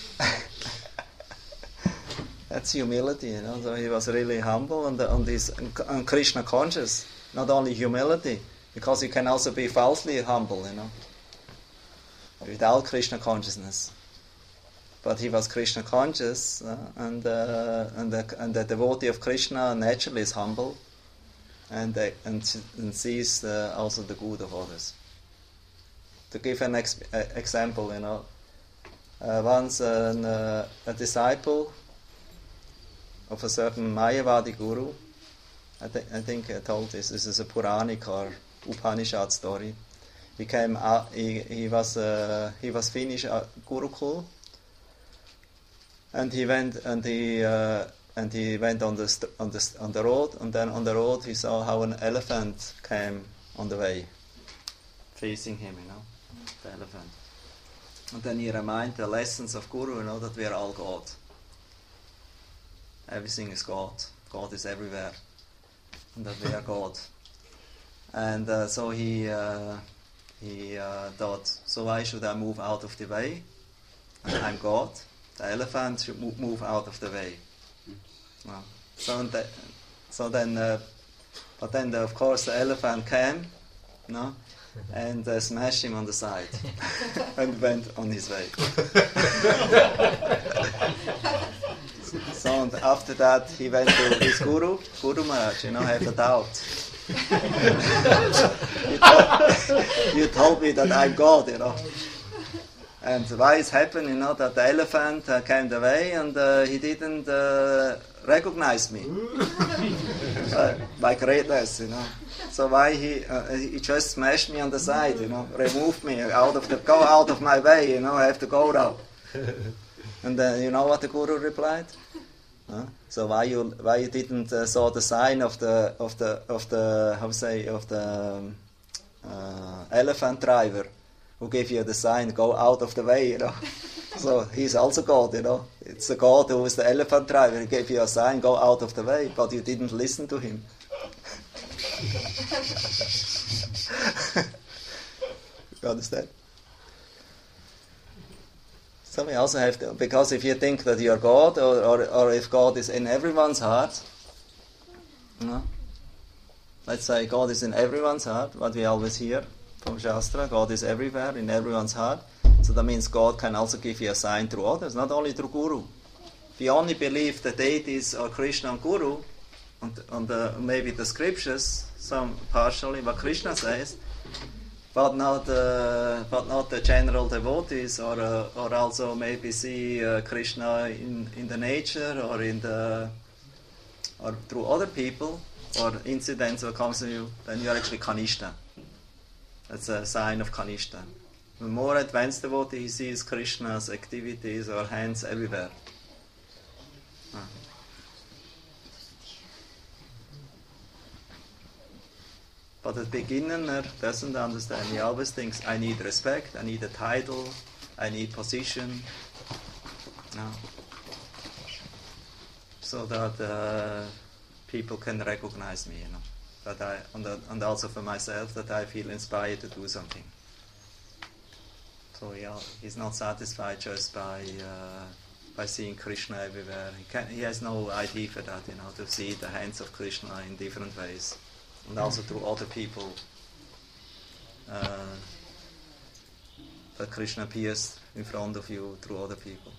That's humility, So he was really humble and Krishna conscious. Not only humility, because you can also be falsely humble, without Krishna consciousness. But he was Krishna conscious, and the devotee of Krishna naturally is humble, and sees also the good of others. To give an example, once a disciple of a certain Mayavadi guru, I think I told this. This is a Puranic or Upanishad story. He came out. He was finished at Gurukul, and he went on the road, and then on the road he saw how an elephant came on the way, facing him. The elephant. And then he reminded the lessons of Guru, that we are all God. Everything is God. God is everywhere. And that we are God. And so he thought, so why should I move out of the way? I'm God. The elephant should move out of the way. But then of course the elephant came, and smashed him on the side and went on his way. So and after that he went to his Guru Maharaj, have a doubt. you told me that I'm God, And why it's happened, that the elephant came the way and he didn't recognize me. My greatness, So why he just smashed me on the side, removed me go out of my way, I have to go now. And then you know what the Guru replied? So why you didn't saw the sign of the elephant driver who gave you the sign, go out of the way, So he's also God, It's the God who is the elephant driver. He gave you a sign, go out of the way, but you didn't listen to him. You understand? So we also have to, because if you think that you are God, or if God is in everyone's heart, let's say God is in everyone's heart, what we always hear from Shastra, God is everywhere, in everyone's heart. So that means God can also give you a sign through others, not only through Guru. If you only believe the deities or Krishna and Guru, on maybe the scriptures, some partially what Krishna says, but not the general devotees, or also maybe see Krishna in the nature, or or through other people, or incidents that comes to you, then you are actually Kanishta. That's a sign of Kanishta. The more advanced devotee, he sees Krishna's activities or hands everywhere. But the beginner doesn't understand. He always thinks, I need respect, I need a title, I need position. So that people can recognize me, That and also for myself, that I feel inspired to do something. So he's not satisfied just by seeing Krishna everywhere. He has no idea for that, to see the hands of Krishna in different ways. And also through other people, that Krishna appears in front of you through other people.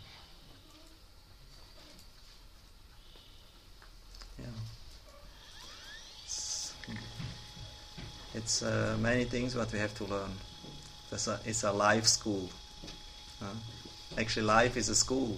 It's many things what we have to learn. It's a life school. Actually, life is a school.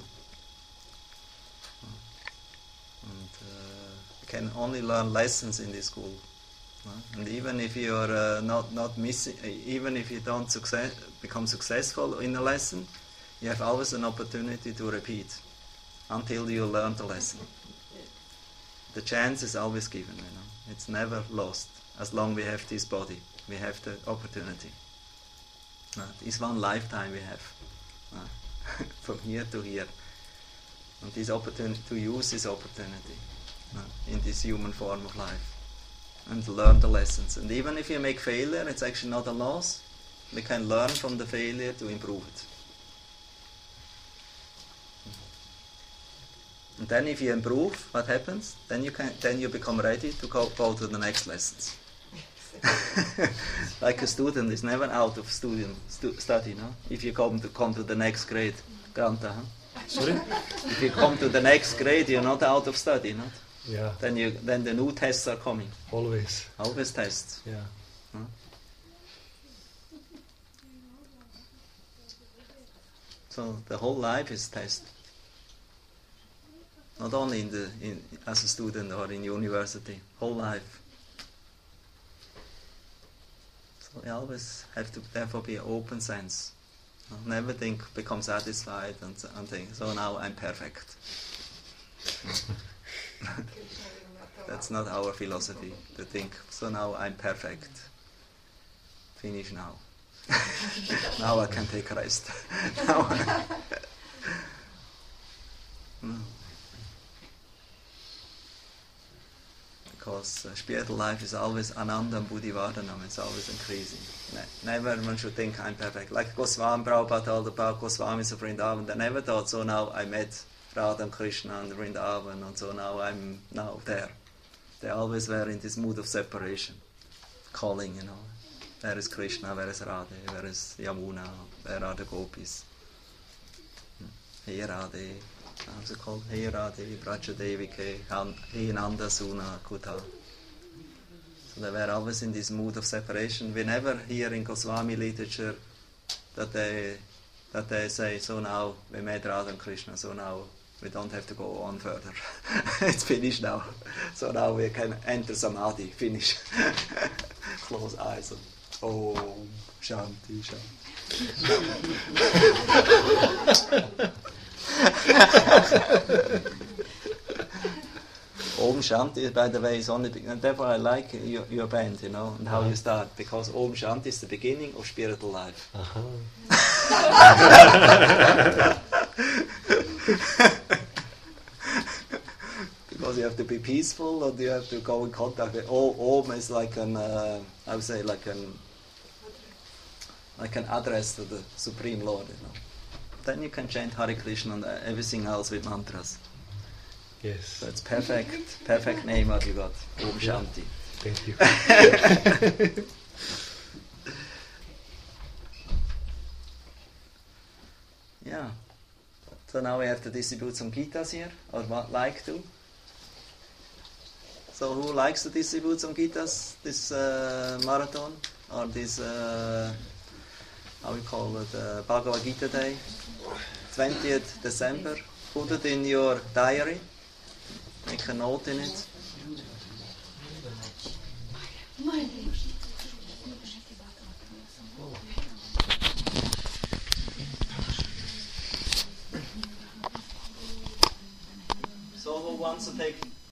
And you can only learn lessons in this school. And even if you are not missing, even if you don't become successful in a lesson, you have always an opportunity to repeat until you learn the lesson. The chance is always given, It's never lost. As long as we have this body, we have the opportunity. It's one lifetime we have, from here to here. And this opportunity, to use this opportunity in this human form of life. And learn the lessons. And even if you make failure, it's actually not a loss. We can learn from the failure to improve it. And then if you improve, what happens? Then you become ready to go to the next lessons. Like a student is never out of study, If you come to the next grade, Granta, Sorry? If you come to the next grade, you're not out of study, not? Yeah. Then the new tests are coming. Always. Always tests. Yeah. So the whole life is test. Not only as a student or in university, whole life. So we always have to therefore be an open sense. Never become satisfied and think, so now I'm perfect. That's not our philosophy, to think, so now I'm perfect. Finish now. Now I can take rest. Because spiritual life is always ananda and buddhivardhanam, it's always increasing. Never one should think I'm perfect. Like Goswami Prabhupada told about Goswamis of Vrindavan, they never thought, so now I met Radha and Krishna and Vrindavan, and so now I'm now there. They always were in this mood of separation, calling, where is Krishna, where is Radha, where is Yamuna, where are the gopis? Here Radha, how's it called? Hera Devi Braja Devike Hinanda Suna Kuta. So they were always in this mood of separation. We never hear in Goswami literature that they say, so now we met Radha and Krishna, so now we don't have to go on further. It's finished now. So now we can enter Samadhi, finish. Close eyes and Om Shanti Shanti. Om Shanti, by the way, is only, and therefore I like your band, and how you start, because Om Shanti is the beginning of spiritual life. Because you have to be peaceful, and you have to go in contact with Om is like an address to the Supreme Lord, Then you can chant Hare Krishna and everything else with mantras. Yes. So it's perfect name what you got. Om Shanti. Thank you. Yeah. So now we have to distribute some Gitas here, or like to. So who likes to distribute some Gitas this marathon, or this, how we call it, Bhagavad Gita Day, 20th December. Put it in your diary. Make a note in it. So who wants to take